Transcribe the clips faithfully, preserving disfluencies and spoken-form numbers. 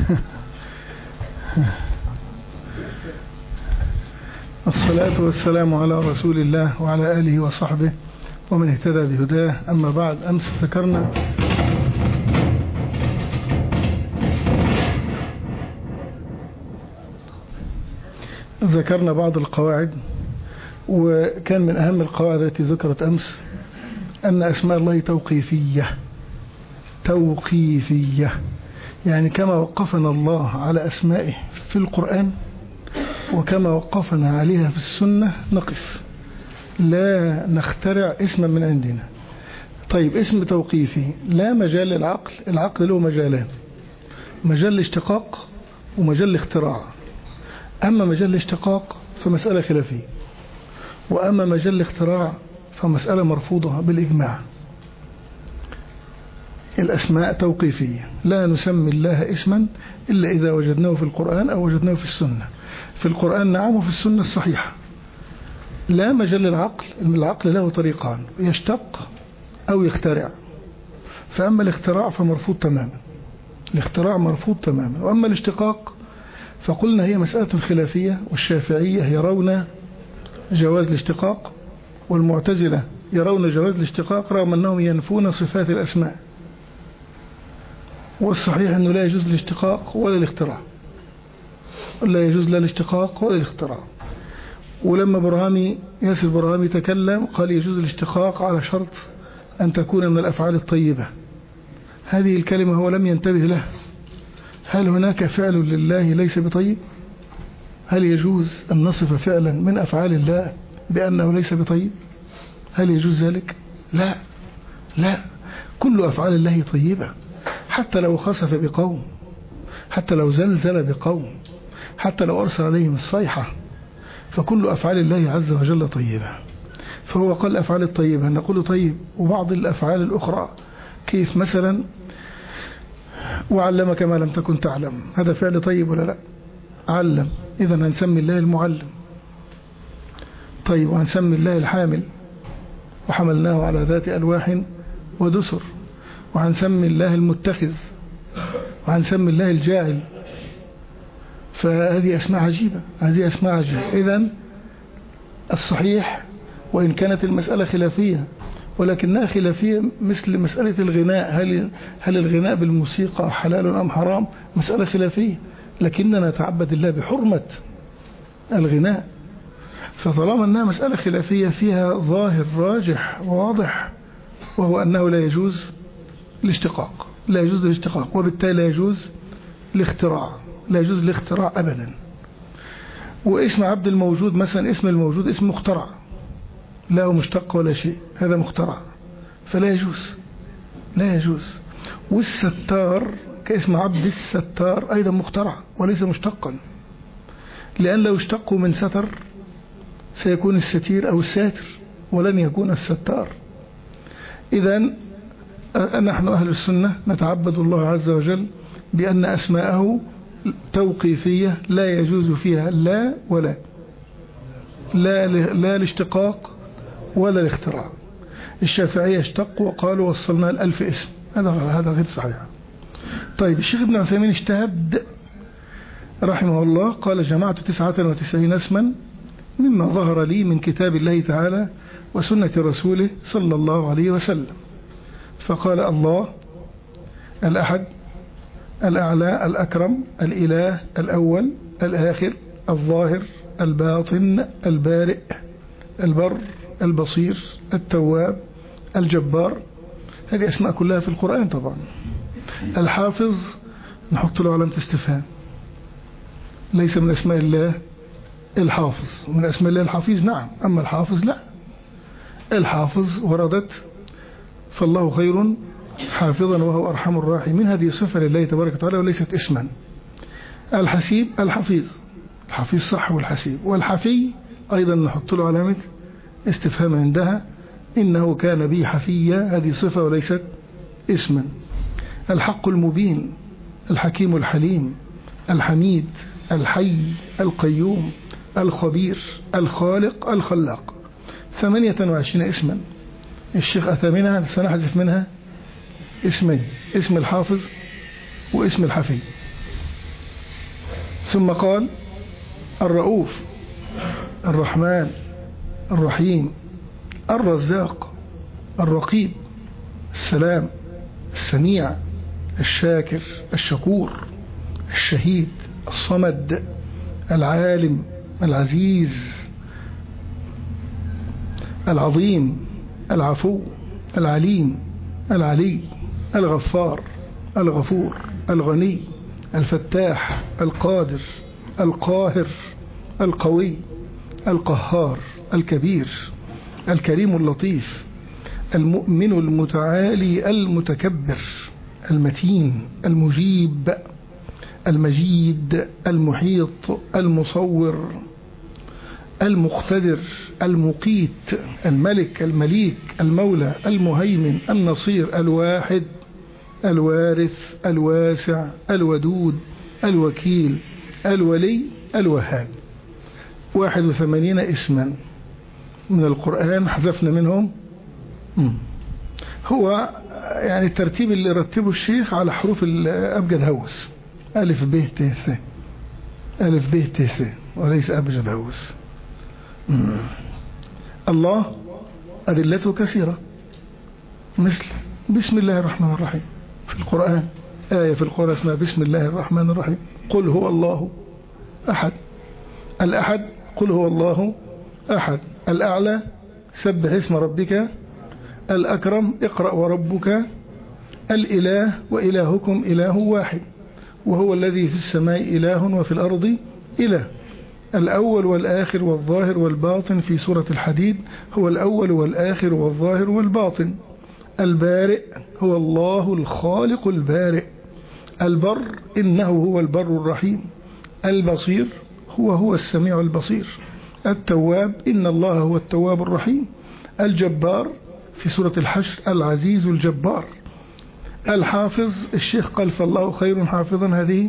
الصلاة والسلام على رسول الله وعلى آله وصحبه ومن اهتدى بهداه. أما بعد، أمس ذكرنا ذكرنا بعض القواعد، وكان من أهم القواعد التي ذكرت أمس أن أسماء الله توقيفية توقيفية يعني كما وقفنا الله على أسمائه في القرآن وكما وقفنا عليها في السنة نقف، لا نخترع اسما من عندنا. طيب، اسم توقيفي لا مجال للعقل. العقل له مجالان: مجال الاشتقاق ومجال الاختراع. أما مجال الاشتقاق فمسألة خلافية، وأما مجال الاختراع فمسألة مرفوضة بالإجماع. الأسماء توقيفية، لا نسمي الله اسما إلا إذا وجدناه في القرآن أو وجدناه في السنة. في القرآن نعم، وفي السنة الصحيحة. لا مجال للعقل. العقل له طريقان: يشتق أو يخترع. فأما الاختراع فمرفوض تماما، الاختراع مرفوض تماما. وأما الاشتقاق فقلنا هي مسألة خلافية، والشافعية يرون جواز الاشتقاق، والمعتزلة يرون جواز الاشتقاق رغم أنهم ينفون صفات الأسماء. والصحيح أنه لا يجوز الاشتقاق ولا الاختراع، لا يجوز لا الاشتقاق ولا الاختراع. ولما برهامي ياسر برهامي تكلم قال يجوز الاشتقاق على شرط أن تكون من الأفعال الطيبة. هذه الكلمة هو لم ينتبه لها. هل هناك فعل لله ليس بطيب؟ هل يجوز أن نصف فعلا من أفعال الله بأنه ليس بطيب؟ هل يجوز ذلك؟ لا لا، كل أفعال الله طيبة، حتى لو خسف بقوم، حتى لو زلزل بقوم، حتى لو أرسل عليهم الصيحة، فكل أفعال الله عز وجل طيبة. فهو قال الأفعال الطيبة نقول طيب. وبعض الأفعال الأخرى كيف مثلا وعلمك ما لم تكن تعلم، هذا فعل طيب ولا لا؟ علم، إذا هنسمي الله المعلم. طيب، وهنسمي الله الحامل، وحملناه على ذات ألواح ودسر. وهنسمي الله المتخذ، وهنسمي الله الجاعل. فهذه أسماء عجيبة، هذه أسماء عجيبة. إذن الصحيح، وإن كانت المسألة خلافية، ولكنها خلافية مثل مسألة الغناء، هل هل الغناء بالموسيقى حلال أم حرام؟ مسألة خلافية، لكننا نتعبد الله بحرمة الغناء. فطالما أنها مسألة خلافية فيها ظاهر راجح واضح، وهو أنه لا يجوز الاشتقاق، لا يجوز الاشتقاق، وبالتالي لا يجوز الاختراع، لا يجوز الاختراع أبدا. واسم عبد الموجود مثلا، اسم الموجود اسم مخترع، لا هو مشتق ولا شيء، هذا مخترع، فلا يجوز، لا يجوز. والستار كاسم عبد الستار أيضا مخترع وليس مشتقا، لأن لو اشتقوا من ستر سيكون الستير أو الساتر ولن يكون الستار. إذن نحن أهل السنة نتعبد الله عز وجل بأن أسماءه توقيفية، لا يجوز فيها لا ولا لا لا الاشتقاق ولا الاختراع. الشافعية اشتقوا وقالوا وصلنا الألف اسم، هذا هذا غير صحيح. طيب، الشيخ ابن عثيمين اجتهد رحمه الله، قال جمعت تسعة وتسعين اسما مما ظهر لي من كتاب الله تعالى وسنة رسوله صلى الله عليه وسلم. فقال الله الأحد، الأعلى، الأكرم، الإله، الأول، الآخر، الظاهر، الباطن، البارئ، البر، البصير، التواب، الجبار. هذه أسماء كلها في القرآن طبعا. الحافظ نحط له علامة استفهام، ليس من أسماء الله الحافظ. من أسماء الله الحفيظ نعم، أما الحافظ لا. الحافظ وردت فالله خير حافظا وهو أرحم الراحمين، هذه صفة لله تبارك وتعالى وليست اسما. الحسيب الحفيظ، الحفيظ صح، والحسيب. والحفي أيضا نحط له علامة استفهام عندها، إنه كان بي حفيا، هذه صفة وليست اسما. الحق المبين، الحكيم الحليم، الحميد، الحي، القيوم، الخبير، الخالق، الخلاق. ثمانية وعشرين اسما. الشيخ أتى منها، سنحذف منها اسمين: اسم الحافظ واسم الحفي. ثم قال الرؤوف الرحمن الرحيم الرزاق الرقيب السلام السميع الشاكر الشكور الشهيد الصمد العالم العزيز العظيم العفو العليم العلي الغفار الغفور الغني الفتاح القادر القاهر القوي القهار الكبير الكريم اللطيف المؤمن المتعالي المتكبر المتين المجيب المجيد المحيط المصور المقتدر المقيت الملك المليك المولى المهيمن النصير الواحد الوارث الواسع الودود الوكيل الولي الوهاب. واحد وثمانين اسما من القرآن حذفنا منهم. هو يعني الترتيب اللي رتبه الشيخ على حروف الأبجد هوس، ألف ب ت ث، ألف ب ت ث، وليس أبجد هوس. الله أدلته كثيرة، مثل بسم الله الرحمن الرحيم في القرآن، آية في القرآن اسمها بسم الله الرحمن الرحيم. قل هو الله أحد، الأحد قل هو الله أحد. الأعلى سبح اسم ربك الأكرم اقرأ وربك الإله وإلهكم إله واحد وهو الذي في السماء إله وفي الأرض إله. الأول والآخر والظاهر والباطن في سورة الحديد هو الأول والآخر والظاهر والباطن. البارئ هو الله الخالق البارئ. البر إنه هو البر الرحيم. البصير هو هو السميع البصير. التواب إن الله هو التواب الرحيم. الجبار في سورة الحشر العزيز الجبار. الحافظ الشيخ قال فالله خير حافظا، هذه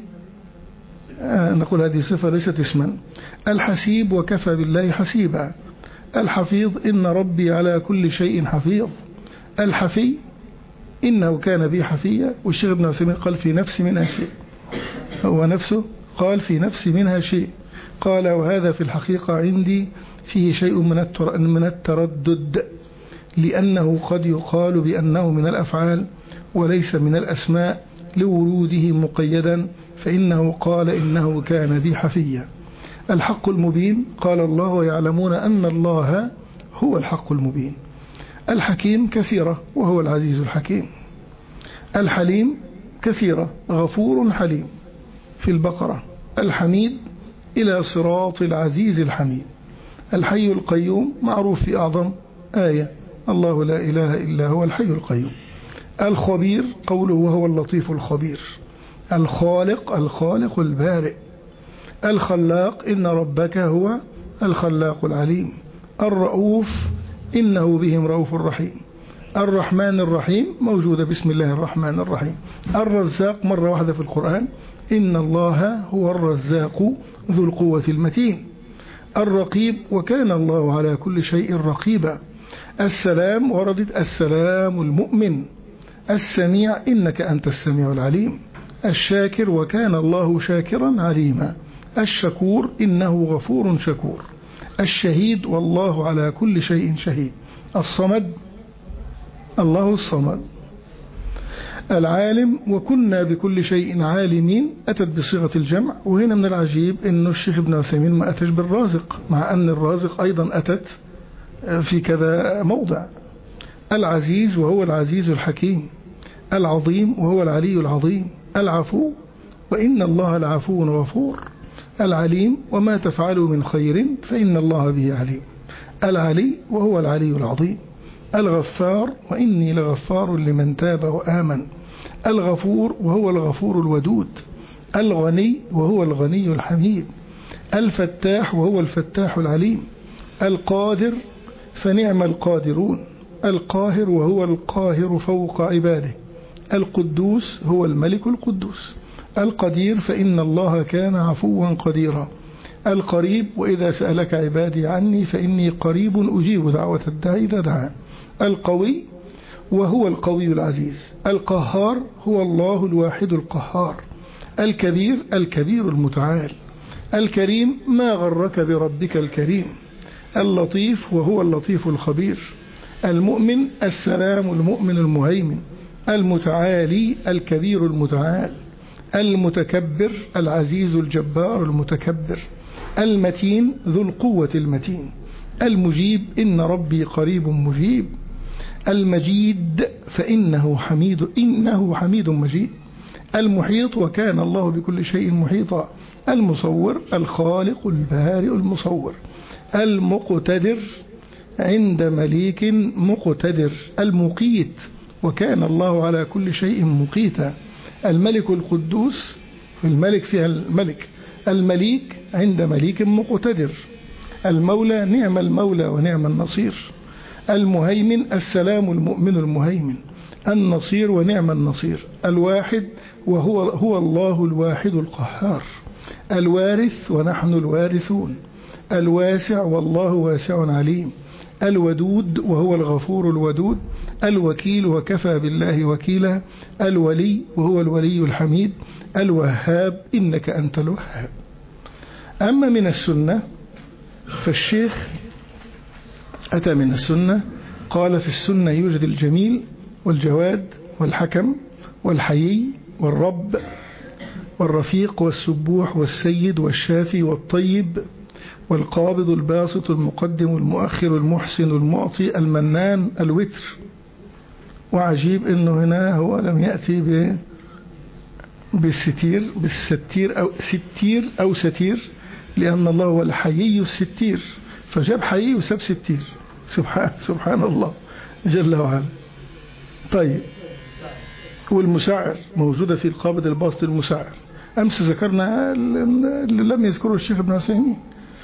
آه نقول هذه صفة ليست اسما. الحسيب وكفى بالله حسيبا. الحفيظ إن ربي على كل شيء حفيظ. الحفي إنه كان بي حفيا. والشيخ ابن عثيمين قال في نفس منها شيء، هو نفسه قال في نفس منها شيء. قال وهذا في الحقيقة عندي فيه شيء من التردد، لأنه قد يقال بأنه من الأفعال وليس من الأسماء لوروده مقيدا، فإنه قال إنه كان بي حفيا. الحق المبين قال الله ويعلمون أن الله هو الحق المبين. الحكيم كثيرة وهو العزيز الحكيم. الحليم كثيرة غفور حليم في البقرة. الحميد إلى صراط العزيز الحميد. الحي القيوم معروف في أعظم آية الله لا إله إلا هو الحي القيوم. الخبير قوله وهو اللطيف الخبير. الخالق الخالق البارئ. الخلاق إن ربك هو الخلاق العليم. الرؤوف إنه بهم رؤوف رحيم. الرحمن الرحيم موجودة بسم الله الرحمن الرحيم. الرزاق مرة واحدة في القرآن إن الله هو الرزاق ذو القوة المتين. الرقيب وكان الله على كل شيء رقيبا. السلام وردت السلام المؤمن. السميع إنك أنت السميع العليم. الشاكر وكان الله شاكرا عليما. الشكور إنه غفور شكور. الشهيد والله على كل شيء شهيد. الصمد الله الصمد. العالم وكنا بكل شيء عالمين أتت بصيغة الجمع. وهنا من العجيب أن الشيخ ابن عثيمين ما أتش بالرازق، مع أن الرازق أيضا أتت في كذا موضع. العزيز وهو العزيز الحكيم. العظيم وهو العلي العظيم. العفو وإن الله لعفو غفور. العليم وما تفعلوا من خير فإن الله به عليم. العلي وهو العلي العظيم. الغفار وإني لغفار لمن تاب وآمن. الغفور وهو الغفور الودود. الغني وهو الغني الحميد. الفتاح وهو الفتاح العليم. القادر فنعم القادرون. القاهر وهو القاهر فوق عباده. القدوس هو الملك القدوس. القدير فإن الله كان عفوا قديرا. القريب وإذا سألك عبادي عني فإني قريب أجيب دعوة الداعي إذا دعان. القوي وهو القوي العزيز. القهار هو الله الواحد القهار. الكبير الكبير المتعال. الكريم ما غرك بربك الكريم. اللطيف وهو اللطيف الخبير. المؤمن السلام المؤمن المهيمن. المتعالي الكبير المتعال. المتكبر العزيز الجبار المتكبر. المتين ذو القوة المتين. المجيب إن ربي قريب مجيب. المجيد فإنه حميد إنه حميد مجيد. المحيط وكان الله بكل شيء محيطا. المصور الخالق البارئ المصور. المقتدر عند مليك مقتدر. المقيت وكان الله على كل شيء مقيتا. الملك القدوس، الملك فيها الملك. المليك عند مليك مقتدر. المولى نعم المولى ونعم النصير. المهيمن السلام المؤمن المهيمن. النصير ونعم النصير. الواحد وهو هو الله الواحد القهار. الوارث ونحن الوارثون. الواسع والله واسع عليم. الودود وهو الغفور الودود. الوكيل وكفى بالله وكيلا. الولي وهو الولي الحميد. الوهاب إنك أنت الوهاب. أما من السنة فالشيخ أتى من السنة قال في السنة يوجد الجميل والجواد والحكم والحيي والرب والرفيق والسبوح والسيد والشافي والطيب والقابض الباسط المقدم المؤخر المحسن المعطي المنان الوتر. وعجيب انه هنا هو لم يأتي ب بالستير بالستير أو ستير أو ستير، لأن الله هو الحيي الستير، فجاب حيي وساب ستير. سبحان سبحان الله جل وعلا. طيب، والمسعر موجودة في القابض الباسط المسعر. أمس ذكرنا اللي لم يذكره الشيخ ابن عثيمين.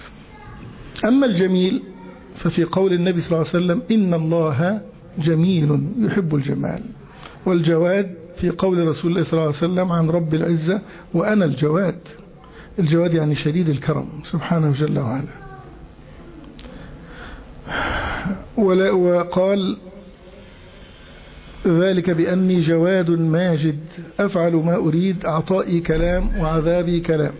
أما الجميل ففي قول النبي صلى الله عليه وسلم إن الله جميل يحب الجمال. والجواد في قول رسول الله صلى الله عليه وسلم عن رب العزة وأنا الجواد. الجواد يعني شديد الكرم سبحانه جل وعلا. وقال ذلك بأني جواد ماجد أفعل ما أريد عطائي كلام وعذابي كلام.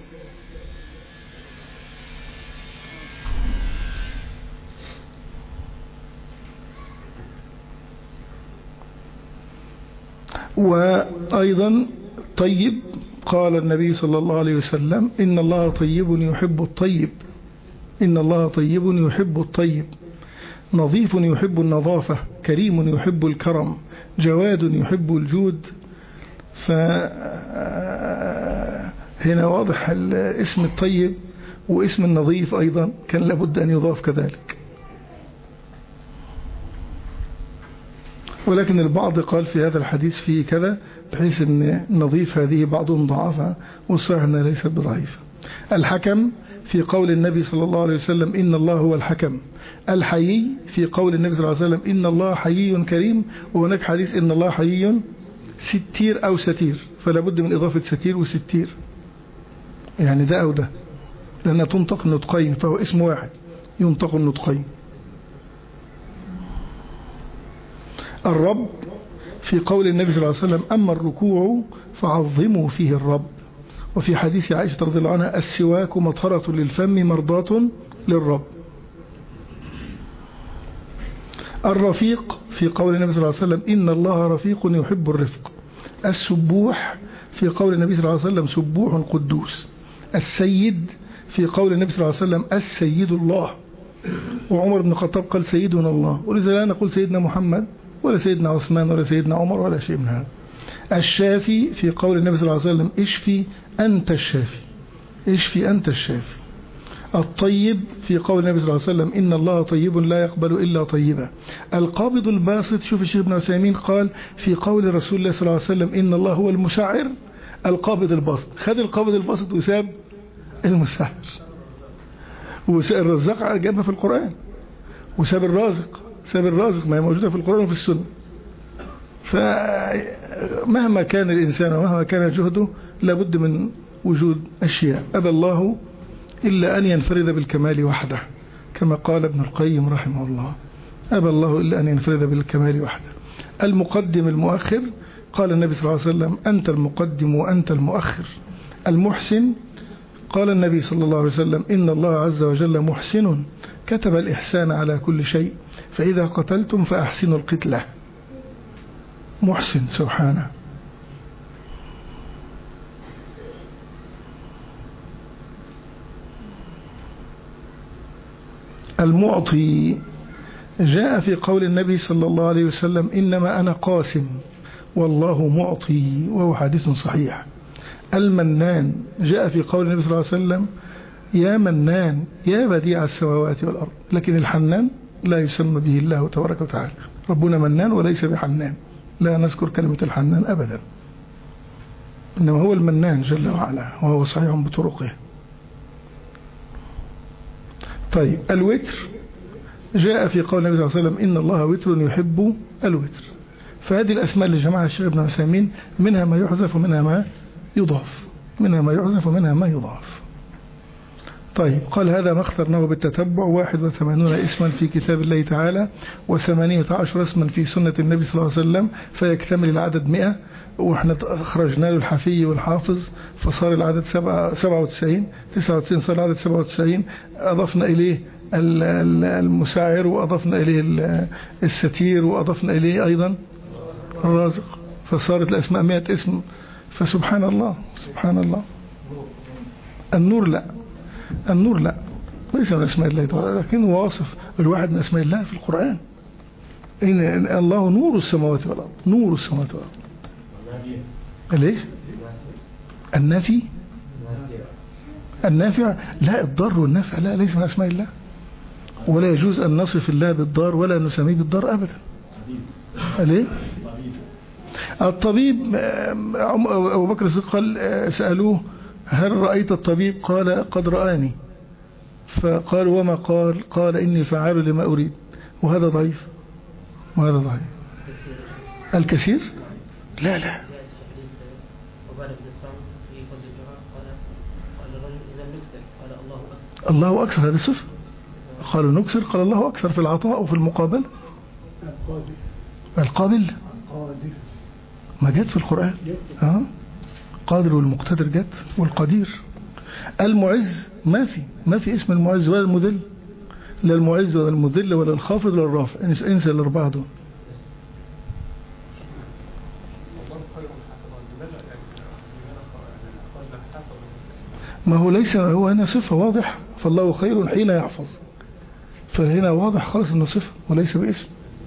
وأيضا طيب، قال النبي صلى الله عليه وسلم إن الله طيب يحب الطيب. إن الله طيب يحب الطيب. نظيف يحب النظافة. كريم يحب الكرم. جواد يحب الجود. فهنا واضح اسم الطيب واسم النظيف أيضا كان لابد أن يضاف كذلك. ولكن البعض قال في هذا الحديث فيه كذا، بحيث أن نظيف هذه بعضهم ضعفها والصحيح أنها ليست بضعيفة. الحكم في قول النبي صلى الله عليه وسلم إن الله هو الحكم. الحيي في قول النبي صلى الله عليه وسلم إن الله حيي كريم. وهناك حديث إن الله حيي ستير أو ستير، فلا بد من إضافة ستير وستير، يعني ده أو ده، لأنها تنطق النطقين، فهو اسم واحد ينطق النطقين. الرب في قول النبي صلى الله عليه وسلم أما الركوع فعظموا فيه الرب. وفي حديث عائشة رضي الله عنها السواك مطهرة للفم مرضاة للرب. الرفيق في قول النبي صلى الله عليه وسلم إن الله رفيق يحب الرفق. السبوح في قول النبي صلى الله عليه وسلم سبوح قدوس. السيد في قول النبي صلى الله عليه وسلم السيد الله. وعمر بن الخطاب قال سيدنا الله، ولذا لا نقول سيدنا محمد ولا سيدنا عثمان ولا سيدنا عمر ولا شيء من هذا. الشافي في قول النبي صلى الله عليه وسلم اشفي أنت الشافي. اشفي أنت الشافي. الطيب في قول النبي صلى الله عليه وسلم إن الله طيب لا يقبل إلا طيبا. القابض الباسط، شوف الشيخ ابن عثيمين قال في قول رسول الله صلى الله عليه وسلم إن الله هو المسعر القابض الباسط. خذ القابض الباسط وساب المسعر. وساب الرزاق جابها في القرآن، وساب الرازق، ساب الرازق ما هي موجودة في القرآن وفي السنة. فمهما كان الإنسان ومهما كان جهده لابد من وجود أشياء. أبى الله إلا أن ينفرد بالكمال وحده، كما قال ابن القيم رحمه الله، أبى الله إلا أن ينفرد بالكمال وحده. المقدم المؤخر قال النبي صلى الله عليه وسلم أنت المقدم وأنت المؤخر. المحسن قال النبي صلى الله عليه وسلم إن الله عز وجل محسن كتب الإحسان على كل شيء فإذا قتلتم فأحسنوا القتلة. محسن سبحانه. المعطي جاء في قول النبي صلى الله عليه وسلم إنما أنا قاسم والله معطي، وهو حديث صحيح. المنان جاء في قول النبي صلى الله عليه وسلم يا منان يا بديع السماوات والأرض، لكن الحنان لا يسمى به الله تبارك وتعالى. ربنا منان وليس بحنان، لا نذكر كلمة الحنان أبدا، إنما هو المنان جل وعلا، وهو صحيح بطرقه. طيب الوتر جاء في قول النبي صلى الله عليه وسلم إن الله وتر يحب الوتر. فهذه الأسماء اللي جمعها الشيخ ابن عثيمين منها ما يحذف ومنها ما يضاف، منها ما يحذف ومنها ما يضاف. طيب قال هذا ما اخترناه بالتتبع واحد وثمانون اسما في كتاب الله تعالى وثمانية عشر اسما في سنة النبي صلى الله عليه وسلم، فيكتمل العدد مئة، واحنا خرجنا له الحفي والحافظ فصار العدد سبعة وتسعين، تسعة وتسعين صار العدد سبعة وتسعين، أضفنا إليه المساعر وأضفنا إليه الستير وأضفنا إليه أيضا الرازق، فصارت الأسماء مئة اسم. فسبحان الله سبحان الله. النور لا، النور لا ليس من أسماء الله تعالى، لكن واصف الواحد من أسماء الله في القرآن. إن الله نور السماوات والأرض، نور السماوات والأرض. ليش؟ النافي النافع لا، الضر والنافع لا، ليس من أسماء الله، ولا يجوز أن نصف الله بالضار ولا نسميه بالضار أبدا. ليه؟ الطبيب أبو بكر الصديق قال سألوه هل رأيت الطبيب؟ قال قد رآني. فقال وما قال؟ قال إني فعال لما أريد. وهذا ضعيف، وهذا ضعيف. الكثير لا لا. الله أكثر، هذا صفة. قالوا نكسر، قال الله أكثر في العطاء وفي المقابل. القابل ما جت في القرآن. ها قادر والمقتدر جت، والقدير. المعز ما في، ما في اسم المعز ولا المذل، لا المعز ولا المذل ولا الخافض ولا الرافع، انسى الأربعة دول. ما هو ليس، هو هنا صفة واضح، فالله خير حين يحفظ، فهنا واضح خالص انه صفة وليس باسم.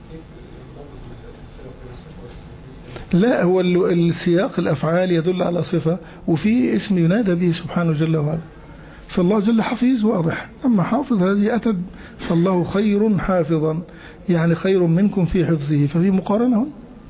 لا، هو السياق الأفعال يدل على صفة، وفي اسم ينادى به سبحانه جل وعلا. فالله جل حفيظ واضح، أما حافظ هذه أتت فالله خير حافظا، يعني خير منكم في حفظه، ففي مقارنة.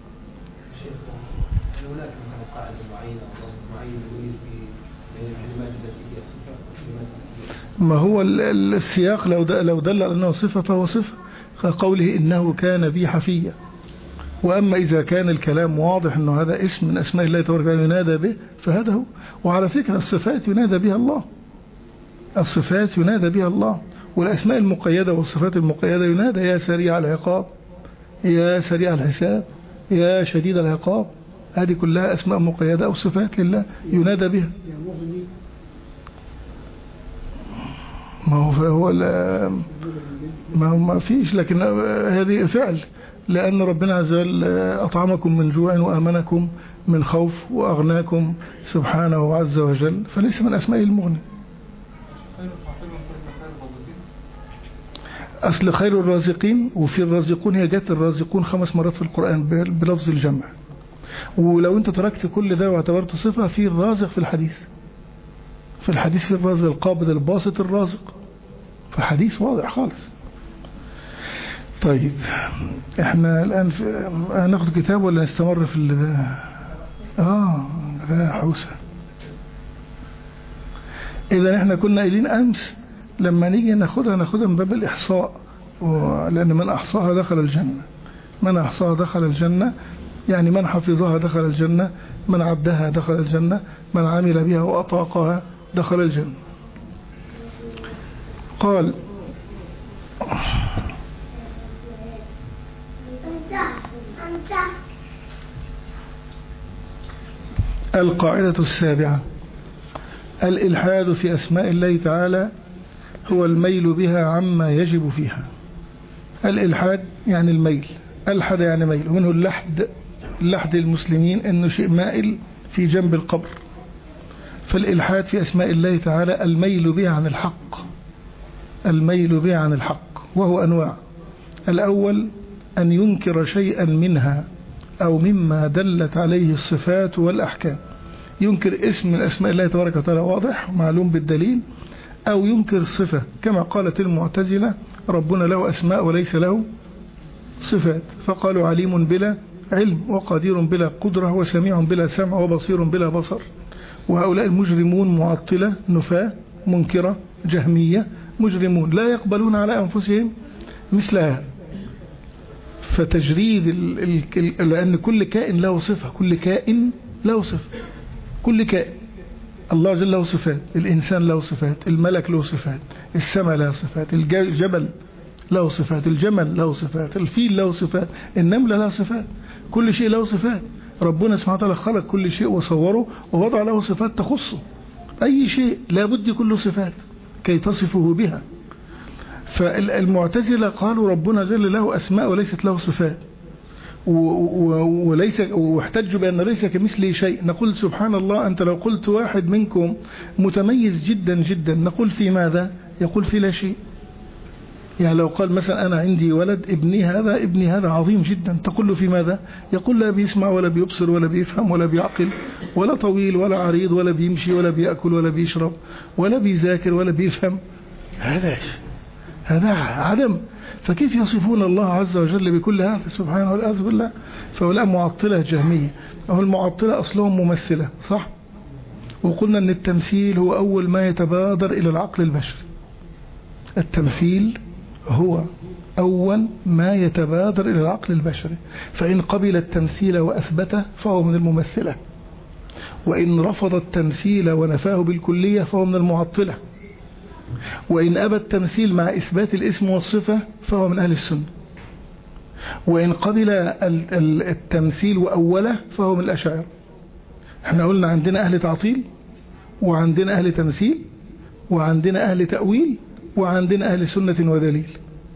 ما هو السياق لو لو دل على أنه صفة فهو صفة، كقوله إنه كان بي حفيا. وأما إذا كان الكلام واضح أنه هذا اسم من أسماء الله تبارك وتعالى ينادى به فهذا هو. وعلى فكرة الصفات ينادى بها الله، الصفات ينادى بها الله، والأسماء المقيدة والصفات المقيدة ينادى يا سريع العقاب، يا سريع الحساب، يا شديد العقاب. هذه كلها أسماء مقيدة أو صفات لله ينادى بها. ما هو هو ما هو ما فيش، لكن هذه فعل، لأن ربنا عز وجل أطعمكم من جوع وآمنكم من خوف وأغناكم سبحانه عز وجل، فليس من أسماء المغني. أصل خير الرازقين، وفي الرازقون هي جت الرازقون خمس مرات في القرآن بلفظ الجمع. ولو أنت تركت كل ده واعتبرت صفة، في الرازق في الحديث، في الحديث في الرازق القابض الباسط الرازق، فحديث واضح خالص. طيب احنا الآن هناخد كتاب ولا نستمر في ال اه لا حوسة. إذا احنا كنا قايلين أمس لما نيجي ناخدها ناخدها من باب الإحصاء، لأن من أحصاها دخل الجنة، من أحصاها دخل الجنة، يعني من حفظها دخل الجنة، من عدها دخل الجنة، من عمل بها وأطاقها دخل الجنة. قال القاعدة السابعة الإلحاد في أسماء الله تعالى هو الميل بها عما يجب فيها. الإلحاد يعني الميل، ألحد يعني ميل، ومنه اللحد، اللحد المسلمين أنه شيء مائل في جنب القبر. فالإلحاد في أسماء الله تعالى الميل بها عن الحق، الميل بها عن الحق، وهو أنواع. الأول أن ينكر شيئا منها أو مما دلت عليه الصفات والأحكام، ينكر اسم من أسماء الله تبارك وتعالى واضح معلوم بالدليل، أو ينكر صفة كما قالت المعتزلة ربنا له أسماء وليس له صفات، فقالوا عليم بلا علم، وقدير بلا قدرة، وسميع بلا سمع، وبصير بلا بصر. وهؤلاء المجرمون معطلة نفاة منكرة جهمية مجرمون لا يقبلون على أنفسهم مثلها. فتجريد ال ال لأن كل كائن له صفة، كل كائن له صفة، كل كائن. الله جل له صفات، الإنسان له صفات، الملك له صفات، السماء له صفات، الجبل له صفات، الجمل له صفات، الفيل له صفات، النملة له صفات، كل شيء له صفات. ربنا سبحانه وتعالى خلق كل شيء وصوره ووضع له صفات تخصه، أي شيء لابد كله صفات كي تصفه بها. فالمعتزلة قالوا ربنا جل له أسماء وليست له صفات، وليس واحتجوا بأن ليس كمثله شيء. نقول سبحان الله، أنت لو قلت واحد منكم متميز جدا جدا، نقول في ماذا؟ يقول في لا شيء. يعني لو قال مثلا أنا عندي ولد ابني هذا ابني هذا عظيم جدا، تقول له في ماذا؟ يقول لا بيسمع ولا بيبصر ولا بيفهم ولا بيعقل ولا طويل ولا عريض ولا بيمشي ولا بيأكل ولا بيشرب ولا بيذاكر ولا بيفهم. هذا هذا عدم. فكيف يصفون الله عز وجل بكل هذا سبحانه والعياذ بالله؟ فهؤلاء معطلة جهمية، أو المعطلة أصلهم ممثلة، صح؟ وقلنا أن التمثيل هو أول ما يتبادر إلى العقل البشري. التمثيل هو أول ما يتبادر إلى العقل البشري، فإن قبل التمثيل وأثبته فهو من الممثلة، وإن رفض التمثيل ونفاه بالكلية فهو من المعطلة، وإن أبى التمثيل مع إثبات الاسم والصفة فهو من أهل السنة، وإن قبل التمثيل وأوله فهو من الأشاعرة. احنا قلنا عندنا أهل تعطيل، وعندنا أهل تمثيل، وعندنا أهل تأويل، وعندنا أهل سنة ودليل.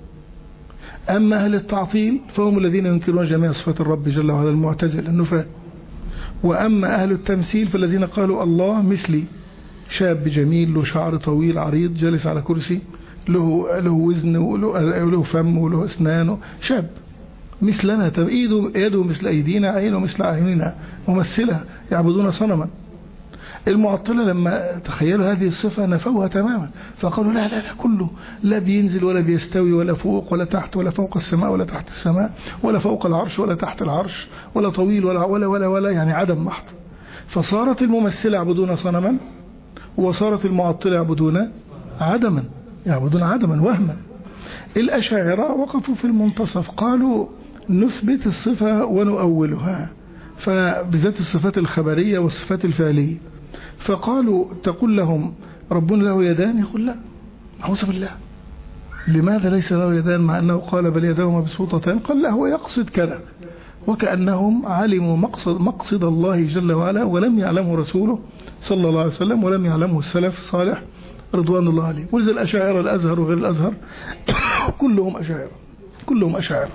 أما أهل التعطيل فهم الذين ينكرون جميع صفات الرب جل وعلا، المعتزلة النفاة. وأما أهل التمثيل فالذين قالوا الله مثلي، شاب جميل له شعر طويل عريض جالس على كرسي، له له وزن وله فم وله أسنان، شاب مثلنا، يده يده مثل أيدينا، عينه مثل أعيننا، ممثلة يعبدون صنما. المعطلة لما تخيلوا هذه الصفة نفوها تماما، فقالوا لا لا لا كله، لا بينزل ولا بيستوي ولا فوق ولا تحت ولا فوق السماء ولا تحت السماء ولا فوق العرش ولا تحت العرش ولا طويل ولا ولا ولا, ولا يعني عدم محض. فصارت الممثلة يعبدون صنما، وصارت المعطلة يعبدون عدما، يعبدون عدما وهما. الأشاعرة وقفوا في المنتصف، قالوا نثبت الصفة ونؤولها، فبالذات الصفات الخبرية والصفات الفعلية. فقالوا تقول لهم ربنا له يدان، يقول لا، أعوذ بالله، لماذا ليس له يدان مع أنه قال بل يداهما مبسوطتان؟ قال لا، هو يقصد كذا، وكأنهم علموا مقصد, مقصد الله جل وعلا ولم يعلمه رسوله صلى الله عليه وسلم، ولم يعلمه السلف الصالح رضوان الله عليه. ولذا الأشاعرة الأزهر وغير الأزهر كلهم أشاعرة، كلهم أشاعرة،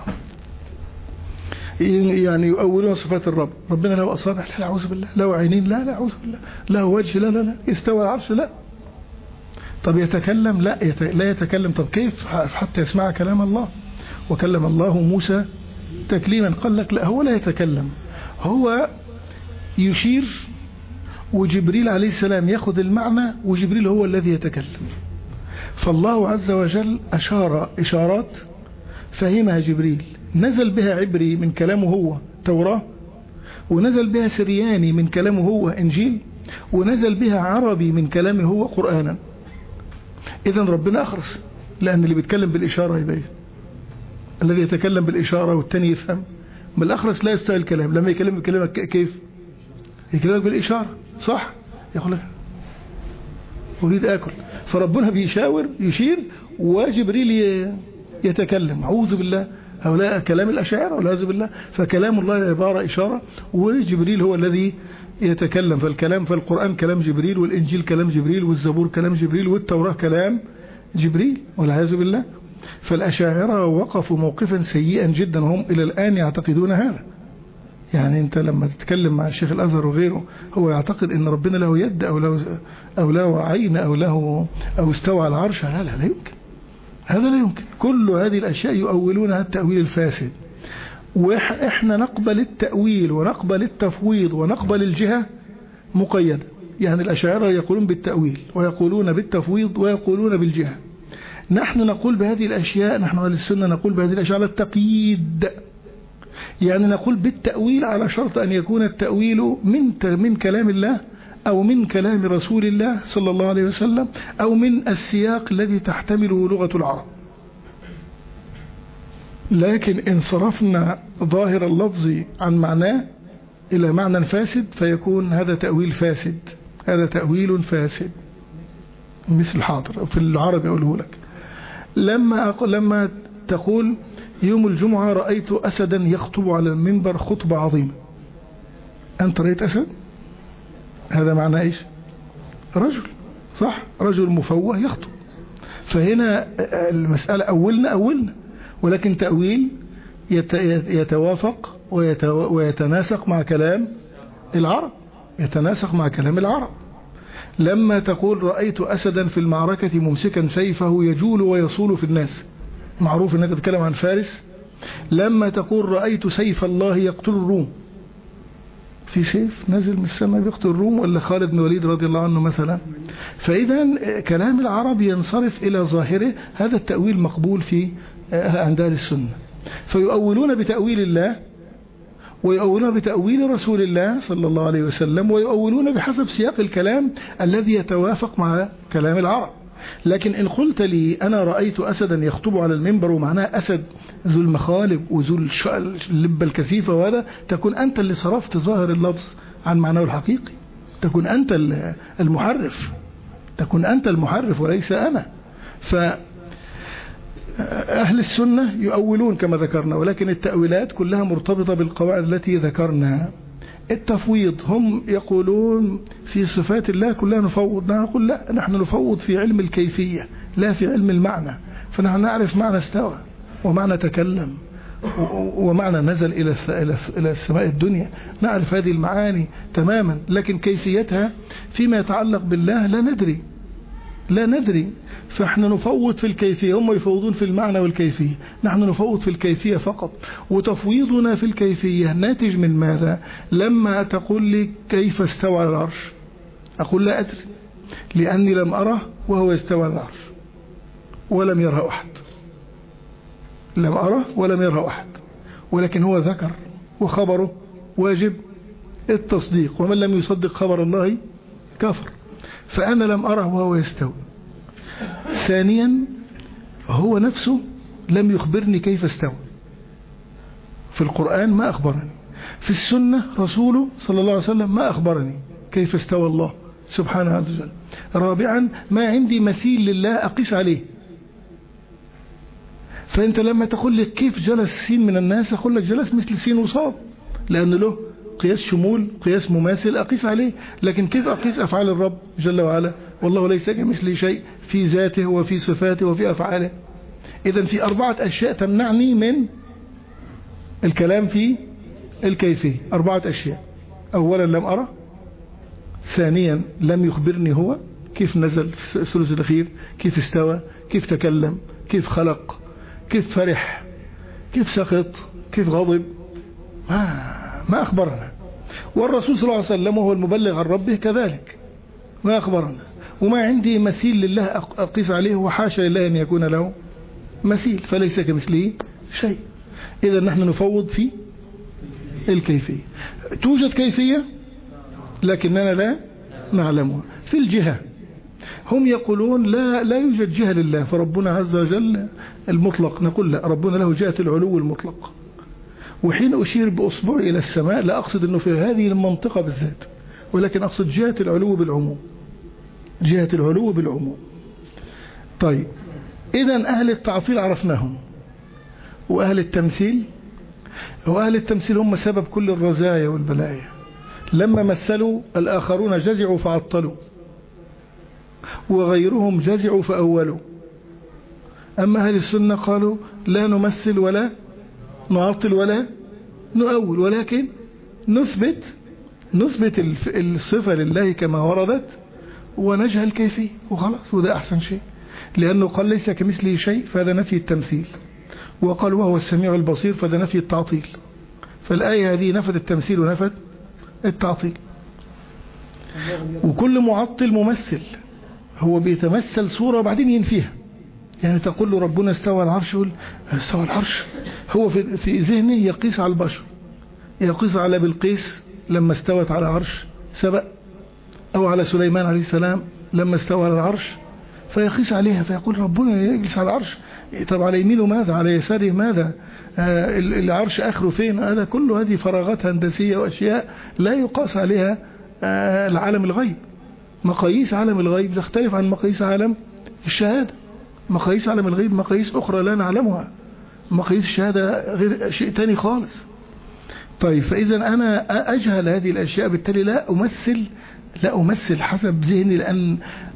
يعني يؤولون صفات الرب. ربنا له أصابع، لا أعوذ بالله، له عينين، لا لا أعوذ بالله، له وجه، لا لا لا، استوى العرش، لا. طب يتكلم؟ لا يت... لا يتكلم. طب كيف حتى يسمع كلام الله؟ وكلم الله موسى تكليما. قال لك لا، هو لا يتكلم، هو يشير، وجبريل عليه السلام يأخذ المعنى، وجبريل هو الذي يتكلم. فالله عز وجل أشار إشارات فهمها جبريل، نزل بها عبري من كلامه هو توراة، ونزل بها سرياني من كلامه هو إنجيل، ونزل بها عربي من كلامه هو قرآنا. إذن ربنا أخرس، لأن اللي بيتكلم بالإشارة يبين، الذي يتكلم بالإشارة والتاني يفهم. ما الأخرس لا يستوي الكلام، لما يكلم يكلمك كيف؟ يكلمك بالإشارة، صح؟ يقول لك أريد آكل، فربنا بيشاور يشير، وجبريل يتكلم. أعوذ بالله، هؤلاء كلام الأشاعرة والعياذ بالله. فكلام الله عبارة إشارة، وجبريل هو الذي يتكلم. فالكلام فالقرآن كلام جبريل، والإنجيل كلام جبريل، والزبور كلام جبريل، والتوراة كلام جبريل والعياذ بالله. فالأشاعرة وقفوا موقفا سيئا جدا، هم إلى الآن يعتقدون هذا. يعني أنت لما تتكلم مع الشيخ الأزهر وغيره، هو يعتقد أن ربنا له يد أو له أو له عين أو له أو استوى على العرش. لا لا لا يمكن، هذا لا يمكن. كل هذه الأشياء يؤولونها التأويل الفاسد. وإحنا نقبل التأويل ونقبل التفويض ونقبل الجهة مقيدة. يعني الأشاعرة يقولون بالتأويل ويقولون بالتفويض ويقولون بالجهة. نحن نقول بهذه الأشياء، نحن أهل السنة نقول بهذه الأشياء على التقييد. يعني نقول بالتأويل على شرط أن يكون التأويل من من كلام الله أو من كلام رسول الله صلى الله عليه وسلم أو من السياق الذي تحتمله لغة العرب. لكن إن صرفنا ظاهر اللفظ عن معناه إلى معنى فاسد فيكون هذا تأويل فاسد، هذا تأويل فاسد. مثل حاضر في العرب أقوله لك، لما أقول لما تقول يوم الجمعة رأيت أسدا يخطب على المنبر خطبة عظيمة، أنت رأيت أسد؟ هذا معناه إيش؟ رجل، صح؟ رجل مفوه يخطب. فهنا المسألة أولنا أولنا ولكن تأويل يتوافق ويتناسق مع كلام العرب، يتناسق مع كلام العرب. لما تقول رأيت أسدا في المعركة ممسكا سيفه يجول ويصول في الناس، معروف أنك تتكلم عن فارس. لما تقول رأيت سيف الله يقتل الروم، في سيف نزل من السماء بيقتل الروم ولا خالد بن وليد رضي الله عنه مثلا. فإذا كلام العرب ينصرف إلى ظاهره، هذا التأويل مقبول في عند أهل السنة. فيؤولون بتأويل الله ويؤولون بتأويل رسول الله صلى الله عليه وسلم، ويؤولون بحسب سياق الكلام الذي يتوافق مع كلام العرب. لكن إن قلت لي أنا رأيت أسدا يخطب على المنبر ومعناه أسد ذو المخالب وذو اللبة الكثيفة، وهذا تكون أنت اللي صرفت ظاهر اللفظ عن معناه الحقيقي، تكون أنت المحرف، تكون أنت المحرف وليس أنا. فأهل السنة يؤولون كما ذكرنا، ولكن التأويلات كلها مرتبطة بالقواعد التي ذكرنا. التفويض هم يقولون في صفات الله كلها نفوض، نقول لا، نحن نفوض في علم الكيفية لا في علم المعنى. فنحن نعرف معنى استوى ومعنى تكلم ومعنى نزل إلى إلى السماء الدنيا، نعرف هذه المعاني تماما، لكن كيفيتها فيما يتعلق بالله لا ندري لا ندري. فاحنا نفوض في الكيفية، هم يفوضون في المعنى والكيفية، نحن نفوض في الكيفية فقط. وتفويضنا في الكيفية ناتج من ماذا؟ لما تقول لي كيف استوى على العرش أقول لا أدري، لأني لم أره وهو يستوى على العرش ولم يره أحد، لم أره ولم يره أحد، ولكن هو ذكر وخبره واجب التصديق، ومن لم يصدق خبر الله كفر. فأنا لم أره وهو يستوي. ثانيا هو نفسه لم يخبرني كيف استوى، في القرآن ما أخبرني، في السنة رسوله صلى الله عليه وسلم ما أخبرني كيف استوى الله سبحانه عز وجل. رابعا ما عندي مثيل لله أقيس عليه. فأنت لما تقول لك كيف جلس سين من الناس أقول لك جلس مثل سين وصاد، لأن له قياس شمول قياس مماثل أقيس عليه. لكن كيف أقيس أفعال الرب جل وعلا؟ والله ليس كمثله شيء في ذاته وفي صفاته وفي أفعاله. إذن في أربعة أشياء تمنعني من الكلام في الكيفية، أربعة أشياء. أولا لم أرى، ثانيا لم يخبرني هو كيف نزل في الثلث الأخير، كيف استوى، كيف تكلم، كيف خلق، كيف فرح، كيف سخط، كيف غضب، ما, ما أخبرنا. والرسول صلى الله عليه وسلم وهو المبلغ عن ربه كذلك ما أخبرنا. وما عندي مثيل لله أقيس عليه، وحاشا لله أن يكون له مثيل، فليس كمثله شيء. إذا نحن نفوض في الكيفية. توجد كيفية لكننا لا نعلمها. في الجهة هم يقولون لا لا يوجد جهة لله، فربنا عز وجل المطلق. نقول لا، ربنا له جهة العلو المطلق. وحين أشير بأصبعي إلى السماء لا أقصد أنه في هذه المنطقة بالذات، ولكن أقصد جهة العلو بالعموم، جهة العلو بالعموم. طيب إذن أهل التعطيل عرفناهم، وأهل التمثيل وأهل التمثيل هم سبب كل الرزايا والبلايا. لما مثلوا الآخرون جزعوا فعطلوا وغيرهم جزعوا فأولوا. أما أهل السنة قالوا لا نمثل ولا نعطل ولا نؤول، ولكن نثبت نثبت الصفة لله كما وردت ونجهل كيفية وخلاص، وده أحسن شيء، لأنه قال ليس كمثله شيء فهذا نفي التمثيل، وقال وهو السميع البصير فهذا نفي التعطيل. فالآية هذه نفت التمثيل ونفت التعطيل. وكل معطل ممثل، هو بيتمثل صورة وبعدين ينفيها. يعني تقول له ربنا استوى على العرش، يقول استوى على العرش، هو في, في ذهنه يقيس على البشر، يقيس على بلقيس لما استوت على عرش سبأ، أو على سليمان عليه السلام لما استوى على العرش، فيقيس عليها فيقول ربنا يجلس على العرش. طب على يمينه ماذا؟ على يساره ماذا؟ آه العرش آخره فين؟ هذا كله هذه فراغات هندسية وأشياء لا يقاس عليها آه العالم الغيب. مقاييس عالم الغيب تختلف عن مقاييس عالم الشهادة. مقاييس عالم الغيب مقاييس أخرى لا نعلمها، مقاييس الشهادة غير شيء تاني خالص. طيب فإذا أنا أجهل هذه الأشياء، بالتالي لا أمثل لا أمثل حسب ذهني، لأن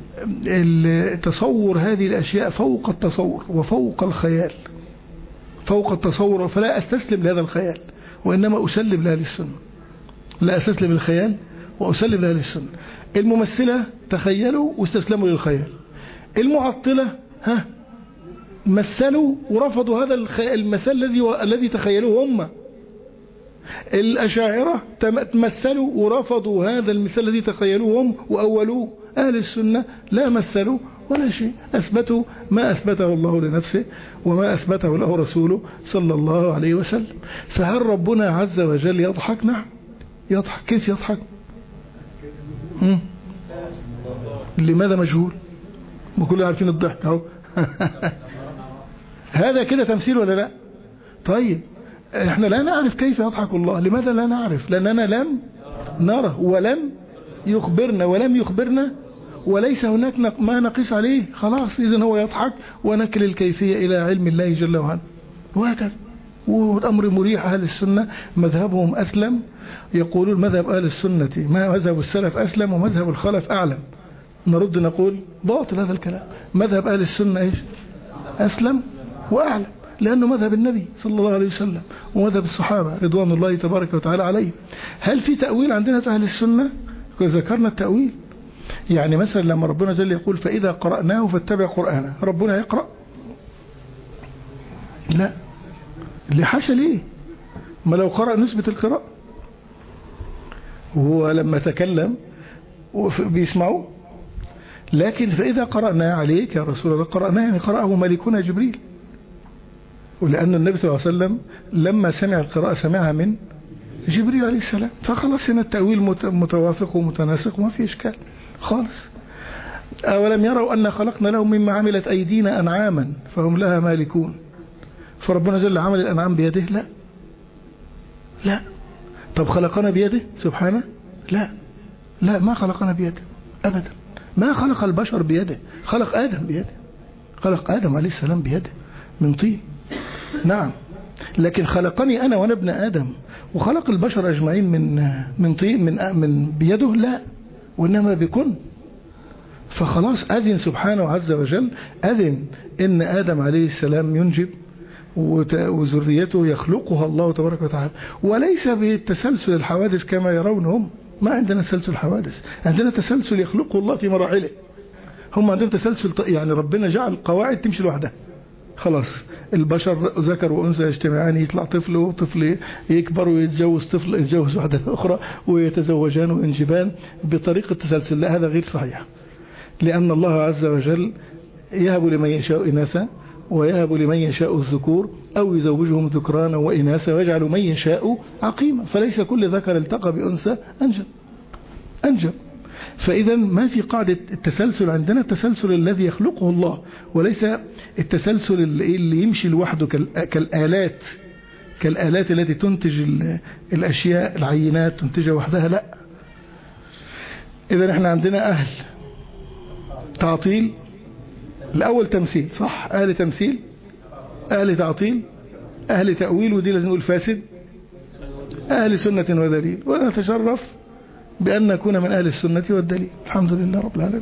تصور هذه الأشياء فوق التصور وفوق الخيال، فوق التصور، فلا أستسلم لهذا الخيال وإنما أسلم لأهل السنة. لا أستسلم للخيال وأسلم لأهل السنة. الممثلة تخيلوا واستسلموا للخيال، المعطلة ها مثلوا ورفضوا هذا المثال الذي الذي تخيلوه هم. الأشاعرة تمثلوا ورفضوا هذا المثال الذي تخيلوه هم وأولوه. أهل السنة لا مثلوا ولا شيء، أثبتوا ما أثبته الله لنفسه وما أثبته له رسوله صلى الله عليه وسلم. فهل ربنا عز وجل يضحك؟ نعم يضحك. كيف يضحك؟ هم؟ لماذا مجهول؟ وكل عارفين الضحك اهو. هذا كده تمثيل ولا لا؟ طيب احنا لا نعرف كيف يضحك الله. لماذا لا نعرف؟ لأننا لم نرى ولم يخبرنا ولم يخبرنا وليس هناك ما نقيس عليه. خلاص إذن هو يضحك ونكل الكيفية إلى علم الله جل وعلا، وهكذا. والأمر مريح. أهل السنة مذهبهم أسلم، يقولون مذهب أهل السنة ما مذهب السلف أسلم ومذهب الخلف أعلم. نرد نقول باطل هذا الكلام. مذهب أهل السنة إيش؟ أسلم وأعلم، لأنه مذهب النبي صلى الله عليه وسلم ومذهب الصحابة رضوان الله تبارك وتعالى عليهم. هل في تأويل عندنا في أهل السنة؟ ذكرنا التأويل. يعني مثلا لما ربنا جل يقول فإذا قرأناه فاتبع قرآنه، ربنا يقرأ؟ لا، لحاشا ليه؟ ما لو قرأ نثبت القراءة. وهو لما تكلم بيسمعوا. لكن فإذا قرأنا عليك يا رسول الله، قرأنا يعني قرأه ملكنا جبريل. ولأن النبي صلى الله عليه وسلم لما سمع القراءة سمعها من جبريل عليه السلام، فخلاص هنا التأويل متوافق ومتناسق وما في إشكال خالص. أولم يروا أن خلقنا لهم مما عملت أيدينا أنعاما فهم لها مالكون. فربنا جل عمل الأنعام بيده؟ لا لا. طب خلقنا بيده سبحانه؟ لا لا، ما خلقنا بيده أبدا. ما خلق البشر بيده، خلق آدم بيده، خلق آدم عليه السلام بيده من طين. نعم، لكن خلقني أنا وأنا ابن آدم وخلق البشر أجمعين من من طين من من بيده؟ لا، وإنما بكن. فخلاص أذن سبحانه عز وجل، أذن إن آدم عليه السلام ينجب وذريته يخلقها الله تبارك وتعالى، وليس بالتسلسل الحوادث كما يرونهم. ما عندنا تسلسل حوادث، عندنا تسلسل يخلقه الله في مراحله. هم عندهم تسلسل، يعني ربنا جعل قواعد تمشي لوحدها. خلاص البشر ذكر وأنثى يجتمعان، يطلع طفل وطفل يكبر ويتجوز طفل يتجوز واحدة أخرى ويتزوجان وينجبان بطريقة تسلسل. لا، هذا غير صحيح، لأن الله عز وجل يهب لمن يشاء إناثا ويهب لمن يشاء الذكور أو يزوجهم ذكرانا وإناثا ويجعل من يشاء عقيما. فليس كل ذكر التقى بأنثى أنجب أنجب. فإذا ما في قاعدة التسلسل عندنا، التسلسل الذي يخلقه الله، وليس التسلسل اللي يمشي لوحده كالآلات كالآلات التي تنتج الأشياء العينات تنتجها وحدها. لا. إذا احنا عندنا أهل تعطيل، الأول تمثيل، صح؟ أهل تمثيل، أهل تعطيل، أهل تأويل، ودي لازم نقول فاسد، أهل سنة ودليل، ونتشرف بأن نكون من أهل السنة والدليل. الحمد لله رب العالمين.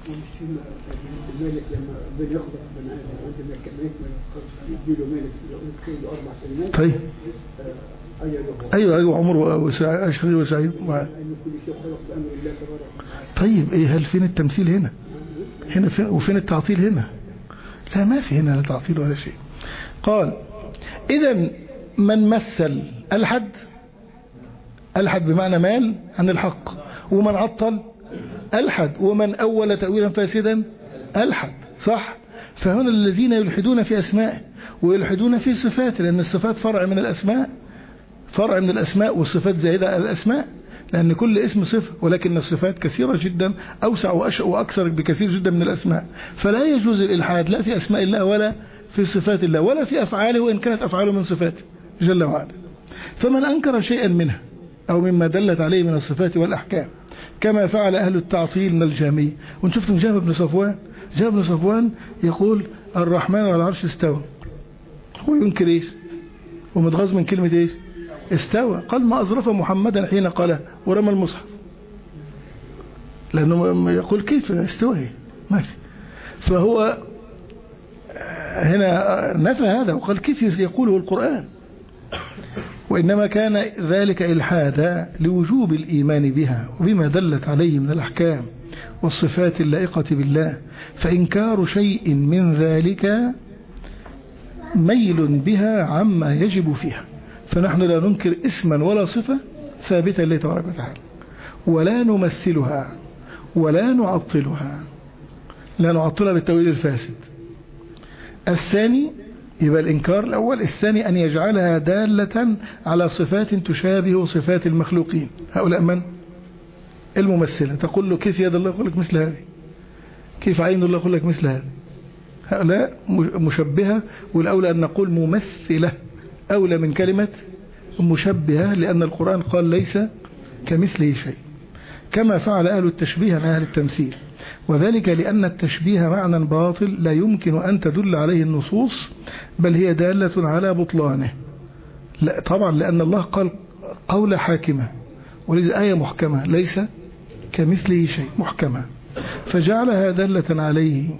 طيب أيوة أيوة عمر وأشخاص وسعيد. طيب إيه، هل فين التمثيل هنا؟ هنا فين وفين التعطيل هنا؟ لا، ما في هنا لا تعطيل ولا شيء. قال إذن من مثل الحد، الحد بمعنى مال عن الحق، ومن عطل الحد، ومن أول تأويلا فاسدا الحد، صح؟ فهنا الذين يلحدون في أسماء ويلحدون في صفات، لأن الصفات فرع من الأسماء، فرع من الأسماء، والصفات زائدة على الأسماء، لأن كل اسم صفة، ولكن الصفات كثيرة جدا، أوسع وأكثر بكثير جدا من الأسماء. فلا يجوز الإلحاد لا في أسماء الله ولا في صفات الله ولا في أفعاله، وإن كانت أفعاله من صفاته جل وعلا. فمن أنكر شيئا منها أو مما دلت عليه من الصفات والأحكام، كما فعل أهل التعطيل من الجهمية. وانت شفتم جهم بن صفوان، جهم بن صفوان يقول الرحمن على العرش استوى، هو ينكر إيش؟ ومتغاظ من كلمة إيش؟ استوى. قال ما أظرف محمدا حين قاله، ورمى المصحف، لأنه يقول كيف استوى، ما في. فهو هنا نفى هذا وقال كيف يقوله القرآن، وإنما كان ذلك إلحادا لوجوب الإيمان بها وبما دلت عليه من الأحكام والصفات اللائقة بالله. فإنكار شيء من ذلك ميل بها عما يجب فيها. فنحن لا ننكر اسما ولا صفة ثابتة لله تبارك وتعالى، ولا نمثلها ولا نعطلها، لا نعطلها بالتأويل الفاسد. الثاني يبقى الإنكار الأول. الثاني أن يجعلها دالة على صفات تشابه صفات المخلوقين. هؤلاء من؟ الممثلة. تقول له كيف يد الله، يقول لك مثل هذه، كيف عين الله، يقول لك مثل هذه. هؤلاء مشبهة، والأولى أن نقول ممثلة أولى من كلمة مشبهة، لأن القرآن قال ليس كمثله شيء، كما فعل أهل التشبيه عن أهل التمثيل، وذلك لأن التشبيه معنى باطل لا يمكن أن تدل عليه النصوص، بل هي دالة على بطلانه. لا طبعا، لأن الله قال قول حاكمة، ولذا آية محكمة ليس كمثله شيء محكمة، فجعلها دالة عليه،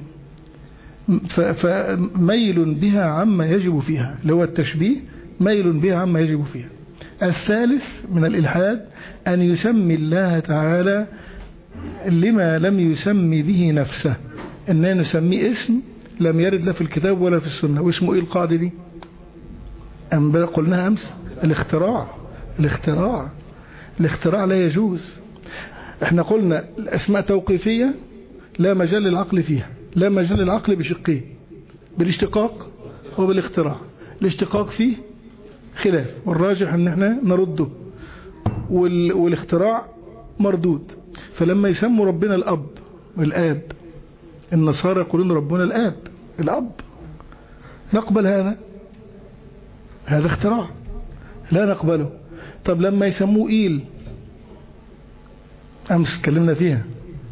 فميل بها عما يجب فيها، لو التشبيه ميل بها عما يجب فيها. الثالث من الإلحاد أن يسمي الله تعالى لما لم يسمي به نفسه، أننا نسميه اسم لم يرد لا في الكتاب ولا في السنة. واسمه إيه القاعدة دي؟ أم قلناها أمس، الاختراع. الاختراع الاختراع لا يجوز. احنا قلنا الأسماء توقيفية لا مجال للعقل فيها، لا مجال للعقل بشقين، بالاشتقاق وبالاختراع. الاشتقاق فيه خلاف، والراجح ان احنا نرده، والاختراع مردود. فلما يسموا ربنا الأب والآب، النصارى يقولون ربنا الآب الأب، نقبل هذا؟ هذا اختراع لا نقبله. طب لما يسموه إيل، أمس تكلمنا فيها،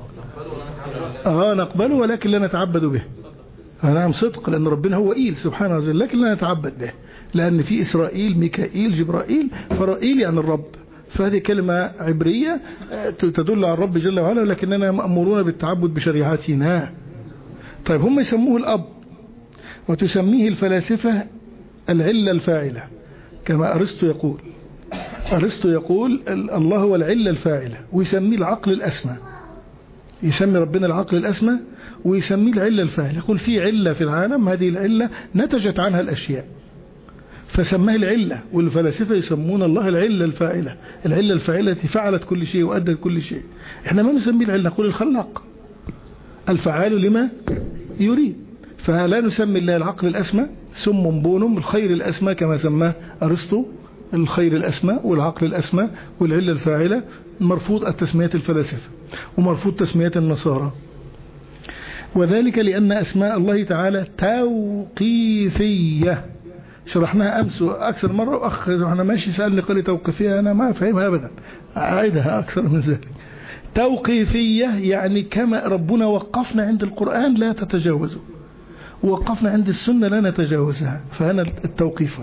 آه نقبله ولكن لا نتعبد به. نعم صدق، لأن ربنا هو إيل سبحانه وتعالى، لكن لا نتعبد به، لأن في إسرائيل ميكائيل جبرائيل، فرائيل يعني الرب، فهذه كلمة عبرية تدل على الرب جل وعلا، لكننا مأمورون بالتعبد بشريعتنا. طيب هم يسموه الأب، وتسميه الفلاسفة العلة الفاعلة، كما أرسطو يقول. أرسطو يقول الله هو العلة الفاعلة، ويسميه العقل الأسمى، يسمي ربنا العقل الأسمى ويسميه العلة الفاعلة. يقول في علة في العالم، هذه العلة نتجت عنها الأشياء، فسماه العلة. والفلاسفة يسمون الله العلة الفاعلة، العلة الفاعلة التي فعلت كل شيء وأدت كل شيء. احنا ما نسميه العلة، نقول الخلاق الفعال لما يريد. فلا نسمي الله العقل الأسمى، سم بونم الخير الأسمى كما سماه أرسطو، الخير الأسمى والعقل الأسمى والعلة الفاعلة. مرفوض التسميات الفلاسفة ومرفوض تسميات النصارى، وذلك لأن أسماء الله تعالى توقيفية. شرحناها أمس أكثر مرة، وأخ أنا ماشي سألني قال لي توقيفية، أنا ما فهمها أبدا، أعيدها أكثر من ذلك. توقيفية يعني كما ربنا وقفنا عند القرآن لا تتجاوزه، ووقفنا عند السنة لا نتجاوزها، فهنا التوقيف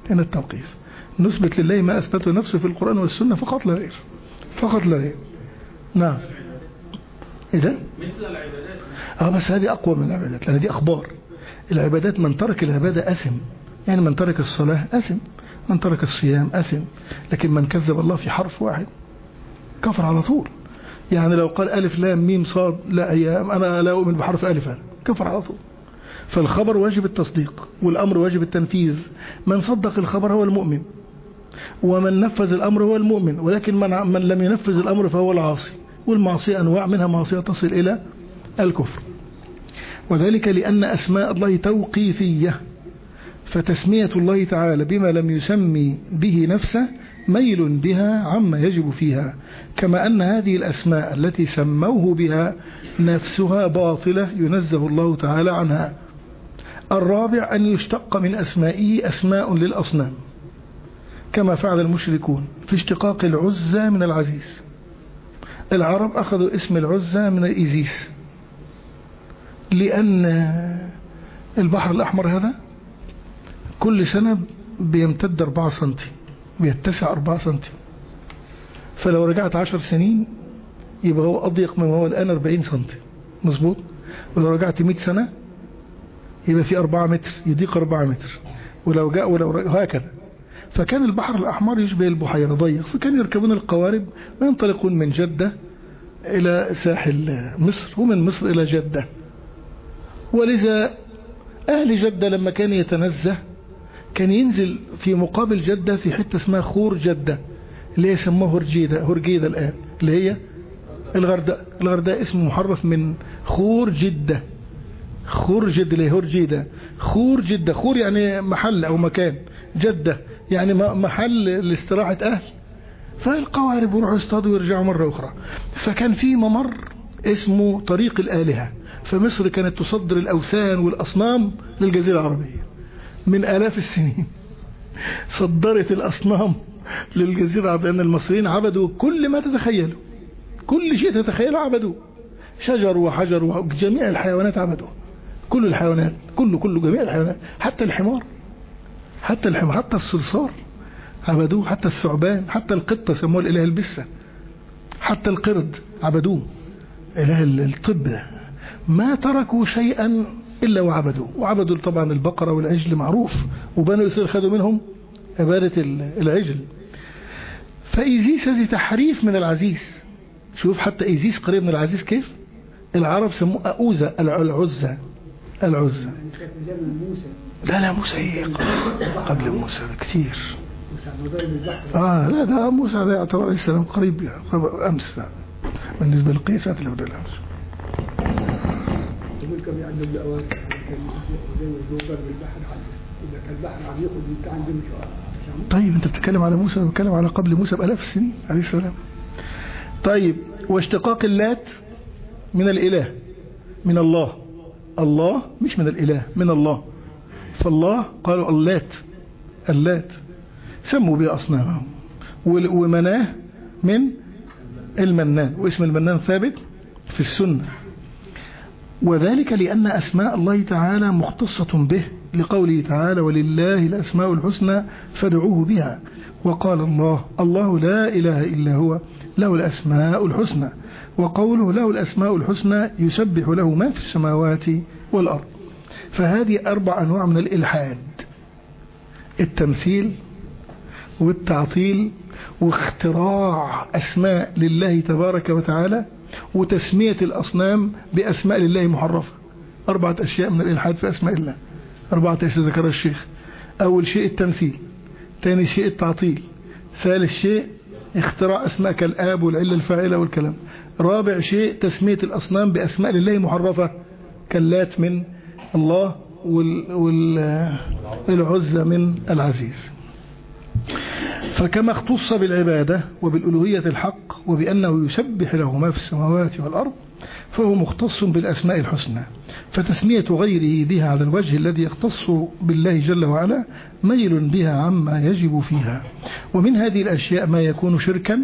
هنا التوقيف. نثبت لله ما أثبته نفسه في القرآن والسنة فقط لا غير، فقط لا غير. نعم. إذا مثل العبادات اه بس هذه أقوى من العبادات، لأن دي أخبار. العبادات من ترك العبادة أثم، يعني من ترك الصلاة أثم، من ترك الصيام أثم، لكن من كذب الله في حرف واحد كفر على طول. يعني لو قال ألف لام ميم صاد لا أيام أنا لا أؤمن بحرف ألف هذا كفر على طول. فالخبر واجب التصديق والأمر واجب التنفيذ. من صدق الخبر هو المؤمن، ومن نفذ الأمر هو المؤمن، ولكن من, من لم ينفذ الأمر فهو العاصي. والمعصية أنواع، منها معصية تصل إلى الكفر. وذلك لأن أسماء الله توقيفية، فتسمية الله تعالى بما لم يسمي به نفسه ميل بها عما يجب فيها، كما أن هذه الأسماء التي سموه بها نفسها باطلة ينزه الله تعالى عنها. الرابع أن يشتق من أسمائه أسماء للأصنام، كما فعل المشركون في اشتقاق العزى من العزيز. العرب أخذوا اسم العزى من الإيزيس، لأن البحر الأحمر هذا كل سنة بيمتد أربعة سنتي، بيتسع أربعة سنتي، فلو رجعت عشر سنين يبقى هو أضيق مما هو الآن أربعين سنتي، مظبوط. ولو رجعت مئة سنة يبقى في أربعة متر، يضيق أربعة متر، ولو جاء ولو هكذا. فكان البحر الأحمر يشبه البحيرة ضيق، فكانوا يركبون القوارب وينطلقون من جدة إلى ساحل مصر، ومن مصر إلى جدة. ولذا أهل جدة لما كان يتنزه كان ينزل في مقابل جدة في حتة اسمها خور جدة، اللي هي سموه هرجيدة، هرجيدة الآن، اللي هي الغرداء. الغرداء اسم محرف من خور جدة، خور جدة اللي هي هرجيدة. خور جدة، خور يعني محل أو مكان، جدة يعني محل لاستراحة أهل. فالقوارب يروحوا يصطادوا ويرجعوا مرة أخرى. فكان في ممر اسمه طريق الآلهة، فمصر كانت تصدر الأوثان والأصنام للجزيرة العربية من آلاف السنين. صدرت الأصنام للجزيرة العربية، لأن المصريين عبدوا كل ما تتخيلوا، كل شيء تتخيله عبدوه، شجر وحجر وجميع الحيوانات عبدوه، كل الحيوانات، كله كله جميع الحيوانات، حتى الحمار، حتى الحمار، حتى الصرصار عبدوه، حتى الثعبان، حتى القطة سموه الإله البسة، حتى القرد عبدوه، إله الطب. ما تركوا شيئا إلا وعبدوه. وعبدوا طبعا البقرة والعجل معروف، وبنو إسرائيل خدوا منهم عبادة العجل. فإيزيس هذه تحريف من العزيز. شوف حتى إيزيس قريب من العزيز كيف. العرب سموه أؤوزة، العزة، العزة. لا لا موسى ايه قبل موسى كثير. اه لا ده موسى عليه عليه السلام قريب امس بالنسبه للقياسات اللي بدها الامس. طيب انت بتتكلم على موسى وبتتكلم على قبل موسى بآلاف السنين عليه السلام. طيب واشتقاق اللات من الاله، من الله، الله مش من الاله، من الله. فالله قالوا اللات، اللات سموا بها أصنامهم. ومناه من المنان، واسم المنان ثابت في السنة. وذلك لأن أسماء الله تعالى مختصة به، لقوله تعالى ولله الأسماء الحسنى فادعوه بها. وقال الله الله لا إله إلا هو له الأسماء الحسنى. وقوله له الأسماء الحسنى يسبح له ما في السماوات والأرض. فهذه أربع أنواع من الإلحاد: التمثيل والتعطيل واختراع أسماء لله تبارك وتعالى وتسمية الأصنام بأسماء لله محرفة. أربعة أشياء من الإلحاد في أسماء الله، أربعة أشياء ذكرها الشيخ. أول شيء التمثيل، ثاني شيء التعطيل، ثالث شيء اختراع أسماء كالآب والعلة الفاعلة والكلام، رابع شيء تسمية الأصنام بأسماء لله محرفة كاللات من الله والعزة من العزيز. فكما اختص بالعبادة وبالألوهية الحق وبأنه يسبح له ما في السماوات والأرض، فهو مختص بالأسماء الحسنى. فتسمية غيره بها على الوجه الذي يختص بالله جل وعلا ميل بها عما يجب فيها. ومن هذه الأشياء ما يكون شركا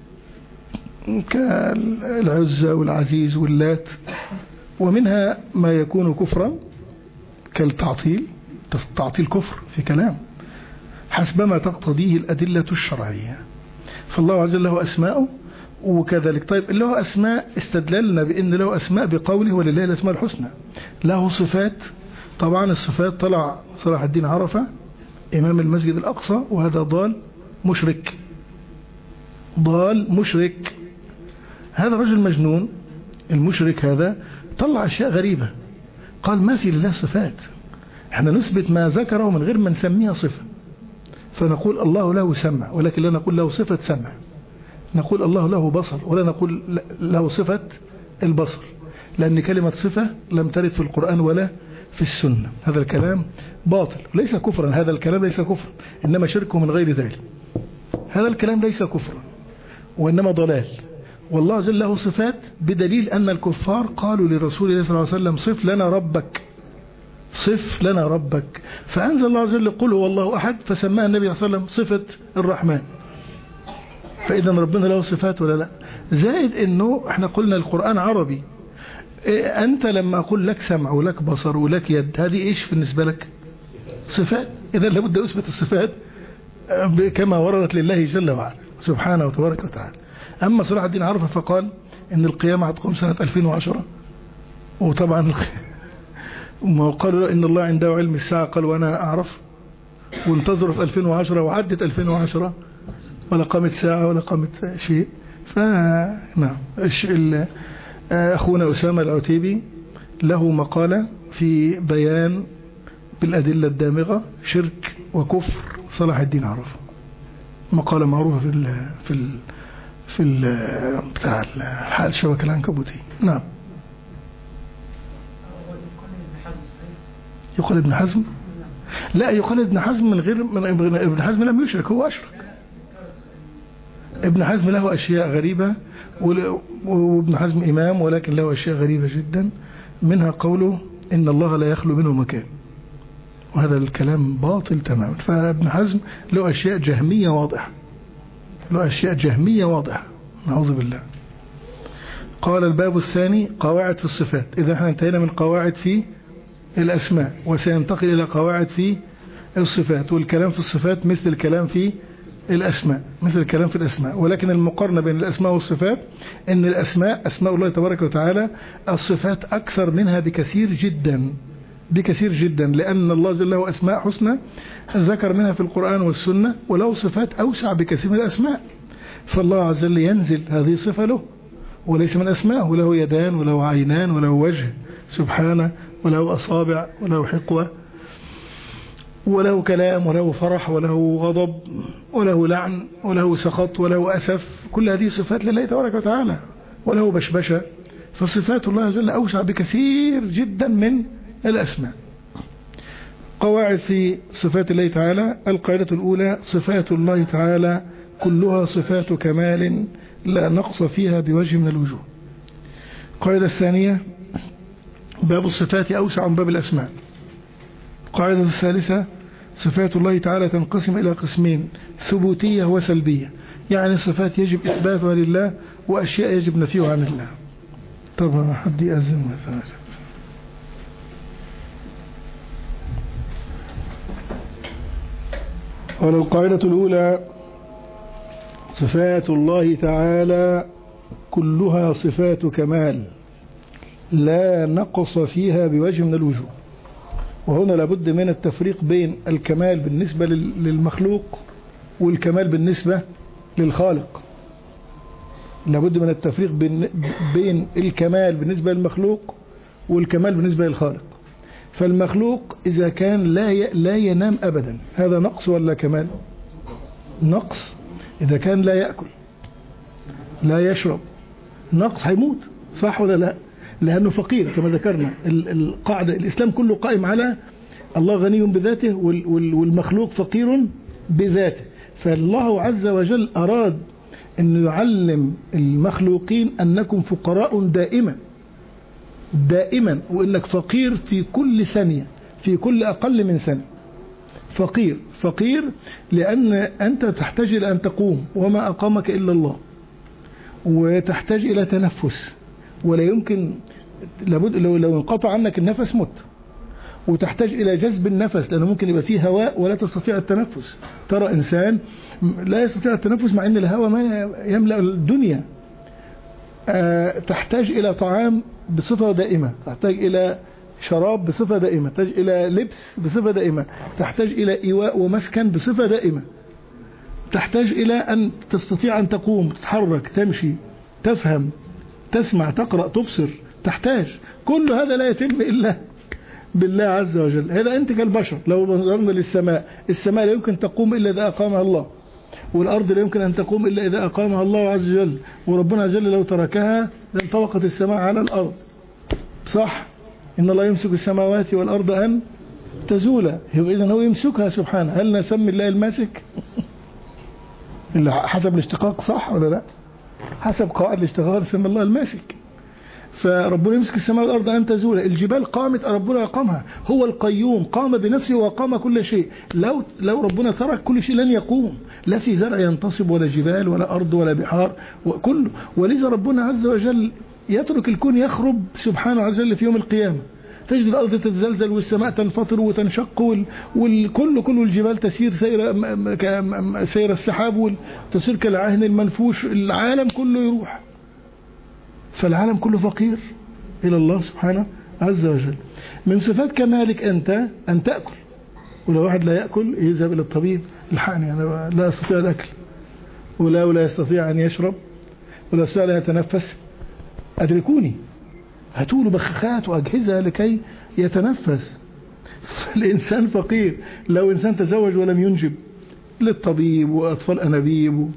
كالعزة والعزيز واللات، ومنها ما يكون كفرا كالتعطيل. التعطيل كفر في كلام، حسبما تقتضيه الأدلة الشرعية. فالله عز وجل له أسماءه وكذلك. طيب اللي له أسماء استدللنا بأن له أسماء بقوله ولله الأسماء الحسنى. له صفات، طبعا الصفات طلع صلاح الدين عرفة إمام المسجد الأقصى وهذا ضال مشرك، ضال مشرك. هذا رجل مجنون المشرك هذا طلع أشياء غريبة، قال ما في لله صفات، احنا نثبت ما ذكره من غير ما نسميها صفة. فنقول الله له سمع ولكن لا نقول له صفة سمع، نقول الله له بصر ولا نقول له صفة البصر، لأن كلمة صفة لم ترد في القرآن ولا في السنة. هذا الكلام باطل، ليس كفرا، هذا الكلام ليس كفرا إنما شرك من غير ذلك. هذا الكلام ليس كفرا وإنما ضلال. والله جل له صفات بدليل أن الكفار قالوا لرسول الله صلى الله عليه وسلم صف لنا ربك، صف لنا ربك، فأنزل الله عز وجل قل هو الله أحد فسماها النبي صلى الله عليه وسلم صفة الرحمن. فإذا ربنا له صفات ولا لا؟ زائد إنه احنا قلنا القرآن عربي، إيه أنت لما أقول لك سمع ولك بصر ولك يد هذه إيش بالنسبة لك؟ صفات. إذا لابد أثبت الصفات كما وردت لله جل وعلا سبحانه وتبارك وتعالى. أما صلاح الدين عرفة فقال إن القيامة هتقوم سنة ألفين وعشرة، وطبعا ما قالوا له إن الله عنده علم الساعة، قال وأنا أعرف، وانتظروا في ألفين وعشرة وعدت ألفين وعشرة ولا قامت ساعة ولا قامت شيء. فنعم أخونا أسامة العتيبي له مقالة في بيان بالأدلة الدامغة شرك وكفر صلاح الدين عرفة، مقالة معروفة في ال في ال في ال بتاع الحال الشبكة العنكبوتي. نعم. يقال ابن حزم؟ لا، يقال ابن حزم من غير من ابن حزم لم يشرك، هو أشرك. ابن حزم له أشياء غريبة، وابن حزم إمام ولكن له أشياء غريبة جدا، منها قوله إن الله لا يخلو منه مكان، وهذا الكلام باطل تماما. فابن حزم له أشياء جهمية واضحة، له أشياء جهمية واضحة، نعوذ بالله. قال الباب الثاني قواعد في الصفات. إذا احنا انتهينا من قواعد في الأسماء وسينتقل إلى قواعد في الصفات، والكلام في الصفات مثل الكلام في الأسماء، مثل الكلام في الأسماء، ولكن المقارنة بين الأسماء والصفات إن الأسماء أسماء الله تبارك وتعالى، الصفات أكثر منها بكثير جدا بكثير جدا، لأن الله جل له أسماء حسنى ذكر منها في القرآن والسنة، وله صفات أوسع بكثير من الأسماء. فالله عز وجل ينزل هذه صفة له وليس من أسماء، وله يدان وله عينان وله وجه سبحانه، وله أصابع وله حقوة وله كلام وله فرح وله غضب وله لعن وله سخط وله أسف، كل هذه صفات لله تبارك وتعالى، وله بشبشة. فصفات الله عز وجل أوسع بكثير جدا من الأسماء. قواعد في صفات الله تعالى. القاعدة الأولى صفات الله تعالى كلها صفات كمال لا نقص فيها بوجه من الوجوه. القاعدة الثانية باب الصفات أوسع من باب الأسماء. القاعدة الثالثة صفات الله تعالى تنقسم إلى قسمين، ثبوتية وسلبية، يعني صفات يجب إثباتها لله وأشياء يجب نفيها عن الله. طبعا حد يأذن مثلا. قال القاعدة الأولى صفات الله تعالى كلها صفات كمال لا نقص فيها بوجه من الوجوه. وهنا لابد من التفريق بين الكمال بالنسبة للمخلوق والكمال بالنسبة للخالق. لابد من التفريق بين الكمال بالنسبة للمخلوق والكمال بالنسبة للخالق. فالمخلوق إذا كان لا لا ينام أبدا هذا نقص ولا كمال؟ نقص. إذا كان لا يأكل لا يشرب نقص، هيموت، صح ولا لا؟ لأنه فقير كما ذكرنا. القاعدة الإسلام كله قائم على الله غني بذاته والمخلوق فقير بذاته. فالله عز وجل أراد أن يعلم المخلوقين أنكم فقراء دائما دائما، وإنك فقير في كل ثانية، في كل أقل من ثانية فقير. فقير لأن أنت تحتاج إلى أن تقوم وما أقامك إلا الله، وتحتاج إلى تنفس، ولا يمكن، لابد لو, لو انقطع عنك النفس مت. وتحتاج إلى جذب النفس، لأنه ممكن يبقى فيه هواء ولا تستطيع التنفس. ترى إنسان لا يستطيع التنفس مع أن الهواء ما يملأ الدنيا. أه تحتاج إلى طعام بصفة دائمة، تحتاج إلى شراب بصفة دائمة، تحتاج إلى لبس بصفة دائمة، تحتاج إلى إيواء ومسكن بصفة دائمة، تحتاج إلى أن تستطيع أن تقوم، تتحرك، تمشي، تفهم، تسمع، تقرأ، تبصر. تحتاج كل هذا لا يتم إلا بالله عز وجل. هذا أنت كالبشر. لو نظرنا للسماء، السماء لا يمكن تقوم إلا إذا أقامها الله، والأرض لا يمكن أن تقوم إلا إذا أقامها الله عز وجل، وربنا عز وجل لو تركها لانطبقت السماء على الأرض. صح؟ إن الله يمسك السماوات والأرض أن تزولا. إذن هو يمسكها سبحانه. هل نسمي الله الماسك؟ حسب الاشتقاق، صح ولا لا؟ حسب قواعد الاشتقاق نسمي الله الماسك. فربنا يمسك السماء والأرض أن تزولا. الجبال قامت، ربنا أقامها. هو القيوم، قام بنفسه وقام كل شيء. لو لو ربنا ترك كل شيء لن يقوم، لا في زرع ينتصب ولا جبال ولا أرض ولا بحار وكله. ولذا ربنا عز وجل يترك الكون يخرب سبحانه عز وجل في يوم القيامة. تجد الأرض تتزلزل والسماء تنفطر وتنشق والكل كل الجبال تسير سير سير السحاب وتسير كالعهن المنفوش. العالم كله يروح. فالعالم كله فقير إلى الله سبحانه عز وجل. من صفات كمالك أنت أن تأكل، ولو واحد لا يأكل يذهب إلى الطبيب، الحقني أنا لا أستطيع الأكل، ولا ولا يستطيع أن يشرب، ولا يستطيع أن يتنفس، أدركوني، هاتوا له بخاخات وأجهزة لكي يتنفس. فالإنسان فقير. لو إنسان تزوج ولم ينجب للطبيب وأطفال أنابيب.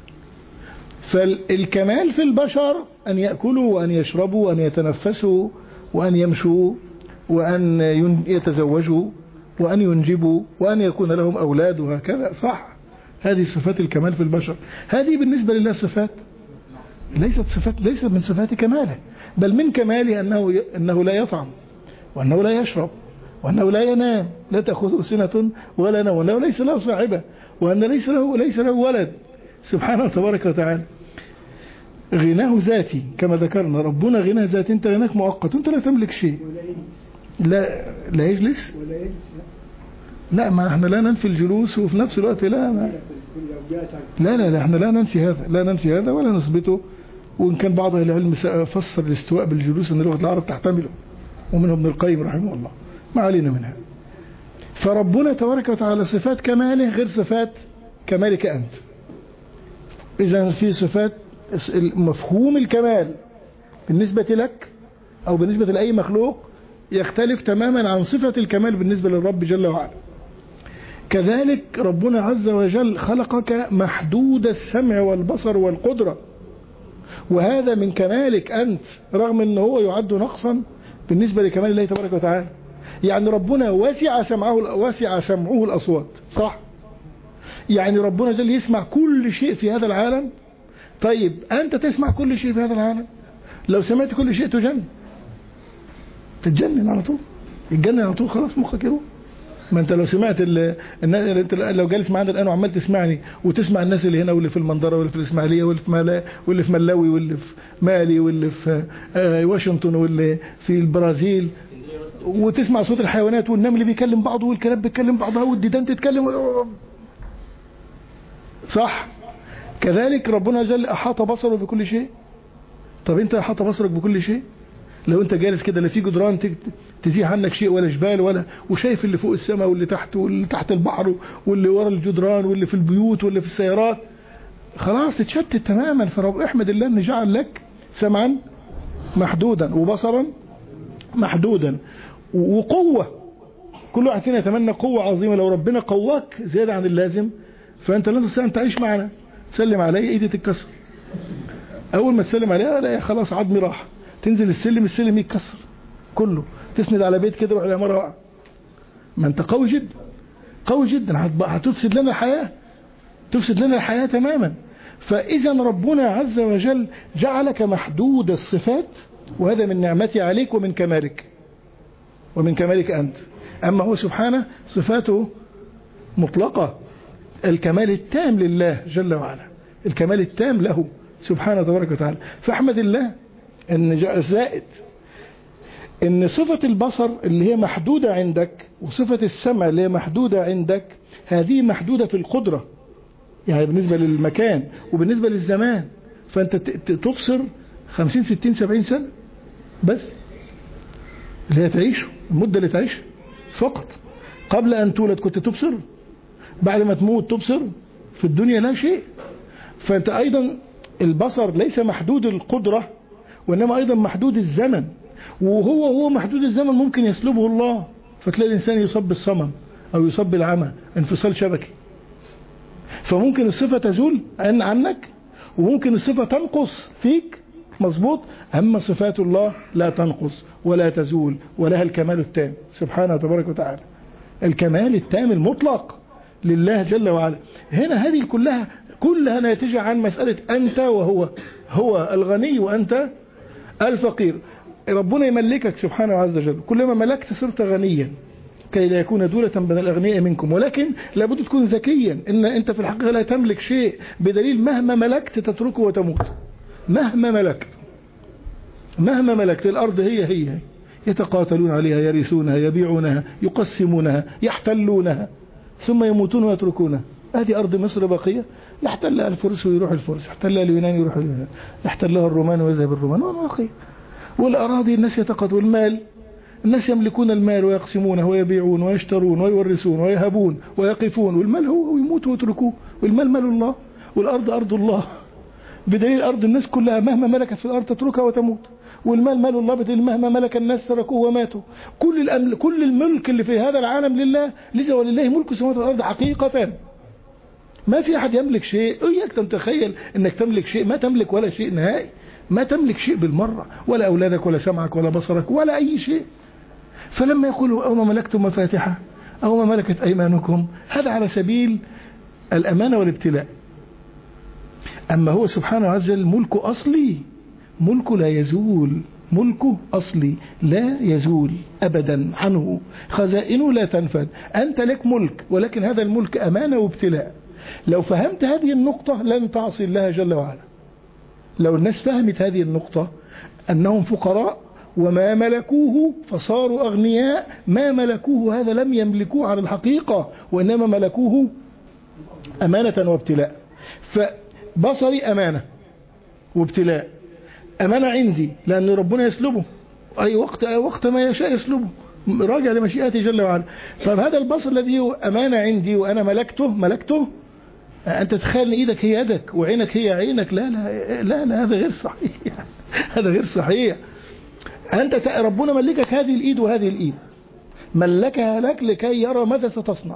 فالكمال في البشر أن يأكلوا وأن يشربوا وأن يتنفسوا وأن يمشوا وأن يتزوجوا وأن ينجبوا وأن يكون لهم أولاد وهكذا. صح؟ هذه صفات الكمال في البشر. هذه بالنسبة لله صفات ليست صفات ليست من صفات كماله، بل من كماله أنه أنه لا يطعم، وأنه لا يشرب، وأنه لا ينام، لا تأخذه سنة ولا نوم، وأنه ليس له صاحبة، وأن ليس له ليس له ولد سبحانه تبارك وتعالى. غناه ذاتي كما ذكرنا. ربنا غناه ذاتي، أنت غناك مؤقت، أنت لا تملك شيء. لا لا يجلس، لا ما احنا لا ننفي الجلوس، وفي نفس الوقت لا ما لا لا, لا احنا لا ننفي هذا، لا ننفي هذا ولا نثبته. وإن كان بعض أهل العلم فسر الاستواء بالجلوس أن لغة العرب تحتمله، ومنهم ابن القيم رحمه الله، ما علينا منها. فربنا تبارك وتعالى صفات كماله غير صفات كمالك أنت. إذا في صفات مفهوم الكمال بالنسبة لك أو بالنسبة لأي مخلوق يختلف تماما عن صفة الكمال بالنسبة للرب جل وعلا. كذلك ربنا عز وجل خلقك محدود السمع والبصر والقدرة، وهذا من كمالك أنت، رغم أنه هو يعد نقصا بالنسبة لكمال الله تبارك وتعالى. يعني ربنا واسع سمعه واسع سمعه الأصوات، صح؟ يعني ربنا جل يسمع كل شيء في هذا العالم. طيب أنت تسمع كل شيء في هذا العالم؟ لو سمعت كل شيء تجن، تتجنن على طول، يتجنن على طول، خلاص مخك يروح. ما انت لو سمعت ال... انت لو جالس معانا الان وعمال تسمعني وتسمع الناس اللي هنا واللي في المنظره واللي في الاسماعيليه واللي في مالا واللي في ملاوي واللي في مالي واللي في آه واشنطن واللي في البرازيل، وتسمع صوت الحيوانات والنمل بيكلم بعضه والكلاب بيتكلم بعضها والديدان تتكلم، صح؟ كذلك ربنا جل احاط بصره بكل شيء. طب انت احاط بصرك بكل شيء؟ لو انت جالس كده لا في جدران تزيح عنك شيء ولا جبال ولا، وشايف اللي فوق السماء واللي تحت واللي تحت البحر واللي ورا الجدران واللي في البيوت واللي في السيارات، خلاص تتشتت تماما. فرب احمد الله ان جعل لك سمعا محدودا وبصرا محدودا وقوة. كل واحد فينا يتمنى قوة عظيمة. لو ربنا قواك زيادة عن اللازم فانت لن تستطيع ان تعيش معنا. سلم علي ايدي تتكسر، اول ما تسلم عليها لا خلاص عظمي راح. تنزل السلم السلم يتكسر كله، تسند على بيت كده روح العمارة وقع. ما انت قوي جدا قوي جدا، هتفسد لنا الحياة، تفسد لنا الحياة تماما. فإذا ربنا عز وجل جعلك محدود الصفات، وهذا من نعمتي عليك ومن كمالك ومن كمالك أنت. أما هو سبحانه صفاته مطلقة، الكمال التام لله جل وعلا، الكمال التام له سبحانه تبارك وتعالى. فاحمد الله ان جاء زائد. ان صفة البصر اللي هي محدودة عندك وصفة السمع اللي هي محدودة عندك هذه محدودة في القدرة، يعني بالنسبة للمكان وبالنسبة للزمان. فانت تبصر خمسين ستين سبعين سنة بس اللي هي تعيشه، المدة اللي تعيشها فقط. قبل ان تولد كنت تبصر، بعد ما تموت تبصر، في الدنيا لا شيء. فانت ايضا البصر ليس محدود القدرة وانما ايضا محدود الزمن، وهو هو محدود الزمن ممكن يسلبه الله، فتلاقي الانسان يصاب بالصمم او يصاب بالعمى، انفصال شبكي. فممكن الصفة تزول عنك وممكن الصفة تنقص فيك، مظبوط. اما صفات الله لا تنقص ولا تزول ولها الكمال التام سبحانه وتبارك وتعالى، الكمال التام المطلق لله جل وعلا. هنا هذه كلها كلها ناتجة عن مسألة أنت وهو، هو الغني وأنت الفقير. ربنا يملكك سبحانه عز وجل، كلما ملكت صرت غنيا كي لا يكون دولة بين الأغنياء منكم، ولكن لابد تكون ذكيا إن أنت في الحقيقة لا تملك شيء، بدليل مهما ملكت تتركه وتموت. مهما ملكت مهما ملكت الأرض هي هي يتقاتلون عليها، يرثونها، يبيعونها، يقسمونها، يحتلونها، ثم يموتون ويتركونها. هذه أرض مصر بقية، يحتلها الفرس ويروح الفرس، يحتلها اليونان ويروح اليونان، يحتلها الرومان ويذهب الرومان، وبقية. والأراضي الناس يتقاتلون، المال الناس يملكون المال ويقسمونه ويبيعون ويشترون ويورثون ويهبون ويقفون، والمال هو ويموتوا ويتركوه، والمال مال الله، والأرض أرض الله، بدليل أرض الناس كلها مهما ملكت في الأرض تتركها وتموت، والمال مال الله بدليل مهما ملك الناس تركوه وماتوا. كل الأمل كل الملك اللي في هذا العالم لله، لذا ولله ملك السماوات والأرض حقيقة. ما في أحد يملك شيء. إياك تتخيل أنك تملك شيء، ما تملك ولا شيء نهائي، ما تملك شيء بالمرة، ولا أولادك ولا سمعك ولا بصرك ولا أي شيء. فلما يقولوا أو ما ملكتم مفاتحة أو ما ملكت أيمانكم، هذا على سبيل الأمانة والابتلاء. أما هو سبحانه عز وجل ملكه أصلي، ملكه لا يزول، ملكه أصلي لا يزول أبدا عنه، خزائنه لا تنفد. أنت لك ملك، ولكن هذا الملك أمانة وابتلاء. لو فهمت هذه النقطة لن تعصي الله جل وعلا. لو الناس فهمت هذه النقطة أنهم فقراء وما ملكوه فصاروا أغنياء، ما ملكوه هذا لم يملكوه على الحقيقة، وإنما ملكوه أمانة وابتلاء. فبصري أمانة وابتلاء، أمانة عندي لأن ربنا يسلبه أي وقت أي وقت ما يشاء يسلبه، راجع لمشيئته جل وعلا. فهذا البصر الذي هو أمانة عندي وأنا ملكته ملكته أنت تخيل إيدك هي يدك وعينك هي عينك، لا لا لا, لا هذا غير صحيح هذا غير صحيح. أنت ربنا ملكك هذه الإيد وهذه الإيد، ملكها لك لكي يرى ماذا ستصنع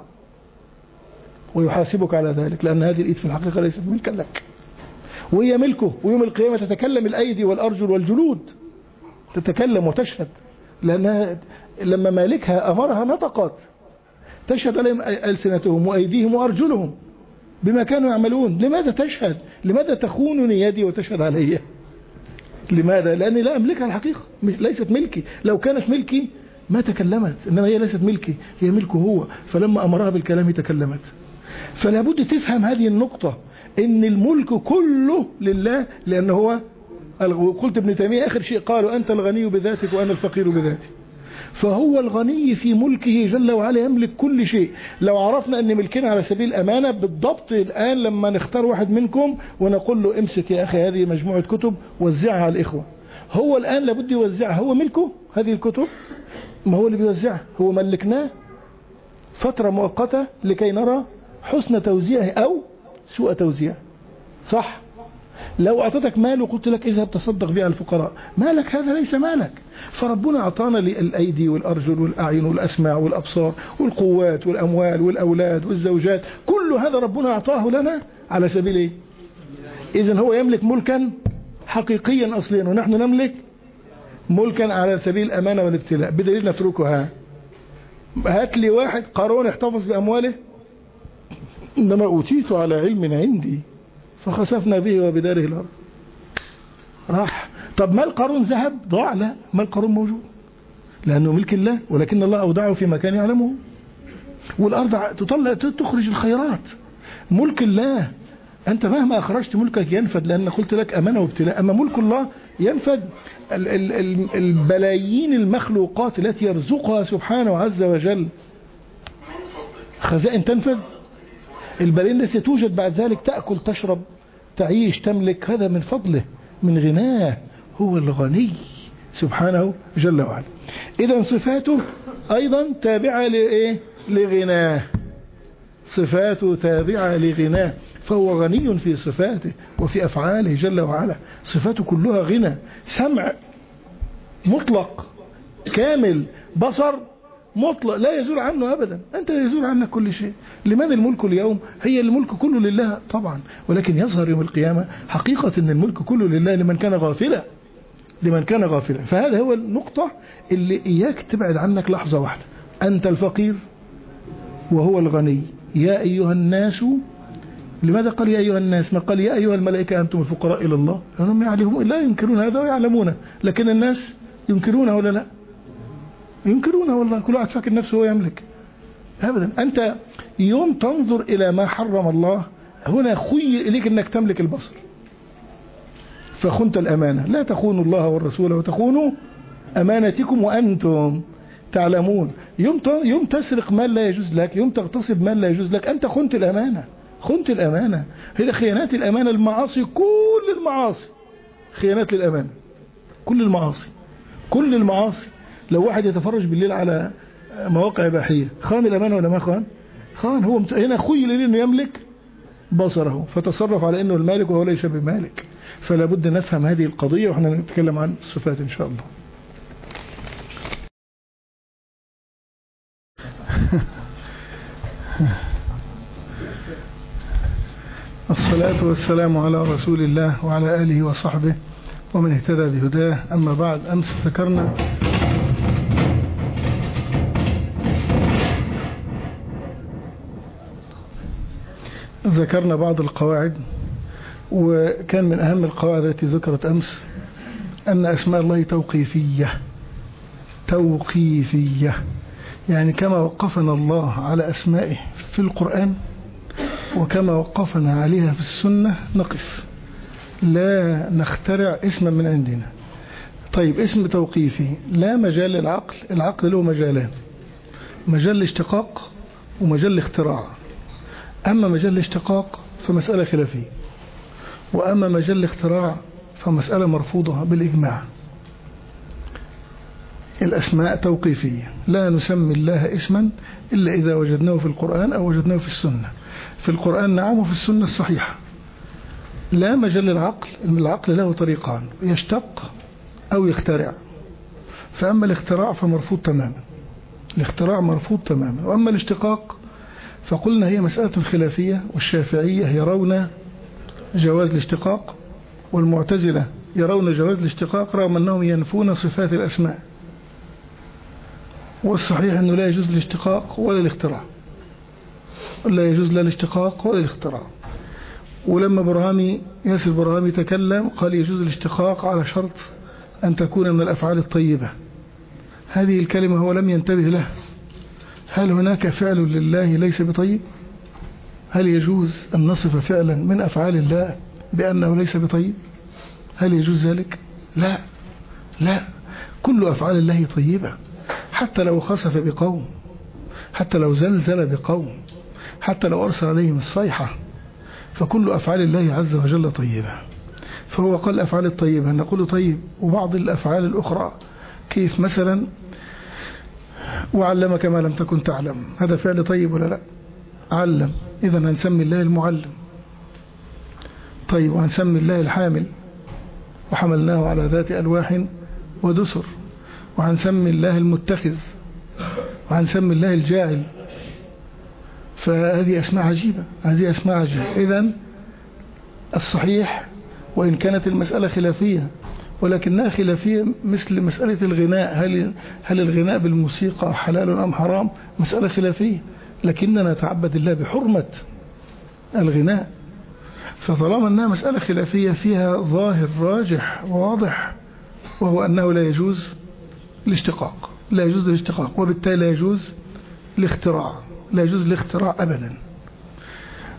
ويحاسبك على ذلك، لأن هذه الإيد في الحقيقة ليست ملكا لك وهي ملكه. ويوم القيامة تتكلم الأيدي والأرجل والجلود، تتكلم وتشهد، لأنها لما مالكها أمرها نطقت، تشهد عليهم ألسنتهم وأيديهم وأرجلهم بما كانوا يعملون. لماذا تشهد؟ لماذا تخونني يدي وتشهد علي؟ لماذا؟ لأني لا أملكها الحقيقة، ليست ملكي. لو كانت ملكي ما تكلمت، إنما هي ليست ملكي، هي ملكه هو، فلما أمرها بالكلام تكلمت. فلا بد تفهم هذه النقطة، إن الملك كله لله، لأنه هو. قلت ابن تيمية آخر شيء قالوا أنت الغني بذاتك وأنا الفقير بذاتي. فهو الغني في ملكه جل وعلا يملك كل شيء. لو عرفنا أن ملكنا على سبيل الأمانة بالضبط، الآن لما نختار واحد منكم ونقول له امسك يا أخي هذه مجموعة كتب وزعها على الإخوة، هو الآن لابد يوزعها، هو ملكه هذه الكتب، ما هو اللي بيوزعها، هو ملكناه فترة مؤقتة لكي نرى حسن توزيعه أو سوء توزيعه، صح؟ لو أعطتك مال وقلت لك اذهب تصدق بها على الفقراء، مالك هذا ليس مالك. فربنا أعطانا الأيدي والأرجل والأعين والأسماع والأبصار والقوات والأموال والأولاد والزوجات، كل هذا ربنا أعطاه لنا على سبيل إيه؟ إذن هو يملك ملكا حقيقيا أصليا، ونحن نملك ملكا على سبيل الأمانة والابتلاء، بدليل نتركها. هات لي واحد قارون احتفظ بأمواله، إنما أوتيت على علم عندي فخسفنا به وبداره الأرض، راح. طب مال قارون ذهب ضاع؟ لا، مال قارون موجود لأنه ملك الله، ولكن الله أودعه في مكان يعلمه. والأرض تطلع تخرج الخيرات، ملك الله. أنت مهما أخرجت ملكك ينفد، لأن قلت لك أمانة وابتلاء. أما ملك الله ينفد. البلايين المخلوقات التي يرزقها سبحانه عز وجل خزائن تنفد. البلايين التي توجد بعد ذلك تأكل تشرب تعيش تملك، هذا من فضله من غناه. هو الغني سبحانه جل وعلا. إذا صفاته أيضا تابعة لإيه؟ لغناه. صفاته تابعة لغناه، فهو غني في صفاته وفي أفعاله جل وعلا. صفاته كلها غنى، سمع مطلق كامل، بصر مطلق لا يزول عنه أبدا. أنت يزول عنك كل شيء. لمن الملك اليوم؟ هي الملك كله لله طبعا، ولكن يظهر يوم القيامة حقيقة أن الملك كله لله لمن كان غافلا، لمن كان غافلا. فهذا هو النقطة اللي إياك تبعد عنك لحظة واحدة. أنت الفقير وهو الغني. يا أيها الناس، لماذا قال يا أيها الناس؟ ما قال يا أيها الملائكة أنتم الفقراء إلى الله؟ لأنهم يعلمون لا ينكرون هذا ويعلمونه، لكن الناس ينكرونه ولا لا؟ ينكرونه والله. كل واحد فاكر نفسه هو يملك. أبدا. أنت يوم تنظر إلى ما حرم الله هنا خير إليك أنك تملك البصر، فخنت الأمانة. لا تخونوا الله والرسول وتخونوا أمانتكم وأنتم تعلمون. يوم يوم تسرق مال لا يجوز لك، يوم تغتصب مال لا يجوز لك، أنت خنت الأمانة. خنت الأمانة. هي خيانات الأمانة. المعاصي كل المعاصي خيانات للأمانة. كل المعاصي كل المعاصي. لو واحد يتفرج بالليل على مواقع إباحية خان الأمانة ولا ما خان؟ خان. هو هنا خيل إليه أنه يملك بصره فتصرف على أنه المالك وهو ليس بمالك. فلا بد نفهم هذه القضية وإحنا نتكلم عن الصفات إن شاء الله. الصلاة والسلام على رسول الله وعلى آله وصحبه ومن اهتدى بهداه. أما بعد، أمس ذكرنا ذكرنا بعض القواعد، وكان من أهم القواعد التي ذكرت أمس أن أسماء الله توقيفية. توقيفية يعني كما وقفنا الله على أسمائه في القرآن وكما وقفنا عليها في السنة نقف، لا نخترع اسما من عندنا. طيب، اسم توقيفي لا مجال للعقل. العقل له مجالان، مجال الاشتقاق ومجال الاختراع. أما مجال الاشتقاق فمسألة خلافية، وأما مجال الاختراع فمسألة مرفوضة بالإجماع. الأسماء توقيفية، لا نسمي الله اسما إلا إذا وجدناه في القرآن أو وجدناه في السنة. في القرآن نعم، وفي السنة الصحيحة. لا مجال للعقل. العقل له طريقان، يشتق أو يخترع. فأما الاختراع فمرفوض تماما، الاختراع مرفوض تماما. وأما الاشتقاق فقلنا هي مسألة خلافية، والشافعية يرون جواز الاشتقاق، والمعتزلة يرون جواز الاشتقاق رغم أنهم ينفون صفات الأسماء. والصحيح أنه لا يجوز الاشتقاق ولا الاختراع، لا يجوز لا الاشتقاق ولا الاختراع. ولما برهامي ياسر برهامي تكلم قال يجوز الاشتقاق على شرط أن تكون من الأفعال الطيبة. هذه الكلمة هو لم ينتبه له. هل هناك فعل لله ليس بطيب؟ هل يجوز أن نصف فعلا من أفعال الله بأنه ليس بطيب؟ هل يجوز ذلك؟ لا لا، كل أفعال الله طيبة، حتى لو خسف بقوم، حتى لو زلزل بقوم، حتى لو أرسل عليهم الصيحة، فكل أفعال الله عز وجل طيبة. فهو قال الأفعال الطيبة نقول طيب. وبعض الأفعال الأخرى كيف مثلا وعلمك ما لم تكن تعلم، هذا فعل طيب ولا لا؟ علم، إذا هنسمي الله المعلم. طيب، وهنسمي الله الحامل، وحملناه على ذات ألواح ودسر. وهنسمي الله المتخذ، وهنسمي الله الجاعل. فهذه أسماء عجيبة، هذه أسماء عجيبة. إذن الصحيح وإن كانت المسألة خلافية، ولكنها خلافية مثل مسألة الغناء. هل هل الغناء بالموسيقى حلال أم حرام؟ مسألة خلافية، لكننا نتعبد الله بحرمة الغناء. فطالما أنها مسألة خلافية فيها ظاهر راجح وواضح، وهو أنه لا يجوز الاشتقاق، لا يجوز الاشتقاق، وبالتالي لا يجوز الاختراع، لا يجوز الاختراع أبدا.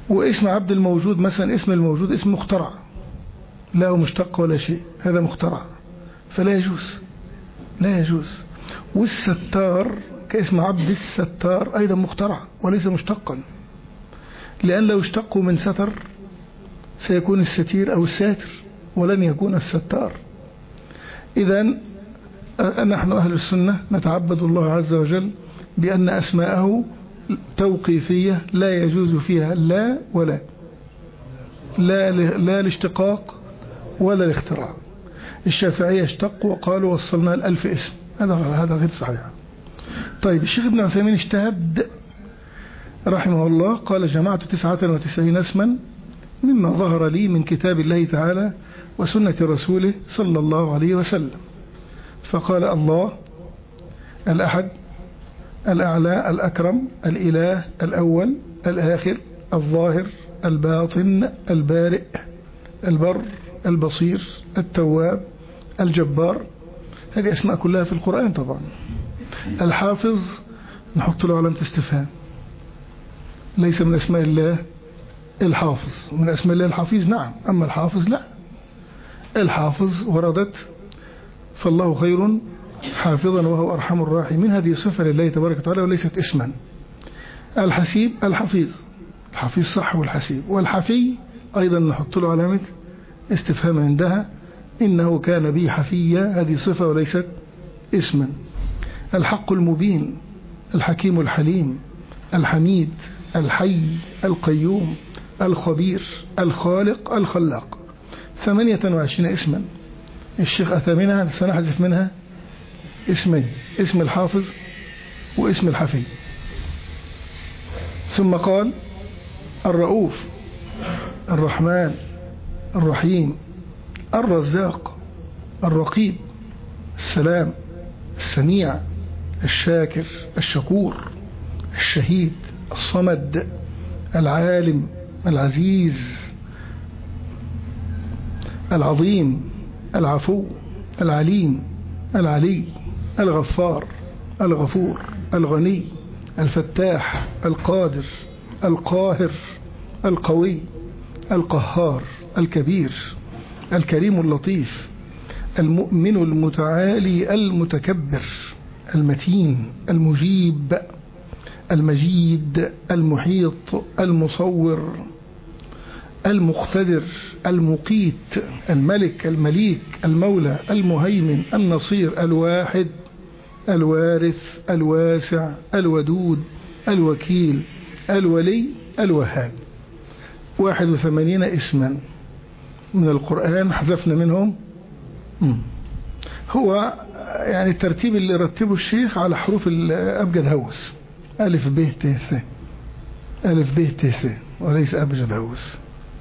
واسم عبد الموجود مثلا، اسم الموجود اسم مخترع لا هو مشتق ولا شيء، هذا مخترع فلا يجوز، لا يجوز. والستار كاسم عبد الستار أيضا مخترع وليس مشتقا، لأن لو اشتقوا من ستر سيكون الستير أو الساتر ولن يكون الستار. إذن نحن أهل السنة نتعبد الله عز وجل بأن أسماءه توقيفية لا يجوز فيها لا ولا لا, لا الاشتقاق ولا الاختراع. الشافعية اشتقوا وقالوا وصلنا الألف اسم، هذا هذا غير صحيح. طيب الشيخ ابن عثيمين اجتهد رحمه الله، قال جمعت تسعة وتسعين اسما مما ظهر لي من كتاب الله تعالى وسنة رسوله صلى الله عليه وسلم. فقال الله الأحد، الأعلى، الأكرم، الإله، الأول، الآخر، الظاهر، الباطن، البارئ، البر، البصير، التواب، الجبار. هذه أسماء كلها في القرآن طبعا. الحافظ نحط له علامة استفهام، ليس من أسماء الله الحافظ، من أسماء الله الحفيظ نعم، أما الحافظ لا. الحافظ وردت فالله خير حافظا وهو أرحم الراحمين، هذه صفة لله تبارك وتعالى وليست اسما. الحسيب الحفيظ، الحفيظ صح والحسيب. والحفي أيضا نحط له علامة استفهام عندها، إنه كان بي حفيا، هذه صفة وليست اسما. الحق المبين، الحكيم الحليم، الحميد، الحي، القيوم، الخبير، الخالق، الخلاق. ثمانية وعشرين اسما. الشيخ أتى منها سنحذف منها اسمين، اسم الحافظ واسم الحفي. ثم قال الرؤوف، الرحمن، الرحيم، الرزاق، الرقيب، السلام، السميع، الشاكر، الشكور، الشهيد، الصمد، العالم، العزيز، العظيم، العفو، العليم، العلي، الغفار، الغفور، الغني، الفتاح، القادر، القاهر، القوي، القهار، الكبير، الكريم اللطيف، المؤمن المتعالي المتكبر، المتين، المجيب، المجيد، المحيط، المصور، المقتدر، المقيت، الملك، المليك، المولى، المهيمن، النصير، الواحد، الوارث، الواسع، الودود، الوكيل، الولي، الوهاب. واحد وثمانين اسما من القرآن حذفنا منهم. هو يعني الترتيب اللي رتبه الشيخ على حروف الأبجد هوس، ألف ب ت ث، ألف ب ت ث، وليس أبجد هوس.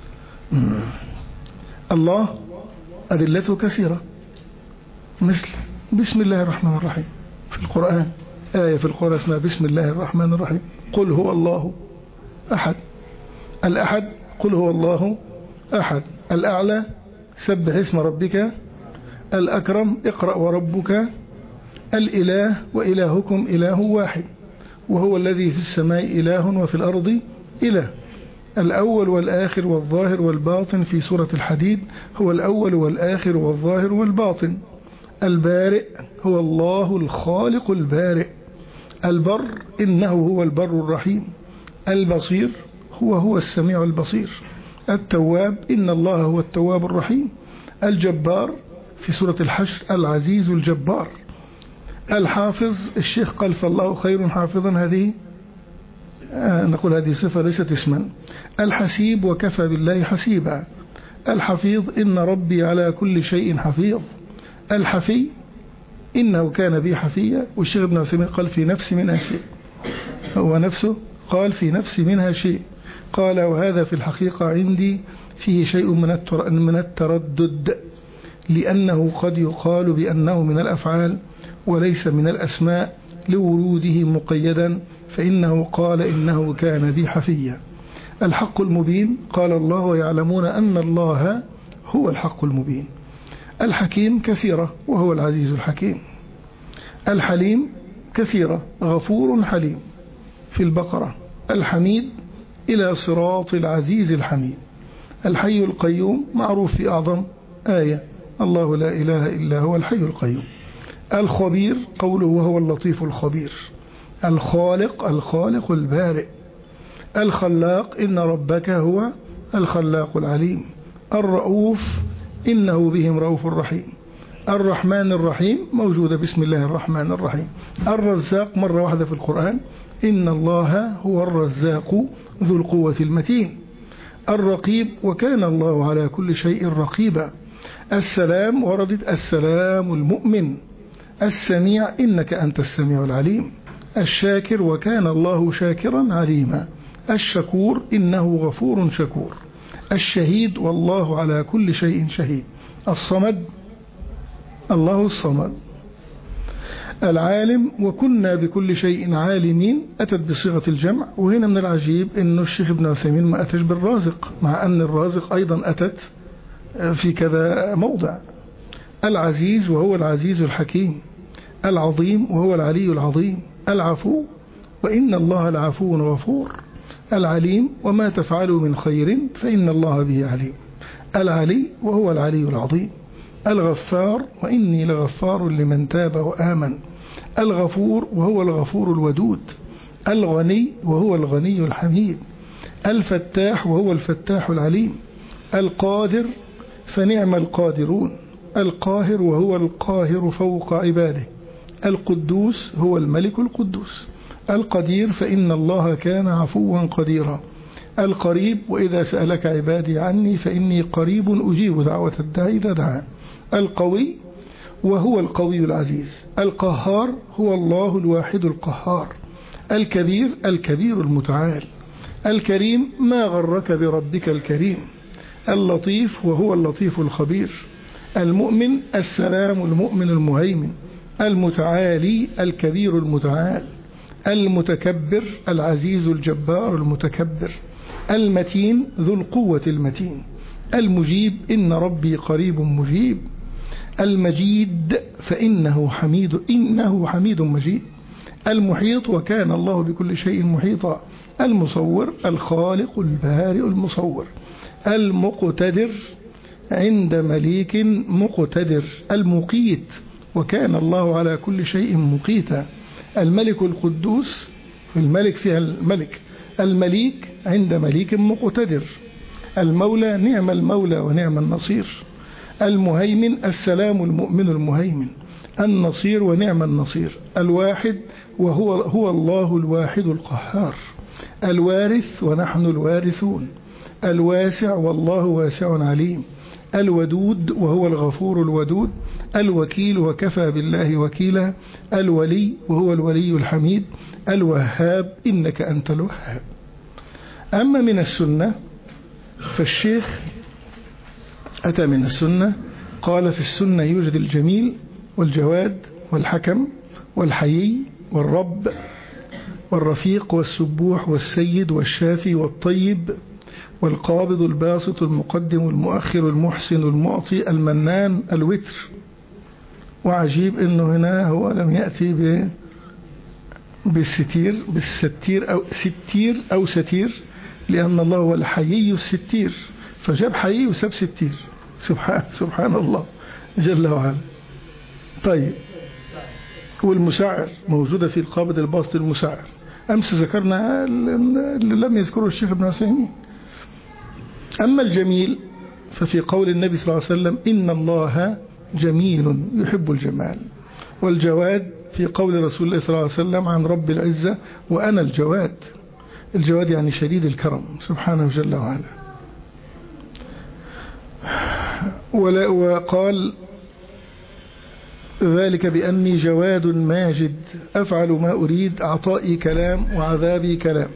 الله أدلته كثيرة، مثل بسم الله الرحمن الرحيم في القرآن، آية في القرآن اسمها بسم الله الرحمن الرحيم. قل هو الله أحد، الأحد قل هو الله أحد. الأعلى سبح اسم ربك الأكرم اقرأ وربك. الإله وإلهكم إله واحد وهو الذي في السماء إله وفي الأرض إله. الأول والآخر والظاهر والباطن في سورة الحديد هو الأول والآخر والظاهر والباطن. البارئ هو الله الخالق البارئ. البر إنه هو البر الرحيم. البصير هو هو السميع البصير. التواب إن الله هو التواب الرحيم. الجبار في سورة الحشر العزيز الجبار. الحافظ الشيخ قال فالله خير حافظا، هذه آه نقول هذه صفة ليست اسما. الحسيب وكفى بالله حسيبا. الحفيظ إن ربي على كل شيء حفيظ. الحفي إنه كان بي حفيا. والشيخ ابن عثيمين قال في نفسي منها شيء، هو نفسه قال في نفسي منها شيء. قال وهذا في الحقيقة عندي فيه شيء من التردد، لأنه قد يقال بأنه من الأفعال وليس من الأسماء لوروده مقيدا، فإنه قال إنه كان بي حفيا. الحق المبين قال الله ويعلمون أن الله هو الحق المبين. الحكيم كثيرة وهو العزيز الحكيم. الحليم كثيرة غفور حليم في البقرة. الحميد إلى صراط العزيز الحميد. الحي القيوم معروف في أعظم آية، الله لا إله إلا هو الحي القيوم. الخبير قوله وهو اللطيف الخبير. الخالق الخالق البارئ. الخلاق إن ربك هو الخلاق العليم. الرؤوف إنه بهم رؤوف رحيم. الرحمن الرحيم موجودة بسم الله الرحمن الرحيم. الرزاق مرة واحدة في القرآن، إن الله هو الرزاق ذو القوة المتين. الرقيب وكان الله على كل شيء رقيبا. السلام وردت السلام المؤمن. السميع إنك أنت السميع العليم. الشاكر وكان الله شاكرا عليما. الشكور إنه غفور شكور. الشهيد والله على كل شيء شهيد. الصمد الله الصمد. العالم وكنا بكل شيء عالمين أتت بصيغة الجمع، وهنا من العجيب أنه الشيخ ابن عثيمين ما أتش بالرازق، مع أن الرازق أيضا أتت في كذا موضع. العزيز وهو العزيز الحكيم. العظيم وهو العلي العظيم. العفو وإن الله لعفو غفور. العليم وما تفعلوا من خير فإن الله به عليم. العلي وهو العلي العظيم. الغفار وإني لغفار لمن تاب وآمن. الغفور وهو الغفور الودود. الغني وهو الغني الحميد. الفتاح وهو الفتاح العليم. القادر فنعم القادرون. القاهر وهو القاهر فوق عباده. القدوس هو الملك القدوس. القدير فإن الله كان عفوا قديرا. القريب وإذا سألك عبادي عني فإني قريب أجيب دعوة الداعي إذا دعان. القوي وهو القوي العزيز. القهار هو الله الواحد القهار. الكبير الكبير المتعال. الكريم ما غرك بربك الكريم. اللطيف وهو اللطيف الخبير. المؤمن السلام المؤمن المهيمن. المتعالي الكبير المتعال. المتكبر العزيز الجبار المتكبر. المتين ذو القوة المتين. المجيب إن ربي قريب مجيب. المجيد فإنه حميد إنه حميد مجيد. المحيط وكان الله بكل شيء محيطا. المصور الخالق البارئ المصور. المقتدر عند مليك مقتدر. المقيت وكان الله على كل شيء مقيتا. الملك القدوس الملك فيها الملك. المليك عند مليك مقتدر. المولى نعم المولى ونعم النصير. المهيمن السلام المؤمن المهيمن. النصير ونعم النصير. الواحد وهو هو الله الواحد القهار. الوارث ونحن الوارثون. الواسع والله واسع عليم. الودود وهو الغفور الودود. الوكيل وكفى بالله وكيلا. الولي وهو الولي الحميد. الوهاب إنك أنت الوهاب. أما من السنة فالشيخ أتى من السنة قال في السنة يوجد الجميل والجواد والحكم والحيي والرب والرفيق والسبوح والسيد والشافي والطيب والقابض الباسط المقدم المؤخر المحسن المعطي المنان الوتر. وعجيب أنه هنا هو لم يأتي ب بالستير بالستير أو ستير أو ستير، لأن الله هو الحيي الستير، فجاب حيي وساب ستير. سبحان سبحان الله جل وعلا. طيب، والمسعر موجودة في القابض الباسط المسعر. أمس ذكرنا اللي لم يذكره الشيخ ابن عثيمين. أما الجميل ففي قول النبي صلى الله عليه وسلم إن الله جميل يحب الجمال. والجواد في قول رسول الله صلى الله عليه وسلم عن رب العزة وأنا الجواد. الجواد يعني شديد الكرم سبحانه جل وعلا. وقال ذلك بأني جواد ماجد أفعل ما أريد عطائي كلام وعذابي كلام.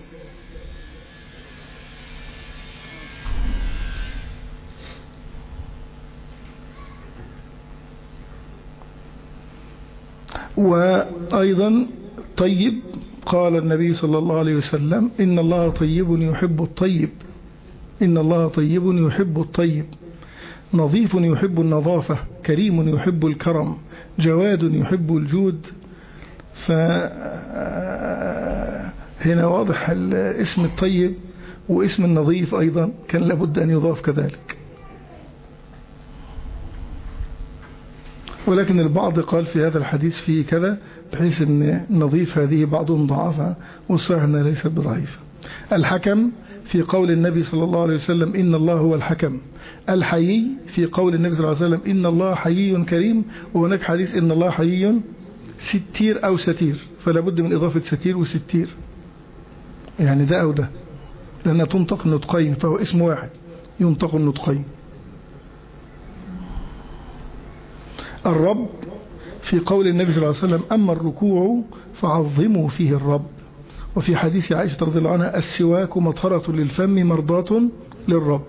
وأيضا طيب قال النبي صلى الله عليه وسلم إن الله طيب يحب الطيب. إن الله طيب يحب الطيب. نظيف يحب النظافة. كريم يحب الكرم. جواد يحب الجود. فهنا واضح الاسم الطيب واسم النظيف أيضا كان لابد أن يضاف كذلك. ولكن البعض قال في هذا الحديث فيه كذا، بحيث أن نظيف هذه بعضهم ضعفها والصحيح أنها ليست بضعيفة. الحكم في قول النبي صلى الله عليه وسلم إن الله هو الحكم. الحيي في قول النبي صلى الله عليه وسلم إن الله حيي كريم. وهناك حديث إن الله حيي ستير أو ستير، فلا بد من إضافة ستير وستير، يعني ده أو ده، لأنها تنطق النطقين، فهو اسم واحد ينطق النطقين. الرب في قول النبي صلى الله عليه وسلم أما الركوع فعظموا فيه الرب. وفي حديث عائشة رضي الله عنها السواك مطهرة للفم مرضاة للرب.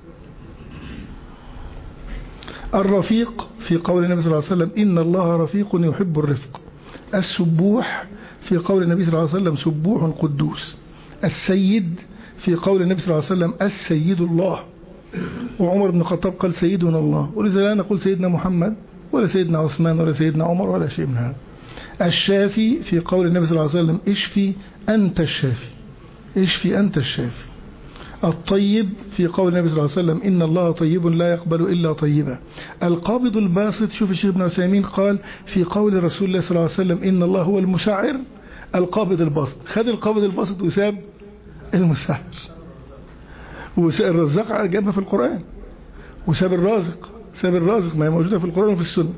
الرفيق في قول النبي صلى الله عليه وسلم إن الله رفيق يحب الرفق. السبوح في قول النبي صلى الله عليه وسلم سبوح قدوس. السيد في قول النبي صلى الله عليه وسلم السيد الله. وعمر بن الخطاب قال سيدنا الله، ولذا لا نقول سيدنا محمد ولا سيدنا عثمان ولا سيدنا عمر ولا شيء من هذا. الشافي في قول النبي صلى الله عليه وسلم اشفي أنت الشافي، اشفي أنت الشافي. الطيب في قول النبي صلى الله عليه وسلم إن الله طيب لا يقبل إلا طيبا. القابض الباسط، شوف الشيخ ابن عثيمين قال في قول رسول الله صلى الله عليه وسلم إن الله هو المسعر القابض الباسط، خذ القابض الباسط وساب المسعر. وساب الرزاق جابها في القرآن، وساب الرازق، ساب الرازق ما هي موجودة في القرآن وفي السنة.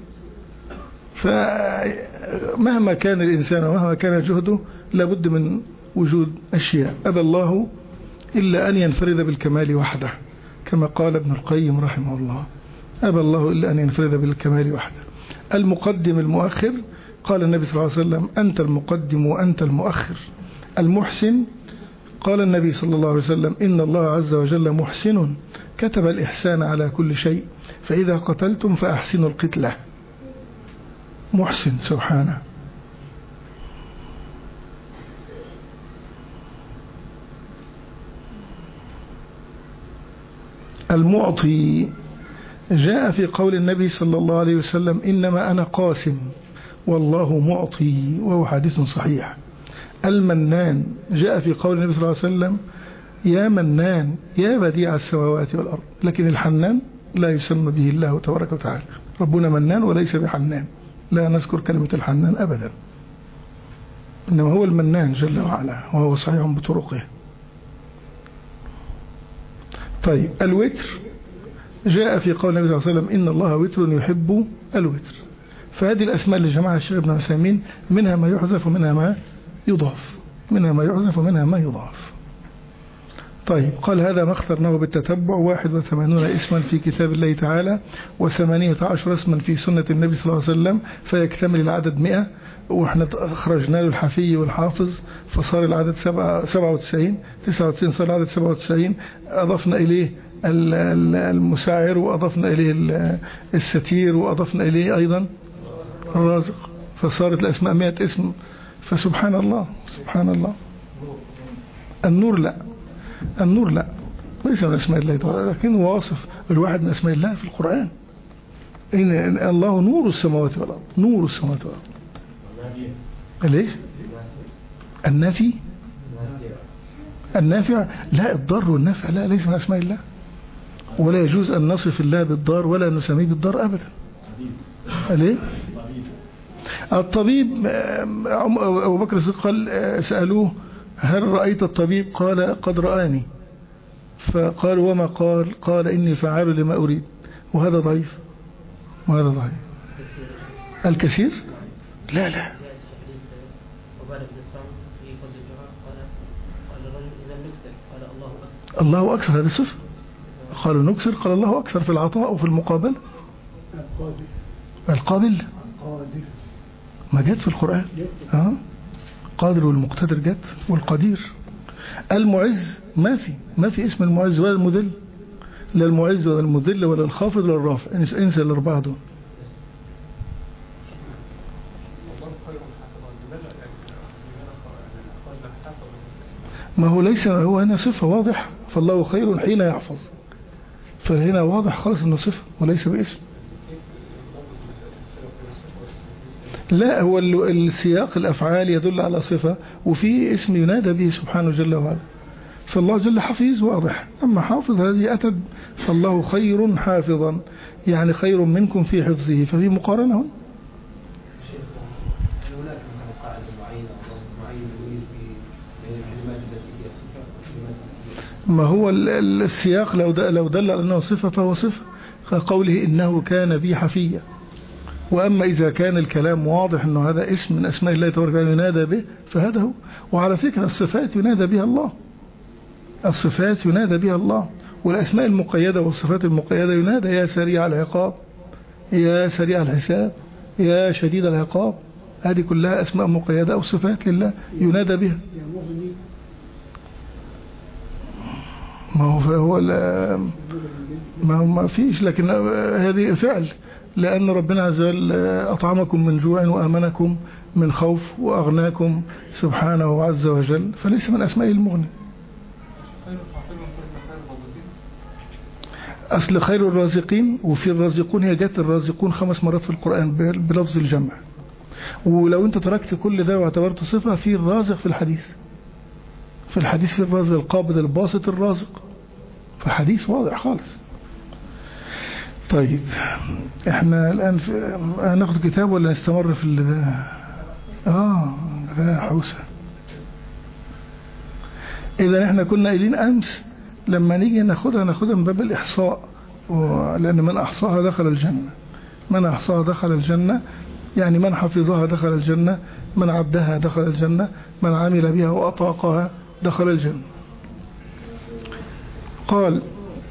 فمهما كان الإنسان ومهما كان جهده لابد من وجود أشياء. أبى الله إلا أن ينفرد بالكمال وحده، كما قال ابن القيم رحمه الله، أبى الله إلا أن ينفرد بالكمال وحده. المقدم المؤخر قال النبي صلى الله عليه وسلم أنت المقدم وأنت المؤخر. المحسن قال النبي صلى الله عليه وسلم إن الله عز وجل محسن كتب الإحسان على كل شيء فإذا قتلتم فأحسنوا القتلة. محسن سبحانه. المعطي جاء في قول النبي صلى الله عليه وسلم إنما أنا قاسم والله معطي، وهو حديث صحيح. المنان جاء في قول النبي صلى الله عليه وسلم يا منان يا بديع السماوات والأرض، لكن الحنان لا يسمى به الله تبارك وتعالى. ربنا منان وليس بحنان، لا نذكر كلمة الحنان أبدا، إنما هو المنان جل وعلا، وهو صحيح بطرقه. طيب الوتر جاء في قول النبي صلى الله عليه وسلم إن الله وتر يحب الوتر. فهذه الأسماء اللي جمعها الشيخ ابن عثيمين منها ما يحذف ومنها ما يضاف، منها ما يحذف ومنها ما يضاف. طيب قال هذا ما اخترناه بالتتبع واحد وثمانون اسما في كتاب الله تعالى وثمانية عشر اسما في سنة النبي صلى الله عليه وسلم، فيكتمل العدد مئة. واحنا اخرجنا له الحفي والحافظ فصار العدد سبعة وتسعين، تسعة وتسعين صار العدد سبعة وتسعين. اضفنا اليه المساعر واضفنا اليه الستير واضفنا اليه ايضا الرازق، فصارت الاسماء مئة اسم. فسبحان الله سبحان الله. النور لا، النور لا ليس من اسماء الله تعالى، لكن واصف الواحد من اسماء الله في القرآن. إن الله نور السماوات والأرض، نور السماوات والأرض. ليش؟ النافي النافع لا، الضار والنافع لا، ليس من اسماء الله، ولا يجوز أن نصف الله بالضار ولا نسميه بالضار أبدا. ليه؟ الطبيب أبو بكر الصديق قال سألوه هل رأيت الطبيب؟ قال قد رآني. فقال وما قال؟ قال إني فعال لما أريد. وهذا ضعيف، وهذا ضعيف. الكثير لا لا الله أكثر، هذا صفة. قالوا نكسر، قال الله أكثر في العطاء وفي المقابل. القابل ما جت في القرآن، ها قادر والمقتدر جت والقدير. المعز ما في، ما في اسم المعز ولا المذل، لا المعز ولا المذل ولا الخافض ولا الرافع، انسى الأربعة دول. ما هو ليس، هو هنا صفة واضح، فالله خير حين يحفظ، فهنا واضح خالص انه صفة وليس باسم. لا، هو السياق الأفعال يدل على صفة، وفي اسم ينادى به سبحانه جل وعلا. فالله جل حفيظ واضح. أما حافظ الذي أتت فالله خير حافظا، يعني خير منكم في حفظه، ففي مقارنة. ما هو السياق لو لو دل على أنه صفة فهو صفة، كقوله إنه كان بي حفيا. وأما إذا كان الكلام واضح أنه هذا اسم من أسماء الله تبارك وتعالى ينادى به فهذا هو. وعلى فكرة الصفات ينادى بها الله، الصفات ينادى بها الله، والأسماء المقيدة والصفات المقيدة ينادى يا سريع العقاب، يا سريع الحساب، يا شديد العقاب. هذه كلها أسماء مقيدة أو صفات لله ينادى بها. ما هو هو ما هو ما فيش، لكن هذه فعل، لأن ربنا عز وجل أطعمكم من جوع وآمنكم من خوف وأغناكم سبحانه عز وجل، فليس من أسماء المغني. أصل خير الرازقين، وفي الرازقون هي جت الرازقون خمس مرات في القرآن بلفظ الجمع. ولو أنت تركت كل ده واعتبرت صفة، في الرازق في الحديث، في الحديث في الرازق القابض الباسط الرازق، فحديث واضح خالص. طيب احنا الآن في... هناخد كتاب ولا نستمر في ال... اه لا حوسة. إذا احنا كنا قايلين أمس لما نيجي ناخدها ناخدها من باب الإحصاء، و... لأن من أحصاها دخل الجنة، من أحصاها دخل الجنة، يعني من حفظها دخل الجنة، من عدها دخل الجنة، من عمل بها وأطاقها دخل الجنة. قال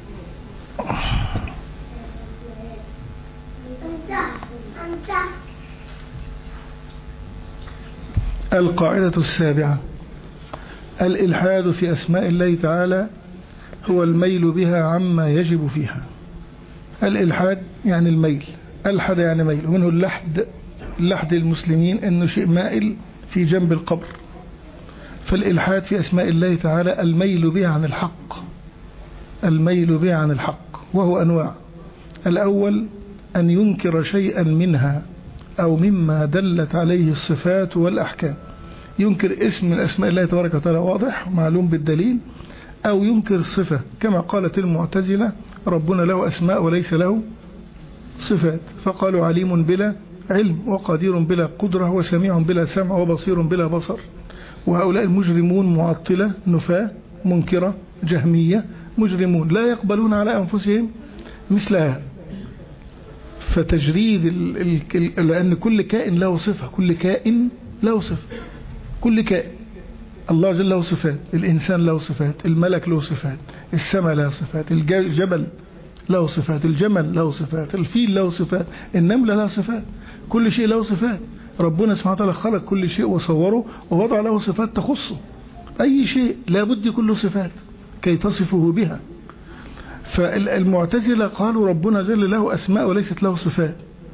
القاعدة السابعة: الإلحاد في أسماء الله تعالى هو الميل بها عما يجب فيها. الإلحاد يعني الميل، ألحد يعني ميل، ومنه اللحد، اللحد المسلمين أنه شيء مائل في جنب القبر. فالإلحاد في أسماء الله تعالى الميل بها عن الحق، الميل بها عن الحق، وهو أنواع. الأول أن ينكر شيئا منها أو مما دلت عليه الصفات والأحكام، ينكر اسم من أسماء الله تبارك وتعالى واضح معلوم بالدليل، أو ينكر صفة كما قالت المعتزلة ربنا له أسماء وليس له صفات، فقالوا عليم بلا علم، وقدير بلا قدرة، وسميع بلا سمع، وبصير بلا بصر. وهؤلاء المجرمون معطلة نفاة منكرة جهمية، مجرمون لا يقبلون على أنفسهم مثلها. فتجريد ال... ال... لأن كل كائن له صفة، كل كائن له صفة، كل كائن. الله جل له صفات، الإنسان له صفات، الملك له صفات، السماء له صفات، الجبل له صفات، الجمل له صفات، الفيل له صفات، النملة له صفات، كل شيء له صفات. ربنا سبحانه وتعالى خلق كل شيء وصوره ووضع له صفات تخصه، أي شيء لابد كله صفات كي تصفه بها. فالمعتزلة قالوا ربنا جل له أسماء وليست له صفات،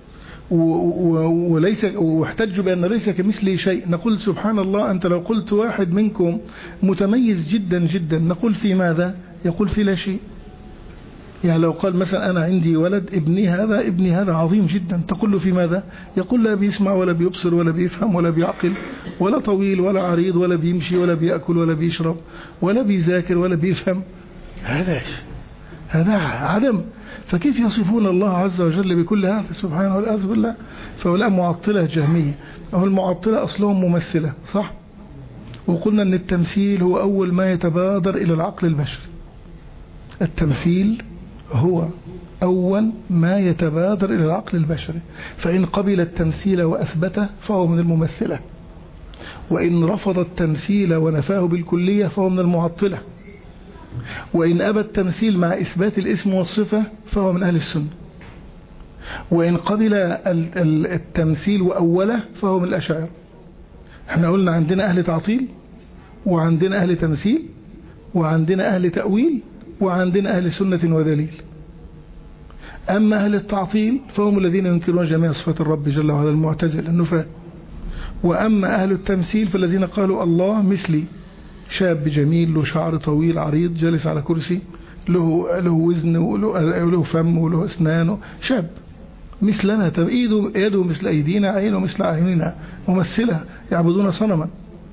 وليس واحتجوا بأن ليس كمثله شيء. نقول سبحان الله، أنت لو قلت واحد منكم متميز جدا جدا، نقول في ماذا؟ يقول في لا شيء. يعني لو قال مثلا أنا عندي ولد ابني هذا ابني هذا عظيم جدا، تقول له في ماذا؟ يقول لا بيسمع ولا بيبصر ولا بيفهم ولا بيعقل ولا طويل ولا عريض ولا بيمشي ولا بيأكل ولا بيشرب ولا بيذاكر ولا بيفهم. هذا هذا عدم. فكيف يصفون الله عز وجل بكل هذا سبحانه والعياذ بالله؟ فهؤلاء معطلة جهمية، أو المعطلة أصلهم ممثلة، صح؟ وقلنا أن التمثيل هو أول ما يتبادر إلى العقل البشري. التمثيل هو أول ما يتبادر إلى العقل البشري، فإن قبل التمثيل وأثبته فهو من الممثلة، وإن رفض التمثيل ونفاه بالكلية فهو من المعطلة، وإن أبى التمثيل مع إثبات الاسم والصفة فهو من أهل السنة، وإن قبل التمثيل وأوله فهو من الأشاعرة. احنا قلنا عندنا أهل تعطيل، وعندنا أهل تمثيل، وعندنا أهل تأويل، وعندنا أهل سنة ودليل. أما أهل التعطيل فهم الذين ينكرون جميع صفات الرب جل وعلا، المعتزلة النفاة. وأما أهل التمثيل فالذين قالوا الله مثلي، شاب جميل له شعر طويل عريض جالس على كرسي، له له وزن وله فم وله أسنان، شاب مثلنا، يده يده مثل أيدينا، عينه مثل عيننا، ممثلة، يعبدون صنما.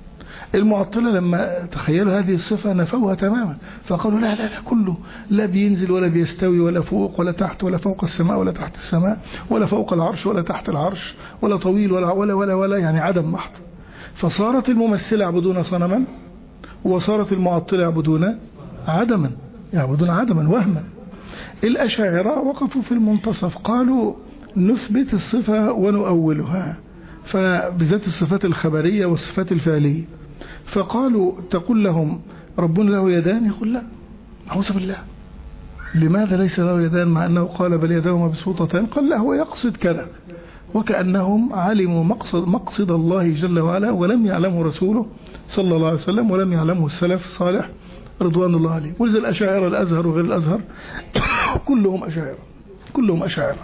المعطلة لما تخيلوا هذه الصفة نفوها تماما، فقالوا لا لا لا كله لا بينزل ولا بيستوي ولا فوق ولا تحت ولا فوق السماء ولا تحت السماء ولا فوق العرش ولا تحت العرش ولا طويل ولا ولا ولا, ولا يعني عدم محض. فصارت الممثلة يعبدون صنما وصارت المعطلة يعبدون عدما، يعبدون عدما وهما. الأشاعرة وقفوا في المنتصف، قالوا نثبت الصفة ونؤولها، فبذات الصفات الخبرية والصفات الفعلية. فقالوا تقول لهم ربنا له يدان، يقول لا أعوذ بالله، لماذا ليس له يدان مع أنه قال بل يداهما مبسوطتان؟ قال لا هو يقصد كذا، وكأنهم علموا مقصد, مقصد الله جل وعلا ولم يعلمه رسوله صلى الله عليه وسلم ولم يعلمه السلف الصالح رضوان الله عليه. ولذا الأشاعرة الأزهر وغير الأزهر كلهم أشاعرة، كلهم أشاعرة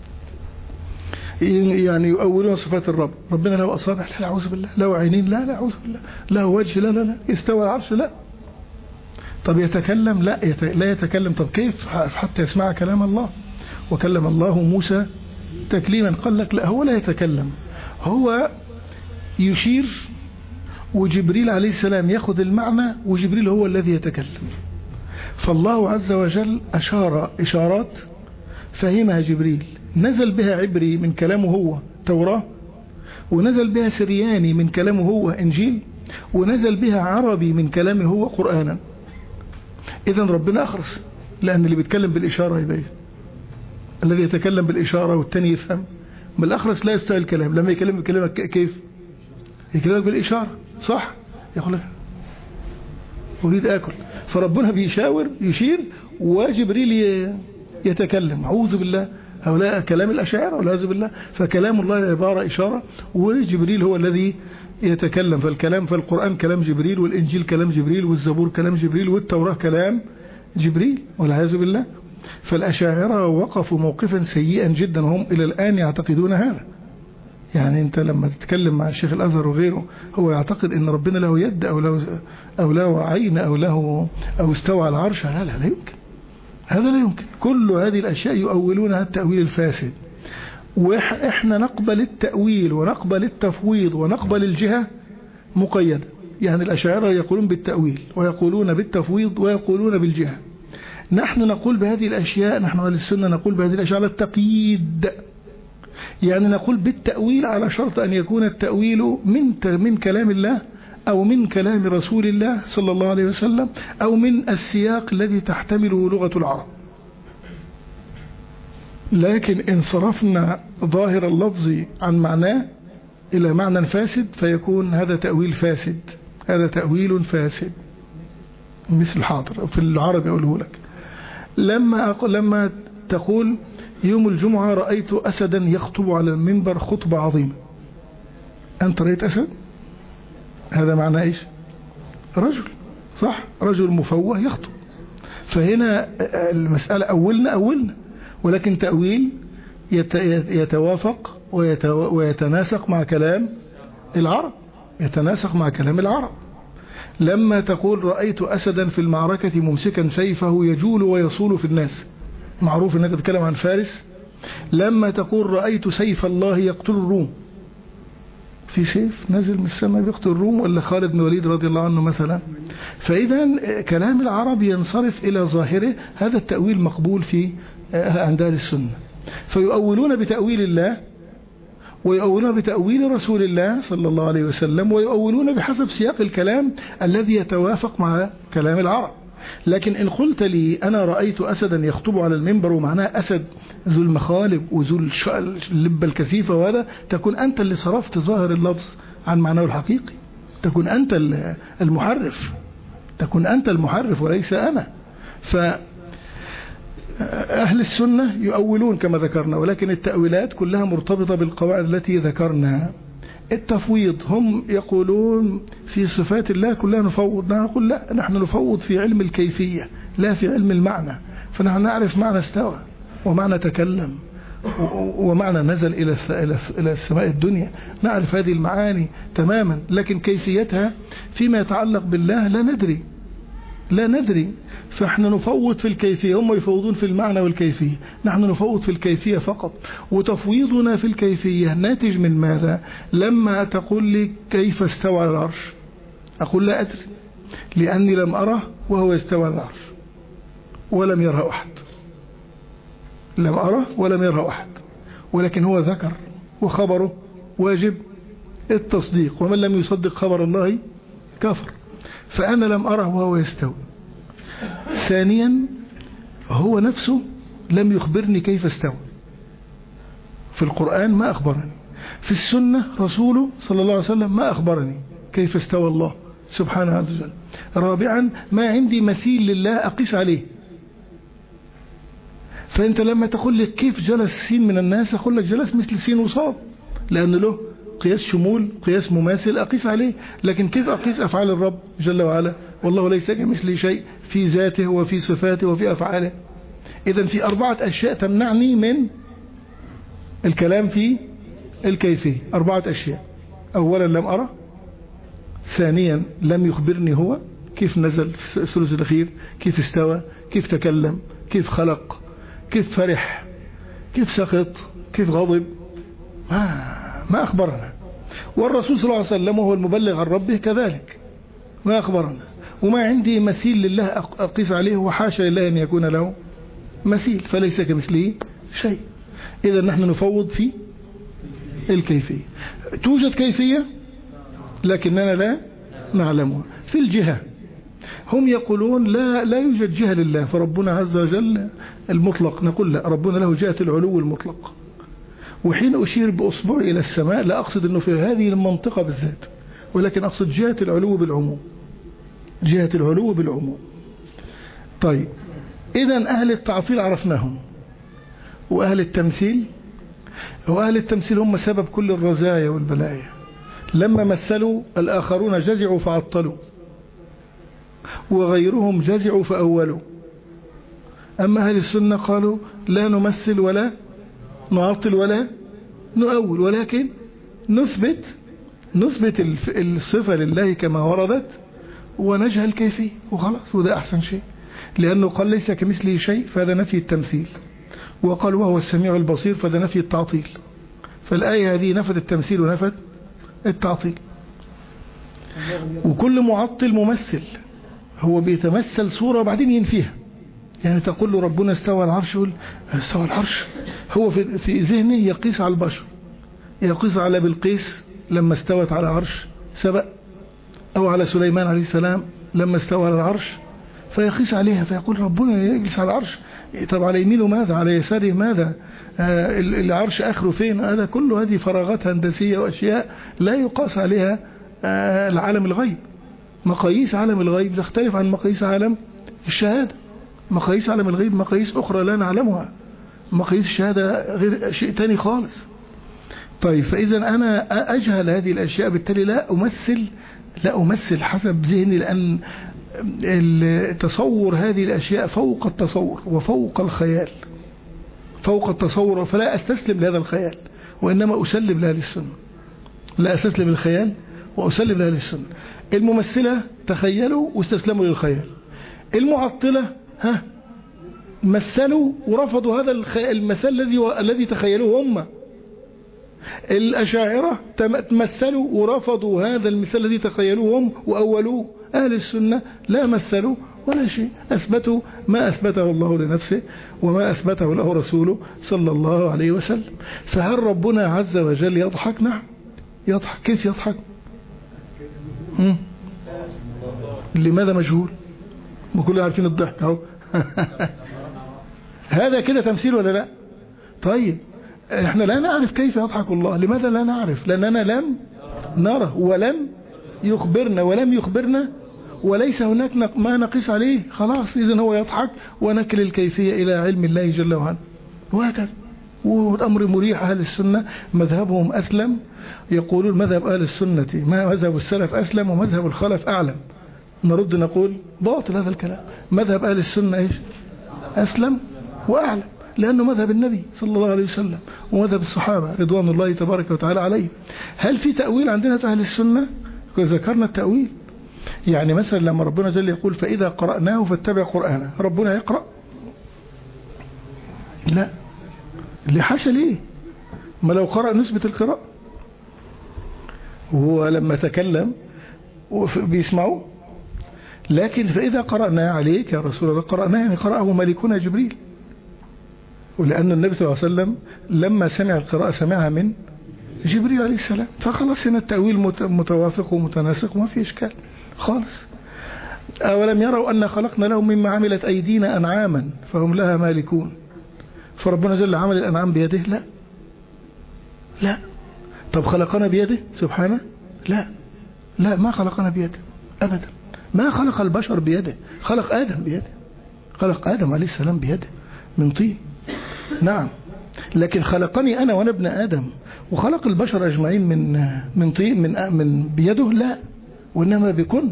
يعني يؤولون صفات الرب. ربنا له أصابع، لا أعوذ بالله، له عينين، لا لا أعوذ بالله، له وجه، لا لا لا، يستوى العرش، لا. طب يتكلم، لا يت... لا يتكلم. طب كيف حتى يسمع كلام الله؟ وكلم الله موسى تكليما. قال لك لا هو لا يتكلم، هو يشير وجبريل عليه السلام يأخذ المعنى وجبريل هو الذي يتكلم. فالله عز وجل أشار إشارات فهمها جبريل، نزل بها عبري من كلامه هو توراة، ونزل بها سرياني من كلامه هو إنجيل، ونزل بها عربي من كلامه هو قرآنا. إذن ربنا أخرس، لأن اللي بيتكلم بالإشارة يبين، الذي يتكلم بالإشارة والتاني يفهم. بالأخرس لا يستوي الكلام، لما يكلم بكلمك كيف يكلمك بالإشارة، صح؟ يقول لك أريد أكل، فربنا بيشاور يشير وجبريل يتكلم. أعوذ بالله، هؤلاء كلام الأشاعرة والعياذ بالله. فكلام الله عبارة إشارة وجبريل هو الذي يتكلم. فالكلام فالقرآن كلام جبريل، والإنجيل كلام جبريل، والزبور كلام جبريل، والتوراة كلام جبريل والعياذ بالله. فالأشاعرة وقفوا موقفا سيئا جدا، هم إلى الآن يعتقدون هذا. يعني أنت لما تتكلم مع الشيخ الأزهر وغيره هو يعتقد أن ربنا له يد أو له أو له عين أو له أو استوى على العرش. لا لا لا يمكن، هذا لا يمكن. كل هذه الأشياء يؤولونها التأويل الفاسد، وإحنا نقبل التأويل ونقبل التفويض ونقبل الجهة مقيدة. يعني الأشاعرة يقولون بالتأويل ويقولون بالتفويض ويقولون بالجهة. نحن نقول بهذه الأشياء، نحن أهل السنة نقول بهذه الأشياء على التقييد. يعني نقول بالتأويل على شرط أن يكون التأويل من من كلام الله أو من كلام رسول الله صلى الله عليه وسلم أو من السياق الذي تحتمله لغة العرب. لكن إن صرفنا ظاهر اللفظ عن معناه إلى معنى فاسد فيكون هذا تأويل فاسد، هذا تأويل فاسد. مثل حاضر في العرب أقوله لك، لما أقول لما تقول يوم الجمعة رأيت أسدا يخطب على المنبر خطبة عظيمة، أنت رأيت أسد؟ هذا معنى إيش؟ رجل، صح؟ رجل مفوه يخطب. فهنا المسألة أولنا أولنا، ولكن تأويل يتوافق ويتناسق مع كلام العرب، يتناسق مع كلام العرب. لما تقول رأيت أسدا في المعركة ممسكا سيفه يجول ويصول في الناس، معروف أنك تتكلم عن فارس. لما تقول رأيت سيف الله يقتل الروم، في سيف نزل من السماء بيقتل الروم، ولا خالد بن وليد رضي الله عنه مثلا. فإذا كلام العرب ينصرف إلى ظاهره، هذا التأويل مقبول في عند أهل السنة. فيؤولون بتأويل الله ويؤولون بتأويل رسول الله صلى الله عليه وسلم، ويؤولون بحسب سياق الكلام الذي يتوافق مع كلام العرب. لكن إن قلت لي أنا رأيت أسدا يخطب على المنبر ومعناه أسد ذو المخالب وذو اللبة الكثيفة، وهذا تكون أنت اللي صرفت ظاهر اللفظ عن معناه الحقيقي، تكون أنت المحرف، تكون أنت المحرف وليس أنا. فأهل السنة يؤولون كما ذكرنا، ولكن التأويلات كلها مرتبطة بالقواعد التي ذكرنا. التفويض هم يقولون في صفات الله كلها نفوض، نقول لا، نحن نفوض في علم الكيفية لا في علم المعنى. فنحن نعرف معنى استوى ومعنى تكلم ومعنى نزل إلى إلى السماء الدنيا، نعرف هذه المعاني تماما، لكن كيفيتها فيما يتعلق بالله لا ندري لا ندري. فاحنا نفوض في الكيفية، هم يفوضون في المعنى والكيفية، نحن نفوض في الكيفية فقط. وتفويضنا في الكيفية ناتج من ماذا؟ لما تقول لي كيف استوى على العرش، أقول لا أدري لأني لم أره وهو يستوى على العرش ولم يره أحد، لم أره ولم يره أحد، ولكن هو ذكر وخبره واجب التصديق، ومن لم يصدق خبر الله كفر. فأنا لم أره وهو يستوي. ثانيا هو نفسه لم يخبرني كيف استوى، في القرآن ما أخبرني، في السنة رسوله صلى الله عليه وسلم ما أخبرني كيف استوى الله سبحانه عز وجل. رابعا ما عندي مثيل لله أقيس عليه. فأنت لما تقول لك كيف جلس سين من الناس، أقول لك جلس مثل سين وصاد، لأن له قياس شمول قياس مماثل أقيس عليه. لكن كيف أقيس أفعال الرب جل وعلا؟ والله ليس كمثله شيء في ذاته وفي صفاته وفي أفعاله. إذن في أربعة أشياء تمنعني من الكلام في الكيفية. أربعة أشياء: أولا لم أرى، ثانيا لم يخبرني هو كيف نزل الثلث الأخير، كيف استوى، كيف تكلم، كيف خلق، كيف فرح، كيف سخط، كيف غضب، ما, ما أخبرنا. والرسول صلى الله عليه وسلم وهو المبلغ عن ربه كذلك ما أخبرنا. وما عندي مثيل لله أقيس عليه، وحاشا لله أن يكون له مثيل، فليس كمثله شيء. إذا نحن نفوض في الكيفية. توجد كيفية لكننا لا نعلمها. في الجهة هم يقولون لا لا يوجد جهة لله، فربنا عز وجل المطلق. نقول لا، ربنا له جهة العلو المطلق. وحين أشير بأصبعي إلى السماء لا أقصد أنه في هذه المنطقة بالذات، ولكن أقصد جهة العلو بالعموم، جهة العلو بالعموم. طيب إذن أهل التعطيل عرفناهم، وأهل التمثيل وأهل التمثيل هم سبب كل الرزايا والبلايا. لما مثلوا الآخرون جزعوا فعطلوا، وغيرهم جزعوا فأولوا. أما أهل السنة قالوا لا نمثل ولا نعطل ولا نؤول، ولكن نثبت نثبت الصفة لله كما وردت ونجهل كيفية وخلاص. وده أحسن شيء، لأنه قال ليس كمثله شيء، فهذا نفي التمثيل، وقال وهو السميع البصير، فهذا نفي التعطيل. فالآية هذه نفت التمثيل ونفت التعطيل. وكل معطل ممثل، هو بيتمثل صورة وبعدين ينفيها. يعني تقول له ربنا استوى على العرش، يقول استوى على العرش، هو في, في ذهنه يقيس على البشر، يقيس على بلقيس لما استوت على عرش سبأ، أو على سليمان عليه السلام لما استوى على العرش، فيقيس عليها فيقول ربنا يجلس على العرش. طب على يمينه ماذا؟ على يساره ماذا؟ آه العرش آخره فين؟ هذا كله هذه فراغات هندسية وأشياء لا يقاس عليها آه العالم الغيب. مقاييس عالم الغيب تختلف عن مقاييس عالم الشهادة. مقاييس عالم الغيب مقاييس أخرى لا نعلمها، مقاييس الشهادة غير شيء تاني خالص. طيب فإذا أنا أجهل هذه الأشياء، بالتالي لا أمثل لا أمثل حسب ذهني، لأن تصور هذه الأشياء فوق التصور وفوق الخيال، فوق التصور. فلا أستسلم لهذا الخيال، وإنما أسلم لأهل السنة. لا أستسلم للخيال وأسلم لأهل السنة. الممثلة تخيلوا واستسلموا للخيال، المعطلة ها مثلوا ورفضوا هذا المثل الذي الذي تخيلوه هم. الأشاعرة تمثلوا ورفضوا هذا المثال الذي تخيلوه هم وأولوه. أهل السنة لا مثلوا ولا شيء، أثبتوا ما أثبته الله لنفسه وما أثبته له رسوله صلى الله عليه وسلم. فهل ربنا عز وجل يضحك؟ نعم يضحك. كيف يضحك؟ مم. لماذا مجهول؟ وكلنا عارفين الضحك اهو. هذا كده تمثيل ولا لا؟ طيب احنا لا نعرف كيف يضحك الله. لماذا لا نعرف؟ لأننا لم نرى ولم يخبرنا ولم يخبرنا وليس هناك ما نقيس عليه. خلاص إذن هو يضحك ونكل الكيفية إلى علم الله جل وعلا، وهكذا. والأمر مريح. أهل السنة مذهبهم أسلم، يقولون مذهب أهل السنة ما مذهب السلف أسلم ومذهب الخلف أعلم. نرد نقول باطل هذا الكلام. مذهب أهل السنة إيش؟ أسلم وأعلم، لأنه مذهب النبي صلى الله عليه وسلم ومذهب الصحابة رضوان الله تبارك وتعالى عليهم. هل في تأويل عندنا في أهل السنة؟ ذكرنا التأويل. يعني مثلا لما ربنا جل يقول فإذا قرأناه فاتبع قرآنه، ربنا يقرأ؟ لا، لحاشا ليه؟ ما لو قرأ نسبة القراءة. وهو لما تكلم وبيسمعوا. لكن فإذا قرأنا عليك يا رسول الله قرأنا يعني قرأه ملكنا جبريل، ولأن النبي صلى الله عليه وسلم لما سمع القراءة سمعها من جبريل عليه السلام، فخلاص هنا التأويل متوافق ومتناسق وما في إشكال خالص. أولم يروا أن خلقنا لهم مما عملت أيدينا أنعاما فهم لها مالكون. فربنا جل عمل الأنعام بيده؟ لا لا. طب خلقنا بيده سبحانه؟ لا لا، ما خلقنا بيده أبدا. ما خلق البشر بيده، خلق آدم بيده، خلق آدم عليه السلام بيده من طين. نعم، لكن خلقني أنا وأنا ابن آدم وخلق البشر أجمعين من من طين من من بيده؟ لا، وإنما بكن.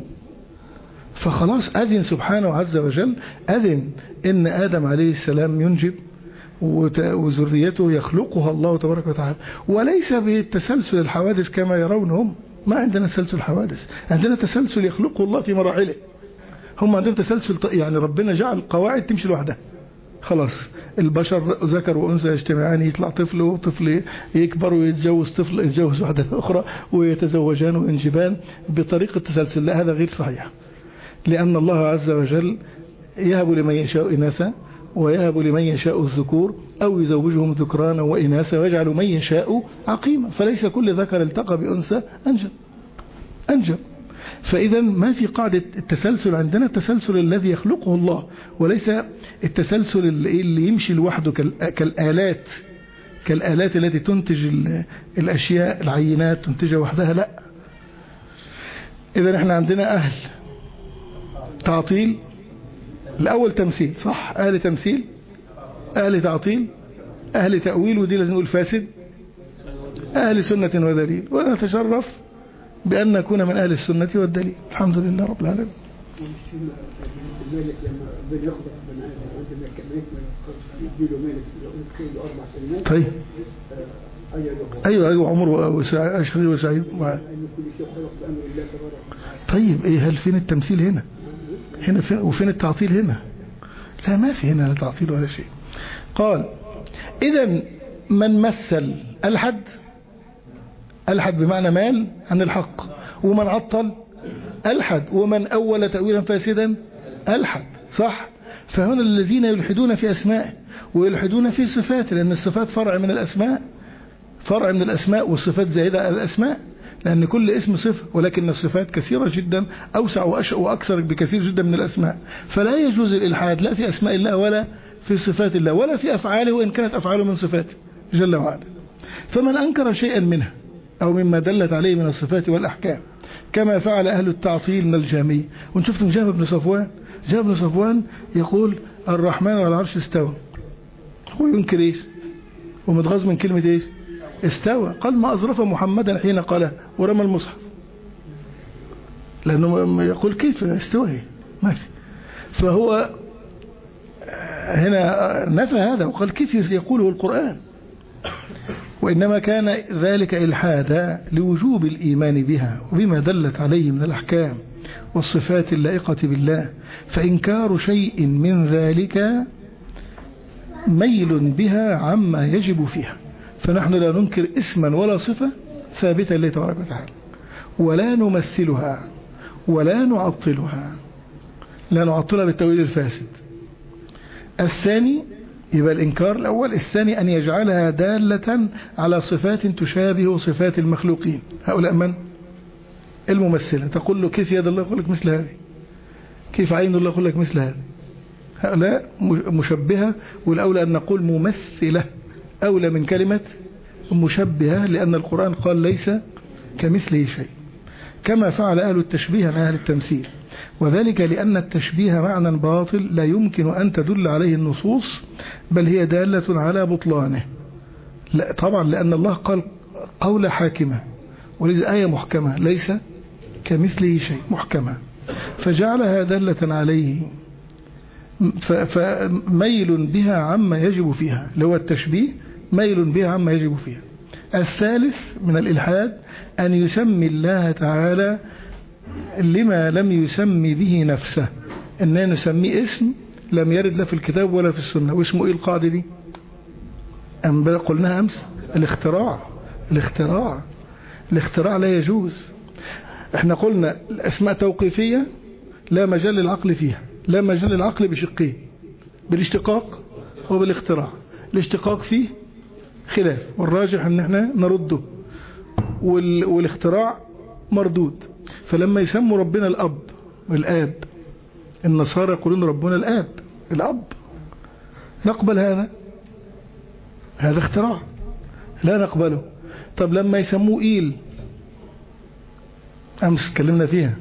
فخلاص أذن سبحانه عز وجل، أذن إن آدم عليه السلام ينجب وذريته يخلقها الله تبارك وتعالى، وليس بالتسلسل الحوادث كما يرون هم. ما عندنا تسلسل حوادث، عندنا تسلسل يخلقه الله في مراحله. هم عندهم تسلسل يعني ربنا جعل قواعد تمشي لوحدها. خلاص البشر ذكر وأنثى يجتمعان، يطلع طفل وطفل يكبر ويتجوز طفل يتجوز واحدة أخرى ويتزوجان وينجبان بطريقة تسلسل. لا، هذا غير صحيح، لأن الله عز وجل يهب لمن يشاء إناثا ويهب لمن يشاء الذكور أو يزوجهم ذكرانا وإناثا ويجعل من يشاء عقيما. فليس كل ذكر التقى بأنثى أنجب أنجب. فإذا ما في قاعدة التسلسل عندنا، التسلسل الذي يخلقه الله، وليس التسلسل اللي يمشي لوحده كالآلات كالآلات التي تنتج الأشياء العينات تنتجها وحدها. لا. إذا احنا عندنا أهل تعطيل، الأول تمثيل، صح، أهل تمثيل، أهل تعطيل، أهل تأويل، ودي لازم نقول فاسد، أهل سنة ودليل. ونتشرف بأن نكون من أهل السنة والدليل. الحمد لله رب العالمين. طيب أيوة أيوة عمر وأشخاص وسعيد. طيب إيه، هل فين التمثيل هنا هنا فين وفين التعطيل هنا؟ لا، ما في هنا لا تعطيل ولا شيء. قال إذن من مثل الحد الحد بمعنى مال عن الحق، ومن عطل الحد، ومن أول تأويلا فاسدا الحد، صح. فهنا الذين يلحدون في أسماء ويلحدون في صفات، لأن الصفات فرع من الأسماء، فرع من الأسماء، والصفات زائدة على الأسماء، لأن كل اسم صفة، ولكن الصفات كثيرة جدا أوسع وأكثر بكثير جدا من الأسماء. فلا يجوز الإلحاد لا في أسماء الله ولا في صفات الله ولا في أفعاله، وإن كانت أفعاله من صفاته جل وعلا. فمن أنكر شيئا منها أو مما دلت عليه من الصفات والأحكام كما فعل أهل التعطيل من الجهمية. ونشوف جهم بن صفوان جهم بن صفوان يقول الرحمن على العرش استوى، هو ينكر إيش ومتغاظ من كلمة إيش استوى. قال ما أظرف محمدا حين قال ورمى المصحف، لأنه يقول كيف استوى ما في. فهو هنا نفى هذا وقال كيف يقوله القرآن، وإنما كان ذلك إلحادا لوجوب الإيمان بها وبما دلت عليه من الأحكام والصفات اللائقة بالله. فإنكار شيء من ذلك ميل بها عما يجب فيها. فنحن لا ننكر اسما ولا صفة ثابتة لله تبارك وتعالى، ولا نمثلها ولا نعطلها، لا نعطلها بالتأويل الفاسد. الثاني يبقى الإنكار الأول. الثاني أن يجعلها دالة على صفات تشابه صفات المخلوقين. هؤلاء من؟ الممثلة. تقول له كيف يد الله، يقول لك مثل هذه، كيف عين الله، يقول لك مثل هذه. هؤلاء مشبهة، والأولى أن نقول ممثلة أولى من كلمة مشبهة، لأن القرآن قال ليس كمثله شيء، كما فعل أهل التشبيه عن أهل التمثيل. وذلك لأن التشبيه معنى باطل لا يمكن أن تدل عليه النصوص، بل هي دالة على بطلانه. لا طبعا، لأن الله قال قول حاكمة، ولذا آية محكمة ليس كمثله شيء محكمة، فجعلها دالة عليه، فميل بها عما يجب فيها، لو التشبيه ميل بها عما يجب فيها. الثالث من الإلحاد أن يسمي الله تعالى لما لم يسمي به نفسه، أننا نسميه اسم لم يرد لا في الكتاب ولا في السنة. واسمه إيه القاعدة دي؟ أم قلناها أمس، الاختراع. الاختراع الاختراع لا يجوز. احنا قلنا الأسماء توقيفية لا مجال للعقل فيها، لا مجال للعقل بشقين، بالاشتقاق وبالاختراع. الاشتقاق فيه خلاف، والراجح ان احنا نرده، والاختراع مردود. فلما يسموا ربنا الأب والآب، النصارى يقولون ربنا الآب الأب، نقبل هذا؟ هذا اختراع لا نقبله. طب لما يسموه إيل، أمس تكلمنا فيها،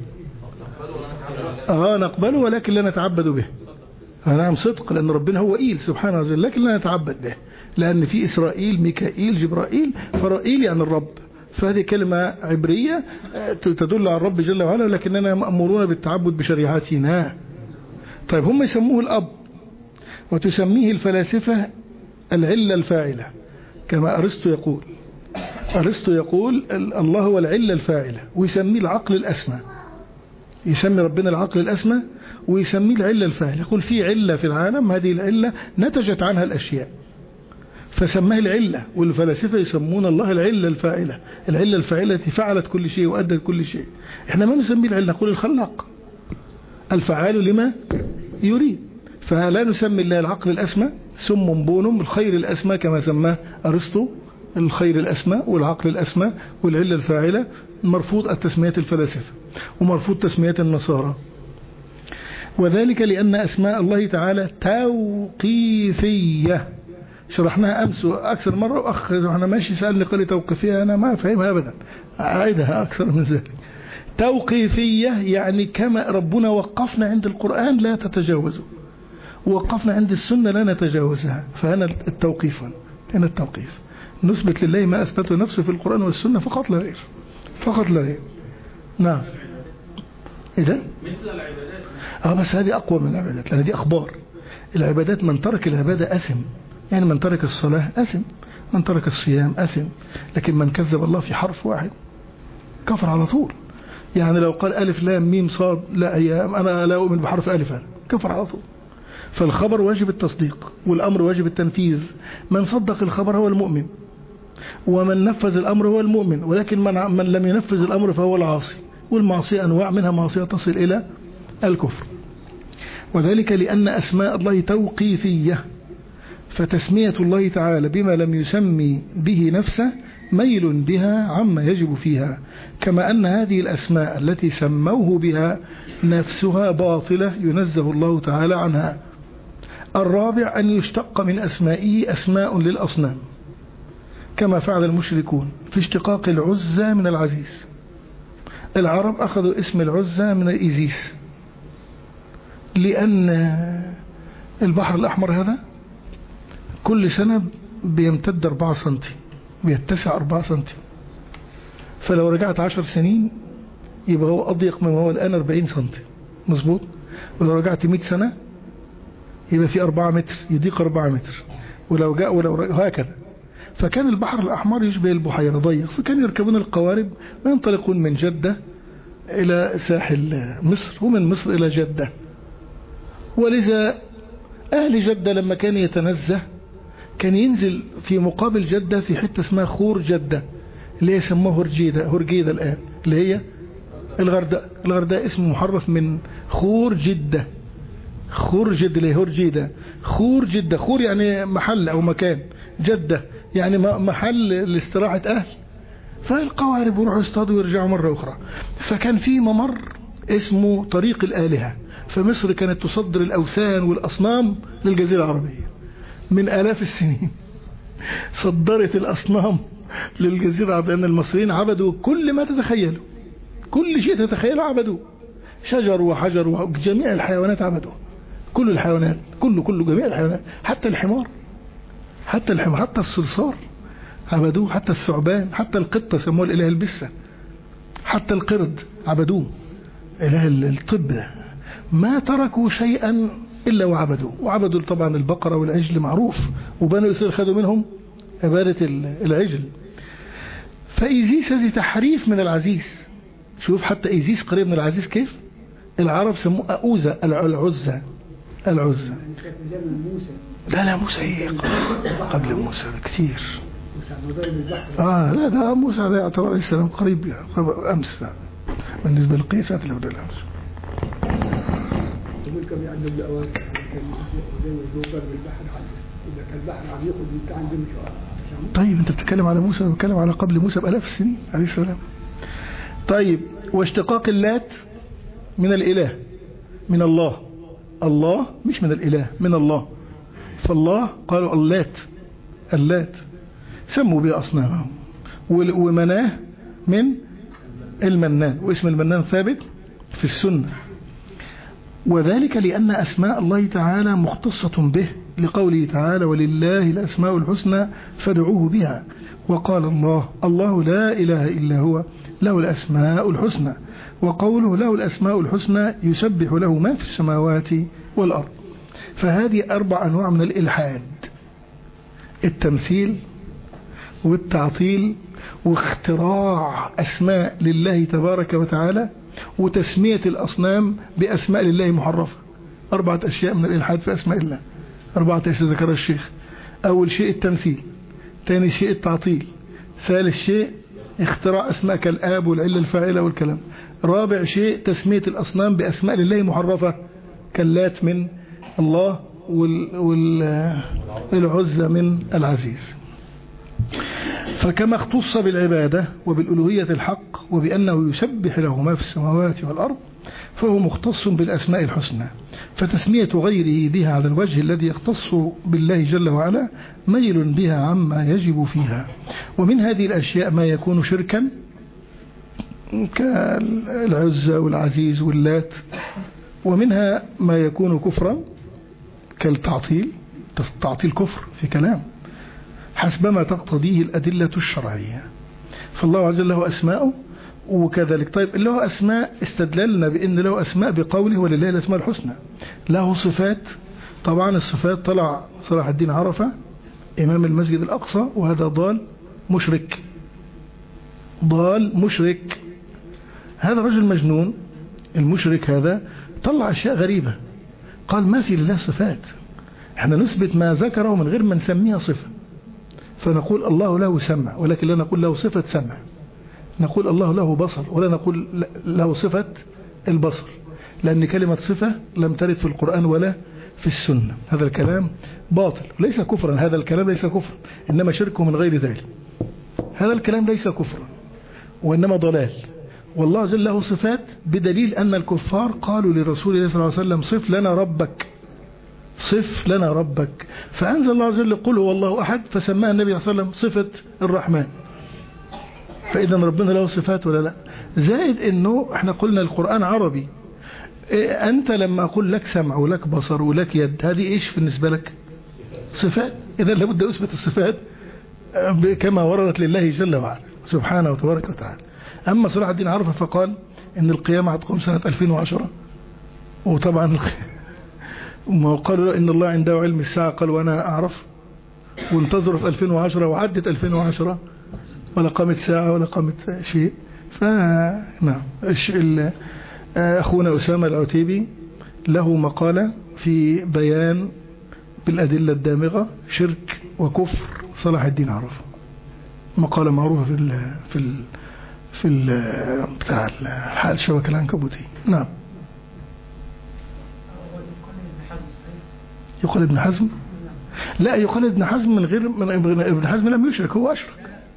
آه نقبله ولكن لا نتعبد به. نعم صدق، لأن ربنا هو إيل سبحانه وتعالى، لكن لا نتعبد به، لأن في إسرائيل ميكائيل جبرائيل، فرائيل يعني الرب، فهذه كلمة عبرية تدل على الرب جل وعلا، لكننا مأمورون بالتعبد بشريعتنا. طيب هم يسموه الأب، وتسميه الفلاسفة العلة الفاعلة، كما أرسطو يقول. أرسطو يقول الله هو العلة الفاعلة، ويسميه العقل الأسمى، يسمي ربنا العقل الأسمى ويسميه العلة الفاعلة. يقول في علة في العالم، هذه العلة نتجت عنها الأشياء، فسماه العلة. والفلاسفة يسمون الله العلة الفاعلة، العلة الفاعلة التي فعلت كل شيء وأدت كل شيء. احنا ما نسميه العلة، نقول الخلاق الفعال لما يريد. فلا نسمي الله العقل الأسمى، سم بونم الخير الأسمى كما سماه أرسطو، الخير الأسمى والعقل الأسمى والعلة الفاعلة. مرفوض التسميات الفلاسفة ومرفوض تسميات النصارى، وذلك لأن أسماء الله تعالى توقيفية. شرحناها أمس أكثر مرة، وأخ أنا ماشي سألني قال لي توقيفية، أنا ما فهمها أبدا، أعيدها أكثر من ذلك. توقيفية يعني كما ربنا وقفنا عند القرآن لا تتجاوزه، ووقفنا عند السنة لا نتجاوزها، فهنا التوقيف، هنا التوقيف. نثبت لله ما أثبته نفسه في القرآن والسنة فقط لا غير، فقط لا غير. نعم. إذا مثل العبادات اه بس هذه أقوى من العبادات، لأن دي أخبار. العبادات من ترك العبادة أثم، يعني من ترك الصلاة أثم، من ترك الصيام أثم، لكن من كذب الله في حرف واحد كفر على طول. يعني لو قال ألف لام ميم صاد لا أيام أنا لا أؤمن بحرف ألف، أنا كفر على طول. فالخبر واجب التصديق والأمر واجب التنفيذ. من صدق الخبر هو المؤمن، ومن نفذ الأمر هو المؤمن، ولكن من, من لم ينفذ الأمر فهو العاصي. والمعصية أنواع، منها معصية تصل إلى الكفر. وذلك لأن أسماء الله توقيفية، فتسمية الله تعالى بما لم يسمي به نفسه ميل بها عما يجب فيها، كما أن هذه الأسماء التي سموه بها نفسها باطلة ينزه الله تعالى عنها. الرابع أن يشتق من أسمائه أسماء للأصنام، كما فعل المشركون في اشتقاق العزى من العزيز. العرب أخذوا اسم العزى من الإيزيس، لأن البحر الأحمر هذا كل سنة بيمتد أربعة سنتي، بيتسع أربعة سنتي، فلو رجعت عشر سنين يبقى هو أضيق مما هو الآن أربعين سنتي، مظبوط. ولو رجعت مئة سنة يبقى في أربعة متر، يضيق أربعة متر، ولو جاء ولو هكذا. فكان البحر الأحمر يشبه البحيرة ضيق، فكانوا يركبون القوارب وينطلقون من جدة إلى ساحل مصر، ومن مصر إلى جدة. ولذا أهل جدة لما كان يتنزه كان ينزل في مقابل جدة في حتة اسمها خور جدة، اللي هي سموها هرجيدة، هرجيدة الآن، اللي هي الغرداء. الغرداء اسم محرف من خور جدة، خور جدة اللي هي هرجيدة. خور جدة، خور يعني محل أو مكان، جدة يعني محل لاستراحة أهل. فالقوارب يروحوا يصطادوا ويرجعوا مرة أخرى. فكان في ممر اسمه طريق الآلهة، فمصر كانت تصدر الأوثان والأصنام للجزيرة العربية من آلاف السنين. صدرت الأصنام للجزيرة العربية، لأن المصريين عبدوا كل ما تتخيلوا، كل شيء تتخيله عبدوا، شجر وحجر وجميع الحيوانات عبدوا، كل الحيوانات، كله كله جميع الحيوانات، حتى الحمار، حتى الحمار، حتى الصرصار عبدوه، حتى الثعبان، حتى القطة سموه الإله البسة، حتى القرد عبدوه، إله الطب. ما تركوا شيئا إلا وعبدوه. وعبدوا طبعا البقرة والعجل معروف، وبنو إسرائيل خدوا منهم عبادة العجل. فإيزيس هذه تحريف من العزيز. شوف حتى إيزيس قريب من العزيز كيف. العرب سموه أوزة، العزة، العزة. لا لا موسى إيه قبل موسى كثير. آه لا ده موسى عليه السلام قريب أمس. بالنسبة للقياسات اللي بدأ الأمس. كم يعلم الأوان زي ما يدوبر بالبحر إذا كان البحر عم يأخذ من عند مش. طيب أنت بتتكلم على موسى وبتتكلم على قبل موسى بآلاف السنين عليه السلام. طيب واشتقاق اللات من الإله من الله، الله مش من الإله من الله، فالله قالوا اللات اللات سموا بها أصنامهم، ومناه من المنان، واسم المنان ثابت في السنة، وذلك لأن أسماء الله تعالى مختصة به لقوله تعالى ولله الأسماء الحسنى فادعوه بها، وقال الله الله لا إله إلا هو له الأسماء الحسنى، وقوله له الأسماء الحسنى يسبح له ما في السماوات والأرض. فهذه أربع أنواع من الإلحاد: التمثيل والتعطيل واختراع أسماء لله تبارك وتعالى وتسمية الأصنام بأسماء لله محرفة. أربعة أشياء من الإلحاد في أسماء الله، أربعة أشياء ذكرها الشيخ. أول شيء التمثيل، ثاني شيء التعطيل، ثالث شيء اختراع أسماء كالآب والعلة الفاعلة والكلام، رابع شيء تسمية الأصنام بأسماء لله محرفة كاللات من الله والعزة من العزيز. فكما اختص بالعبادة وبالألوهية الحق وبأنه يسبح له ما في السماوات والأرض، فهو مختص بالأسماء الحسنى، فتسمية غيره بها على الوجه الذي يختص بالله جل وعلا ميل بها عما يجب فيها. ومن هذه الأشياء ما يكون شركا كالعزة والعزيز واللات، ومنها ما يكون كفرا كالتعطيل، التعطيل كفر في كلام حسبما تقتضيه الأدلة الشرعية. فالله عز وجل له أسماء وكذلك. طيب له أسماء استدللنا بأن له أسماء بقوله ولله الأسماء الحسنى. له صفات، طبعا الصفات طلع صلاح الدين عرفة إمام المسجد الأقصى وهذا ضال مشرك، ضال مشرك. هذا رجل مجنون المشرك هذا طلع أشياء غريبة، قال ما في لله صفات، احنا نثبت ما ذكره من غير ما نسميها صفة، فنقول الله له سمع ولكن لا نقول له صفة سمع، نقول الله له بصر ولا نقول له صفة البصر، لأن كلمة صفة لم ترد في القرآن ولا في السنة. هذا الكلام باطل، ليس كفرا، هذا الكلام ليس كفرا إنما شرك من غير ذلك. هذا الكلام ليس كفرا وإنما ضلال. والله جل له صفات بدليل أن الكفار قالوا لرسول الله صلى الله عليه وسلم صف لنا ربك، صف لنا ربك، فأنزل الله عز وجل قل هو الله أحد فسماها النبي صلى الله عليه وسلم صفة الرحمن. فإذا ربنا له صفات ولا لا؟ زائد أنه احنا قلنا القرآن عربي، إيه أنت لما أقول لك سمع ولك بصر ولك يد، هذه إيش بالنسبة لك؟ صفات. إذا لابد أثبت الصفات كما وردت لله جل وعلا سبحانه وتبارك وتعالى. أما صلاح الدين عرفة فقال إن القيامة هتقوم سنة ألفين وعشرة، وطبعا ما قالوا إن الله عنده علم الساعة، قال وأنا أعرف، وانتظروا في ألفين وعشرة وعدت ألفين وعشرة ولا قامت ساعة ولا قامت شيء. فنعم أخونا أسامة العتيبي له مقالة في بيان بالأدلة الدامغة شرك وكفر صلاح الدين عرفة، مقالة معروفة في ال في ال في ال بتاع الحال الشبكة العنكبوتي. نعم. يقال ابن حزم؟ لا، يقال ابن حزم من غير من ابن حزم لم يشرك، هو أشرك.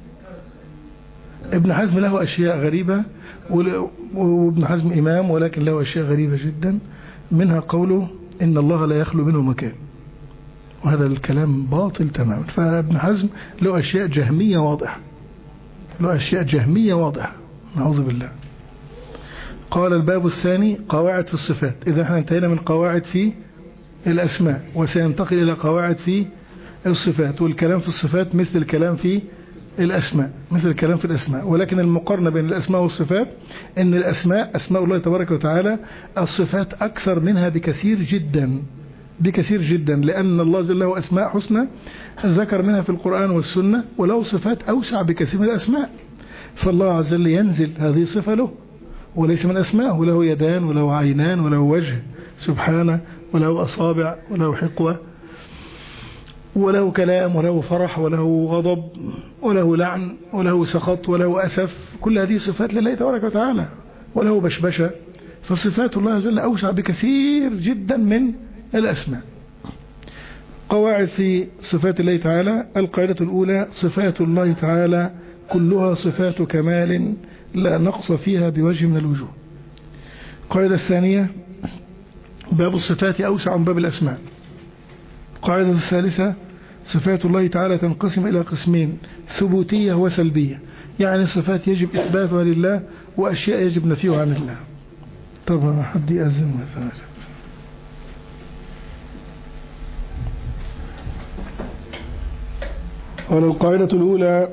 ابن حزم له أشياء غريبة، وابن حزم إمام ولكن له أشياء غريبة جدا، منها قوله إن الله لا يخلو منه مكان، وهذا الكلام باطل تماما. فابن حزم له أشياء جهمية واضحة، له أشياء جهمية واضحة، نعوذ بالله. قال الباب الثاني قواعد في الصفات. إذا احنا انتهينا من قواعد في الأسماء وسينتقل إلى قواعد في الصفات، والكلام في الصفات مثل الكلام في الأسماء، مثل الكلام في الأسماء، ولكن المقارنة بين الأسماء والصفات إن الأسماء أسماء الله تبارك وتعالى، الصفات أكثر منها بكثير جدا بكثير جدا، لأن الله جل له أسماء حسنى ذكر منها في القرآن والسنة، وله صفات أوسع بكثير من الأسماء. فالله عز وجل ينزل هذه صفة له وليس من أسماءه، وله يدان وله عينان وله وجه سبحانه، وله أصابع وله حقوة وله كلام وله فرح وله غضب وله لعن وله سخط وله أسف، كل هذه صفات لله تبارك وتعالى. وله بشبشة، فصفات الله عز وجل أوسع بكثير جدا من الأسماء. قواعد في صفات الله تعالى: القاعدة الأولى: صفات الله تعالى كلها صفات كمال لا نقص فيها بوجه من الوجوه. القاعدة الثانية: باب الصفات أوسع من باب الأسماء. القاعدة الثالثة: صفات الله تعالى تنقسم إلى قسمين: ثبوتية وسلبية، يعني صفات يجب إثباتها لله وأشياء يجب نفيها عن الله. طبعا حد يأذن مثلا. قال: القاعدة الأولى: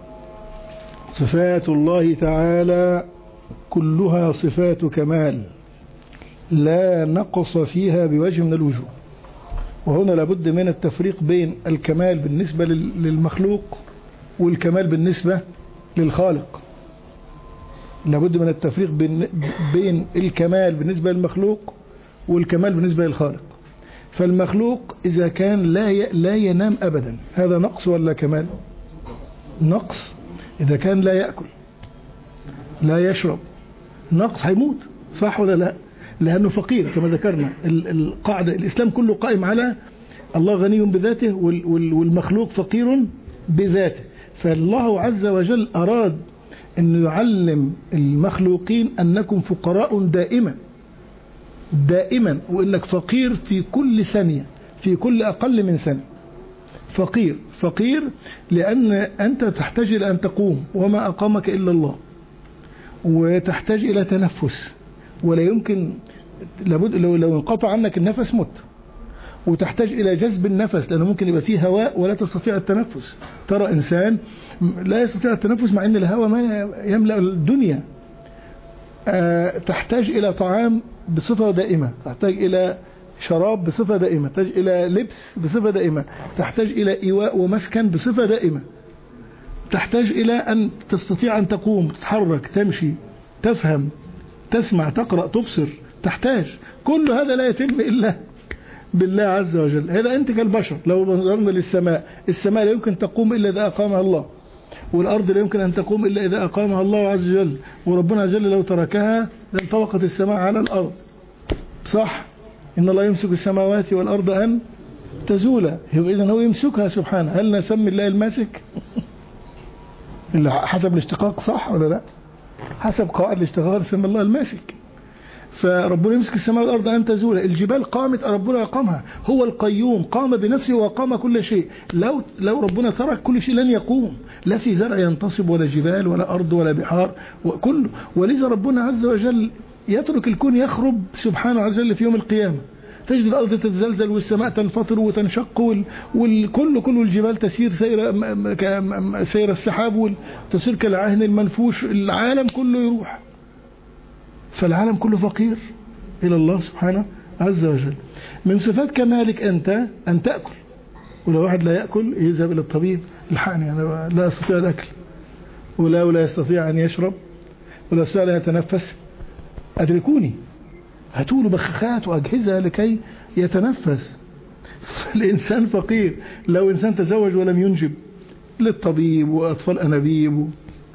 صفات الله تعالى كلها صفات كمال لا نقص فيها بوجه من الوجوه. وهنا لابد من التفريق بين الكمال بالنسبة للمخلوق والكمال بالنسبة للخالق. لابد من التفريق بين بين الكمال بالنسبة للمخلوق والكمال بالنسبة للخالق. فالمخلوق إذا كان لا لا ينام أبدا، هذا نقص ولا كمال؟ نقص. إذا كان لا يأكل لا يشرب، نقص، هيموت، صح ولا لا؟ لأنه فقير كما ذكرنا. القاعدة الإسلام كله قائم على الله غني بذاته والمخلوق فقير بذاته. فالله عز وجل أراد أن يعلم المخلوقين أنكم فقراء دائما دائما، وأنك فقير في كل ثانية، في كل أقل من ثانية فقير. فقير لأن أنت تحتاج إلى أن تقوم، وما أقامك إلا الله، وتحتاج إلى تنفس، ولا يمكن، لابد لو لو انقطع عنك النفس مت. وتحتاج إلى جذب النفس، لأنه ممكن يبقى فيه هواء ولا تستطيع التنفس. ترى إنسان لا يستطيع التنفس مع أن الهواء ما يملأ الدنيا. أه تحتاج إلى طعام بصفة دائمة، تحتاج إلى شراب بصفة دائمة، تحتاج إلى لبس بصفة دائمة، تحتاج إلى إيواء ومسكن بصفة دائمة، تحتاج إلى أن تستطيع أن تقوم، تتحرك، تمشي، تفهم، تسمع، تقرأ، تبصر. تحتاج كل هذا لا يتم إلا بالله عز وجل. هذا أنت كالبشر. لو نظرنا للسماء، السماء لا يمكن تقوم إلا إذا أقامها الله، والأرض لا يمكن أن تقوم إلا إذا أقامها الله عز وجل، وربنا عز وجل لو تركها لانطبقت السماء على الأرض، صح؟ إن الله يمسك السماوات والأرض أن تزولا. إذن هو يمسكها سبحانه. هل نسمي الله الماسك؟ حسب الاشتقاق، صح ولا لا؟ حسب قواعد الاشتقاق نسمي الله الماسك. فربنا يمسك السماء والأرض أن تزولا. الجبال قامت، ربنا أقامها. هو القيوم، قام بنفسه وقام كل شيء. لو لو ربنا ترك كل شيء لن يقوم، لا في زرع ينتصب ولا جبال ولا أرض ولا بحار وكله. ولذا ربنا عز وجل يترك الكون يخرب سبحانه عز وجل في يوم القيامة. تجد الأرض تتزلزل والسماء تنفطر وتنشق والكل كل الجبال تسير سير سير السحاب وتسير كالعهن المنفوش. العالم كله يروح. فالعالم كله فقير إلى الله سبحانه عز وجل. من صفات كمالك أنت أن تأكل، ولو واحد لا يأكل يذهب إلى الطبيب: الحقني أنا لا أستطيع الأكل، ولا ولا يستطيع أن يشرب، ولا يستطيع أن يتنفس، أدركوني، هاتوا له بخاخات وأجهزة لكي يتنفس. فالإنسان فقير. لو إنسان تزوج ولم ينجب، للطبيب وأطفال أنابيب.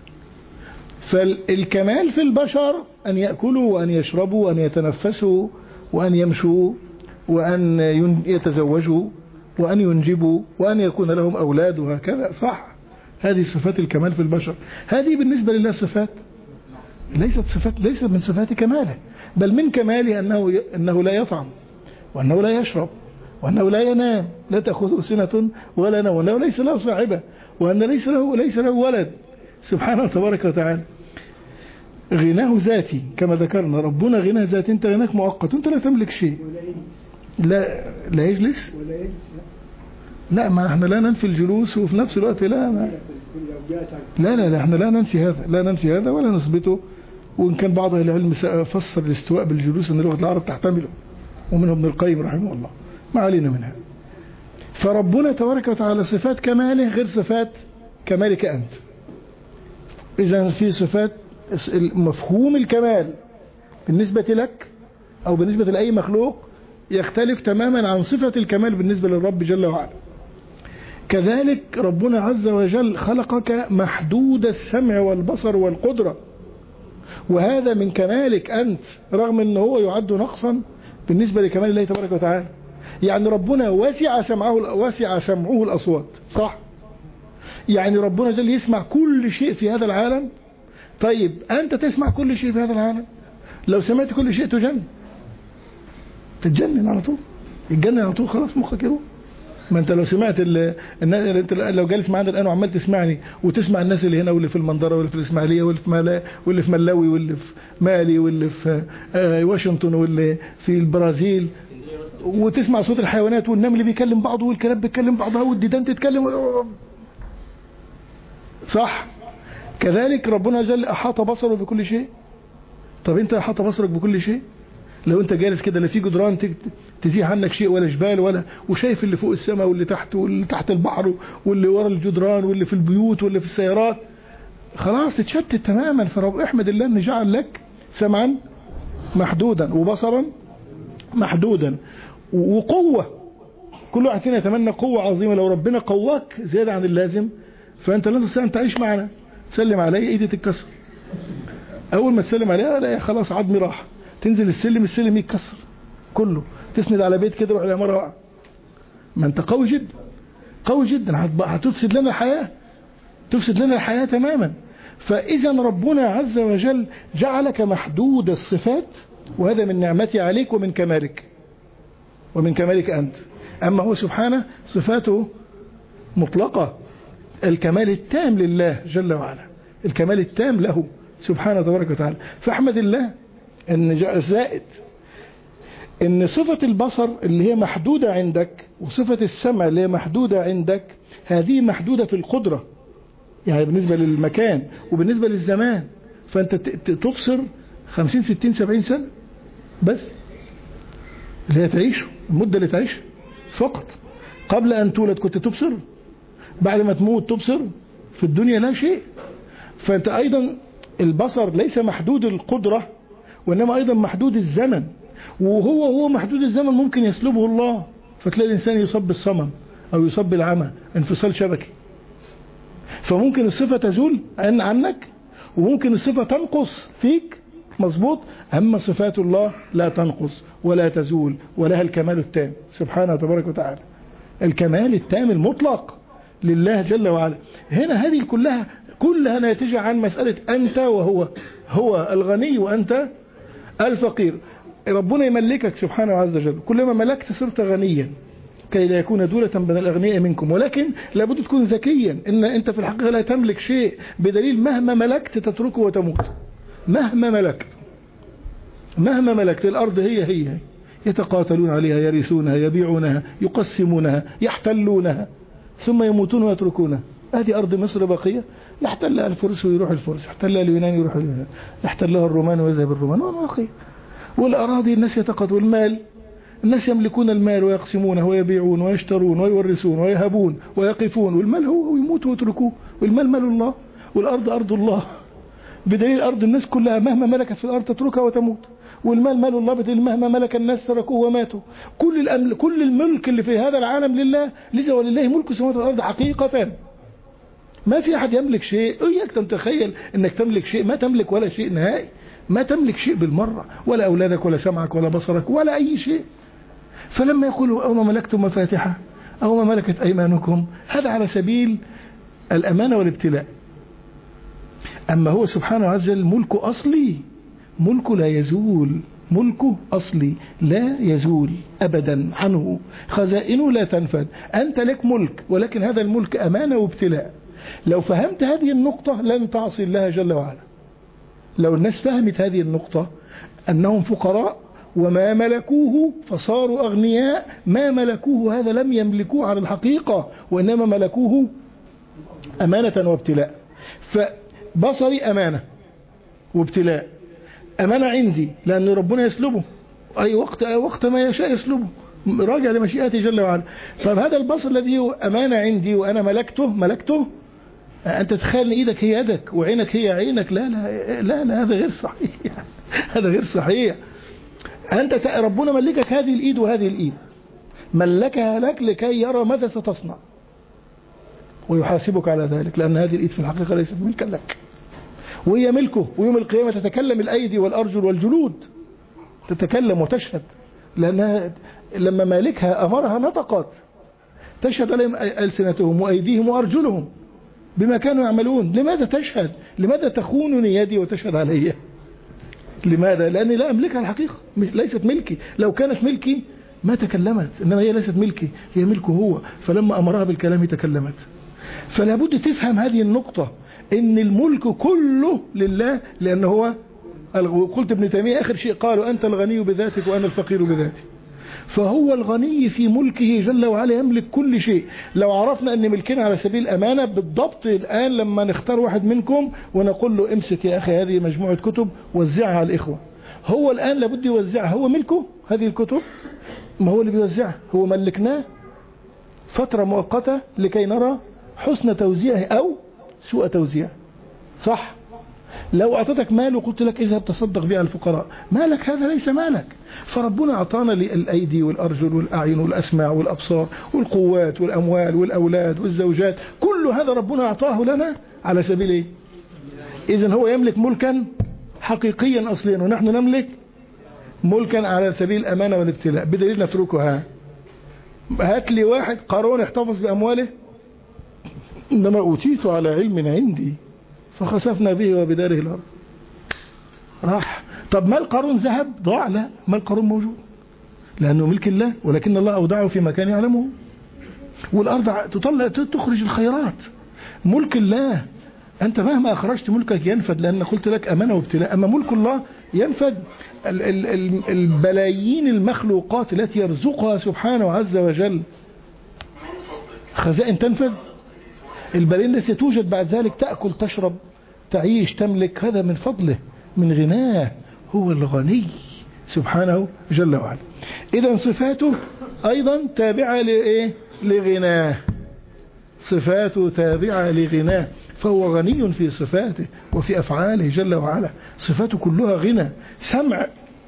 فالكمال في البشر أن يأكلوا وأن يشربوا وأن يتنفسوا وأن يمشوا وأن يتزوجوا وأن ينجبوا وأن يكون لهم أولاد وهكذا، صح؟ هذه صفات الكمال في البشر. هذه بالنسبة لله صفات ليست صفات ليست من صفات كماله، بل من كماله أنه أنه لا يطعم، وأنه لا يشرب، وأنه لا ينام، لا تأخذه سنة ولا نوم، وأنه ليس له صاحبة، وأن ليس له ليس له ولد سبحانه تبارك وتعالى. غناه ذاتي كما ذكرنا. ربنا غناه ذاتي، أنت غناك مؤقت، أنت لا تملك شيء. لا لا يجلس، لا، ما احنا لا ننفي الجلوس، وفي نفس الوقت لا ما لا لا, لا احنا لا ننفي هذا، لا ننفي هذا ولا نثبته. وإن كان بعض أهل العلم فسر الاستواء بالجلوس أن لغة العرب تحتمله، ومنهم ابن القيم رحمه الله، ما علينا منها. فربنا تبارك وتعالى صفات كماله غير صفات كمالك أنت. إذا في صفات مفهوم الكمال بالنسبة لك أو بالنسبة لأي مخلوق يختلف تماما عن صفة الكمال بالنسبة للرب جل وعلا. كذلك ربنا عز وجل خلقك محدود السمع والبصر والقدرة، وهذا من كمالك أنت، رغم أنه هو يعد نقصا بالنسبة لكمال الله تبارك وتعالى. يعني ربنا واسع سمعه واسع سمعه الأصوات، صح؟ يعني ربنا جل يسمع كل شيء في هذا العالم. طيب أنت تسمع كل شيء في هذا العالم، لو سمعت كل شيء تجنن، تتجنن على طول، يتجنن على طول، خلاص مخك يروح. ما انت لو سمعت ال... انت لو جالس معانا الان وعمال تسمعني وتسمع الناس اللي هنا واللي في المنظره واللي في الاسماعيليه واللي في مالا واللي في ملاوي واللي في مالي واللي في آه واشنطن واللي في البرازيل، وتسمع صوت الحيوانات والنمل بيكلم بعضه والكلاب بتكلم بعضها والديدان تتكلم، صح؟ كذلك ربنا جل احاط بصره بكل شيء. طب انت احاط بصرك بكل شيء؟ لو انت جالس كده لا في جدران تزيح عنك شيء ولا جبال ولا، وشايف اللي فوق السماء واللي تحت واللي تحت البحر واللي ورا الجدران واللي في البيوت واللي في السيارات، خلاص تتشتت تماما. فرب احمد الله ان جعل لك سمعا محدودا وبصرا محدودا وقوة. كل واحد فينا يتمنى قوة عظيمة. لو ربنا قواك زيادة عن اللازم فانت لن تستطيع ان تعيش معنا. سلم علي ايدي تتكسر، اول ما تسلم عليها لا خلاص عظمي راح، تنزل السلم السلم يتكسر كله، تسند على بيت كده روح العماره وقع. ما انت قوي جدا قوي جدا، هتفسد لنا الحياه، تفسد لنا الحياه تماما. فاذا ربنا عز وجل جعلك محدود الصفات، وهذا من نعمتي عليك ومن كمالك ومن كمالك انت. اما هو سبحانه صفاته مطلقه، الكمال التام لله جل وعلا، الكمال التام له سبحانه تبارك وتعالى. فاحمد الله ان زائد ان صفة البصر اللي هي محدودة عندك وصفة السمع اللي هي محدودة عندك، هذه محدودة في القدرة، يعني بالنسبة للمكان وبالنسبة للزمان. فانت تبصر خمسين ستين سبعين سنة بس اللي هي تعيشه، المدة اللي تعيشها فقط. قبل ان تولد كنت تبصر، بعد ما تموت تبصر، في الدنيا لا شيء. فانت ايضا البصر ليس محدود القدرة وإنما أيضا محدود الزمن، وهو هو محدود الزمن ممكن يسلبه الله، فتلاقي الإنسان يصاب بالصمم أو يصاب بالعمى، انفصال شبكي. فممكن الصفة تزول عنك وممكن الصفة تنقص فيك، مظبوط. أما صفات الله لا تنقص ولا تزول ولها الكمال التام سبحانه تبارك وتعالى، الكمال التام المطلق لله جل وعلا. هنا هذه كلها كلها ناتجة عن مسألة أنت وهو، هو الغني وأنت الفقير. ربنا يملكك سبحانه عز وجل، كلما ملكت صرت غنيا كي لا يكون دولة بين الأغنياء منكم، ولكن لابد تكون ذكيا. إن أنت في الحقيقة لا تملك شيء، بدليل مهما ملكت تتركه وتموت. مهما ملكت مهما ملكت الأرض هي هي يتقاتلون عليها، يرثونها، يبيعونها، يقسمونها، يحتلونها، ثم يموتون ويتركونها. هذه أرض مصر باقية، يحتلها الفرس ويروح الفرس، يحتلها اليونان ويروح اليونان، يحتلها الرومان ويذهب الرومان، باقية. والأراضي الناس يتقاتلون، المال الناس يملكون المال ويقسمونه ويبيعون ويشترون ويورثون ويهبون ويقفون، والمال هو ويموتوا ويتركوه، والمال مال الله والأرض أرض الله. بدليل أرض الناس كلها مهما ملكت في الأرض تتركها وتموت، والمال مال الله بدليل مهما ملك الناس تركوه وماتوا. كل الأمل كل الملك اللي في هذا العالم لله، لذا ولله ملك السماوات والأرض حقيقة. ما في أحد يملك شيء. إياك تتخيل أنك تملك شيء، ما تملك ولا شيء نهائي، ما تملك شيء بالمرة، ولا أولادك ولا سمعك ولا بصرك ولا أي شيء. فلما يقولوا أو ما ملكتم مفاتحة أو ما ملكت أيمانكم، هذا على سبيل الأمانة والابتلاء. أما هو سبحانه عز وجل ملكه أصلي، ملكه لا يزول، ملكه أصلي لا يزول أبدا عنه، خزائنه لا تنفد. أنت لك ملك، ولكن هذا الملك أمانة وابتلاء. لو فهمت هذه النقطة لن تعصي الله جل وعلا. لو الناس فهمت هذه النقطة أنهم فقراء وما ملكوه فصاروا أغنياء، ما ملكوه هذا لم يملكوه على الحقيقة، وإنما ملكوه أمانة وابتلاء. فبصري أمانة وابتلاء، أمانة عندي لأن ربنا يسلبه أي وقت أي وقت ما يشاء يسلبه، راجع لمشيئته جل وعلا. فهذا البصر الذي هو أمانة عندي وأنا ملكته ملكته أنت تخيل إيدك هي يدك وعينك هي عينك، لا لا لا, لا هذا غير صحيح هذا غير صحيح. أنت ربنا ملكك هذه الإيد وهذه الإيد، ملكها لك لكي يرى ماذا ستصنع ويحاسبك على ذلك، لأن هذه الإيد في الحقيقة ليست ملكا لك. وهي ملكه، ويوم القيامة تتكلم الأيدي والأرجل والجلود، تتكلم وتشهد، لأنها لما مالكها أمرها نطقت، تشهد عليهم ألسنتهم وأيديهم وأرجلهم بما كانوا يعملون. لماذا تشهد؟ لماذا تخونني يدي وتشهد علي؟ لماذا؟ لأني لا أملكها الحقيقة، ليست ملكي. لو كانت ملكي ما تكلمت، إنما هي ليست ملكي، هي ملكه هو، فلما أمرها بالكلام تكلمت. فلا بد تفهم هذه النقطة، إن الملك كله لله، لأنه هو. قلت ابن تيمية آخر شيء قالوا أنت الغني بذاتك وأنا الفقير بذاتي. فهو الغني في ملكه جل وعلا، يملك كل شيء. لو عرفنا أن ملكنا على سبيل الأمانة بالضبط الآن لما نختار واحد منكم ونقول له امسك يا أخي هذه مجموعة كتب وزعها على الإخوة، هو الآن لابد يوزعها، هو ملكه هذه الكتب، ما هو اللي بيوزعها، هو ملكناه فترة مؤقتة لكي نرى حسن توزيعه أو سوء توزيعه. صح؟ لو أعطتك مال وقلت لك اذهب تصدق بها الفقراء، مالك هذا ليس مالك. فربنا أعطانا الأيدي والأرجل والأعين والأسماع والأبصار والقوات والأموال والأولاد والزوجات، كل هذا ربنا أعطاه لنا على سبيل إيه؟ إذن هو يملك ملكا حقيقيا أصليا، ونحن نملك ملكا على سبيل الأمانة والابتلاء، بدليل نتركها. هات لي واحد قارون احتفظ بأمواله، إنما أوتيت على علم عندي فخسفنا به وبداره الأرض، راح. طب مال قارون ذهب ضاع؟ لا، مال قارون موجود لأنه ملك الله، ولكن الله أودعه في مكان يعلمه. والأرض تطلع تخرج الخيرات، ملك الله. أنت مهما أخرجت ملكك ينفد، لأن قلت لك أمانة وابتلاء. أما ملك الله ينفد. ال ال ال البلايين المخلوقات التي يرزقها سبحانه عز وجل خزائن تنفد. البلايين التي توجد بعد ذلك تأكل تشرب تعيش تملك، هذا من فضله من غناه، هو الغني سبحانه جل وعلا. إذا صفاته أيضا تابعة لإيه؟ لغناه، صفاته تابعة لغناه، فهو غني في صفاته وفي أفعاله جل وعلا. صفاته كلها غنى، سمع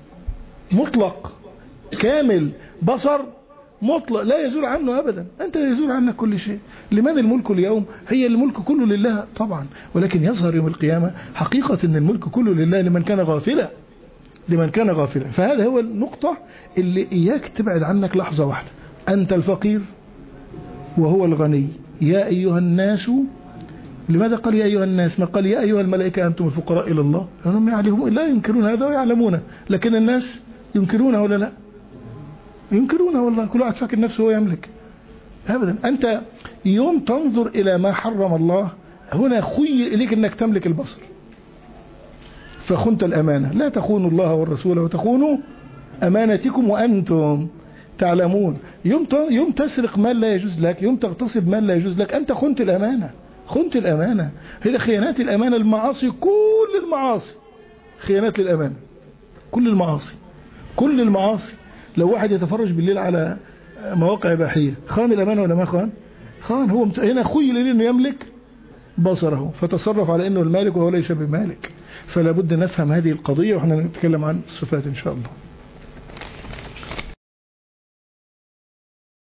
مطلق كامل، بصر مطلق لا يزول عنه أبدا، أنت يزول عنك كل شيء. لمن الملك اليوم؟ هي الملك كله لله طبعا، ولكن يظهر يوم القيامة حقيقة أن الملك كله لله لمن كان غافلا، لمن كان غافلا. فهذا هو النقطة اللي إياك تبعد عنك لحظة واحدة. أنت الفقير وهو الغني. يا أيها الناس، لماذا قال يا أيها الناس؟ ما قال يا أيها الملائكة أنتم الفقراء إلى الله؟ لأنهم يعلمون، لا ينكرون هذا ويعلمونه، لكن الناس ينكرونه ولا لا؟ ينكرونه والله. كل واحد فاكر نفسه هو يملك، أبدا. أنت يوم تنظر إلى ما حرم الله، هنا خيل إليك أنك تملك البصر فخنت الأمانة. لا تخونوا الله والرسول وتخونوا أمانتكم وأنتم تعلمون. يوم يوم تسرق مال لا يجوز لك، يوم تغتصب مال لا يجوز لك، أنت خنت الأمانة، خنت الأمانة. هي خيانات الأمانة، المعاصي، كل المعاصي خيانات للأمانة، كل المعاصي، كل المعاصي. لو واحد يتفرج بالليل على مواقع إباحية، خان الأمانة ولا ما خان؟ خان. هو هنا خيل إليه أنه يملك بصره فتصرف على أنه المالك وهو ليس بمالك. فلا بد نفهم هذه القضية، وإحنا نتكلم عن الصفات إن شاء الله.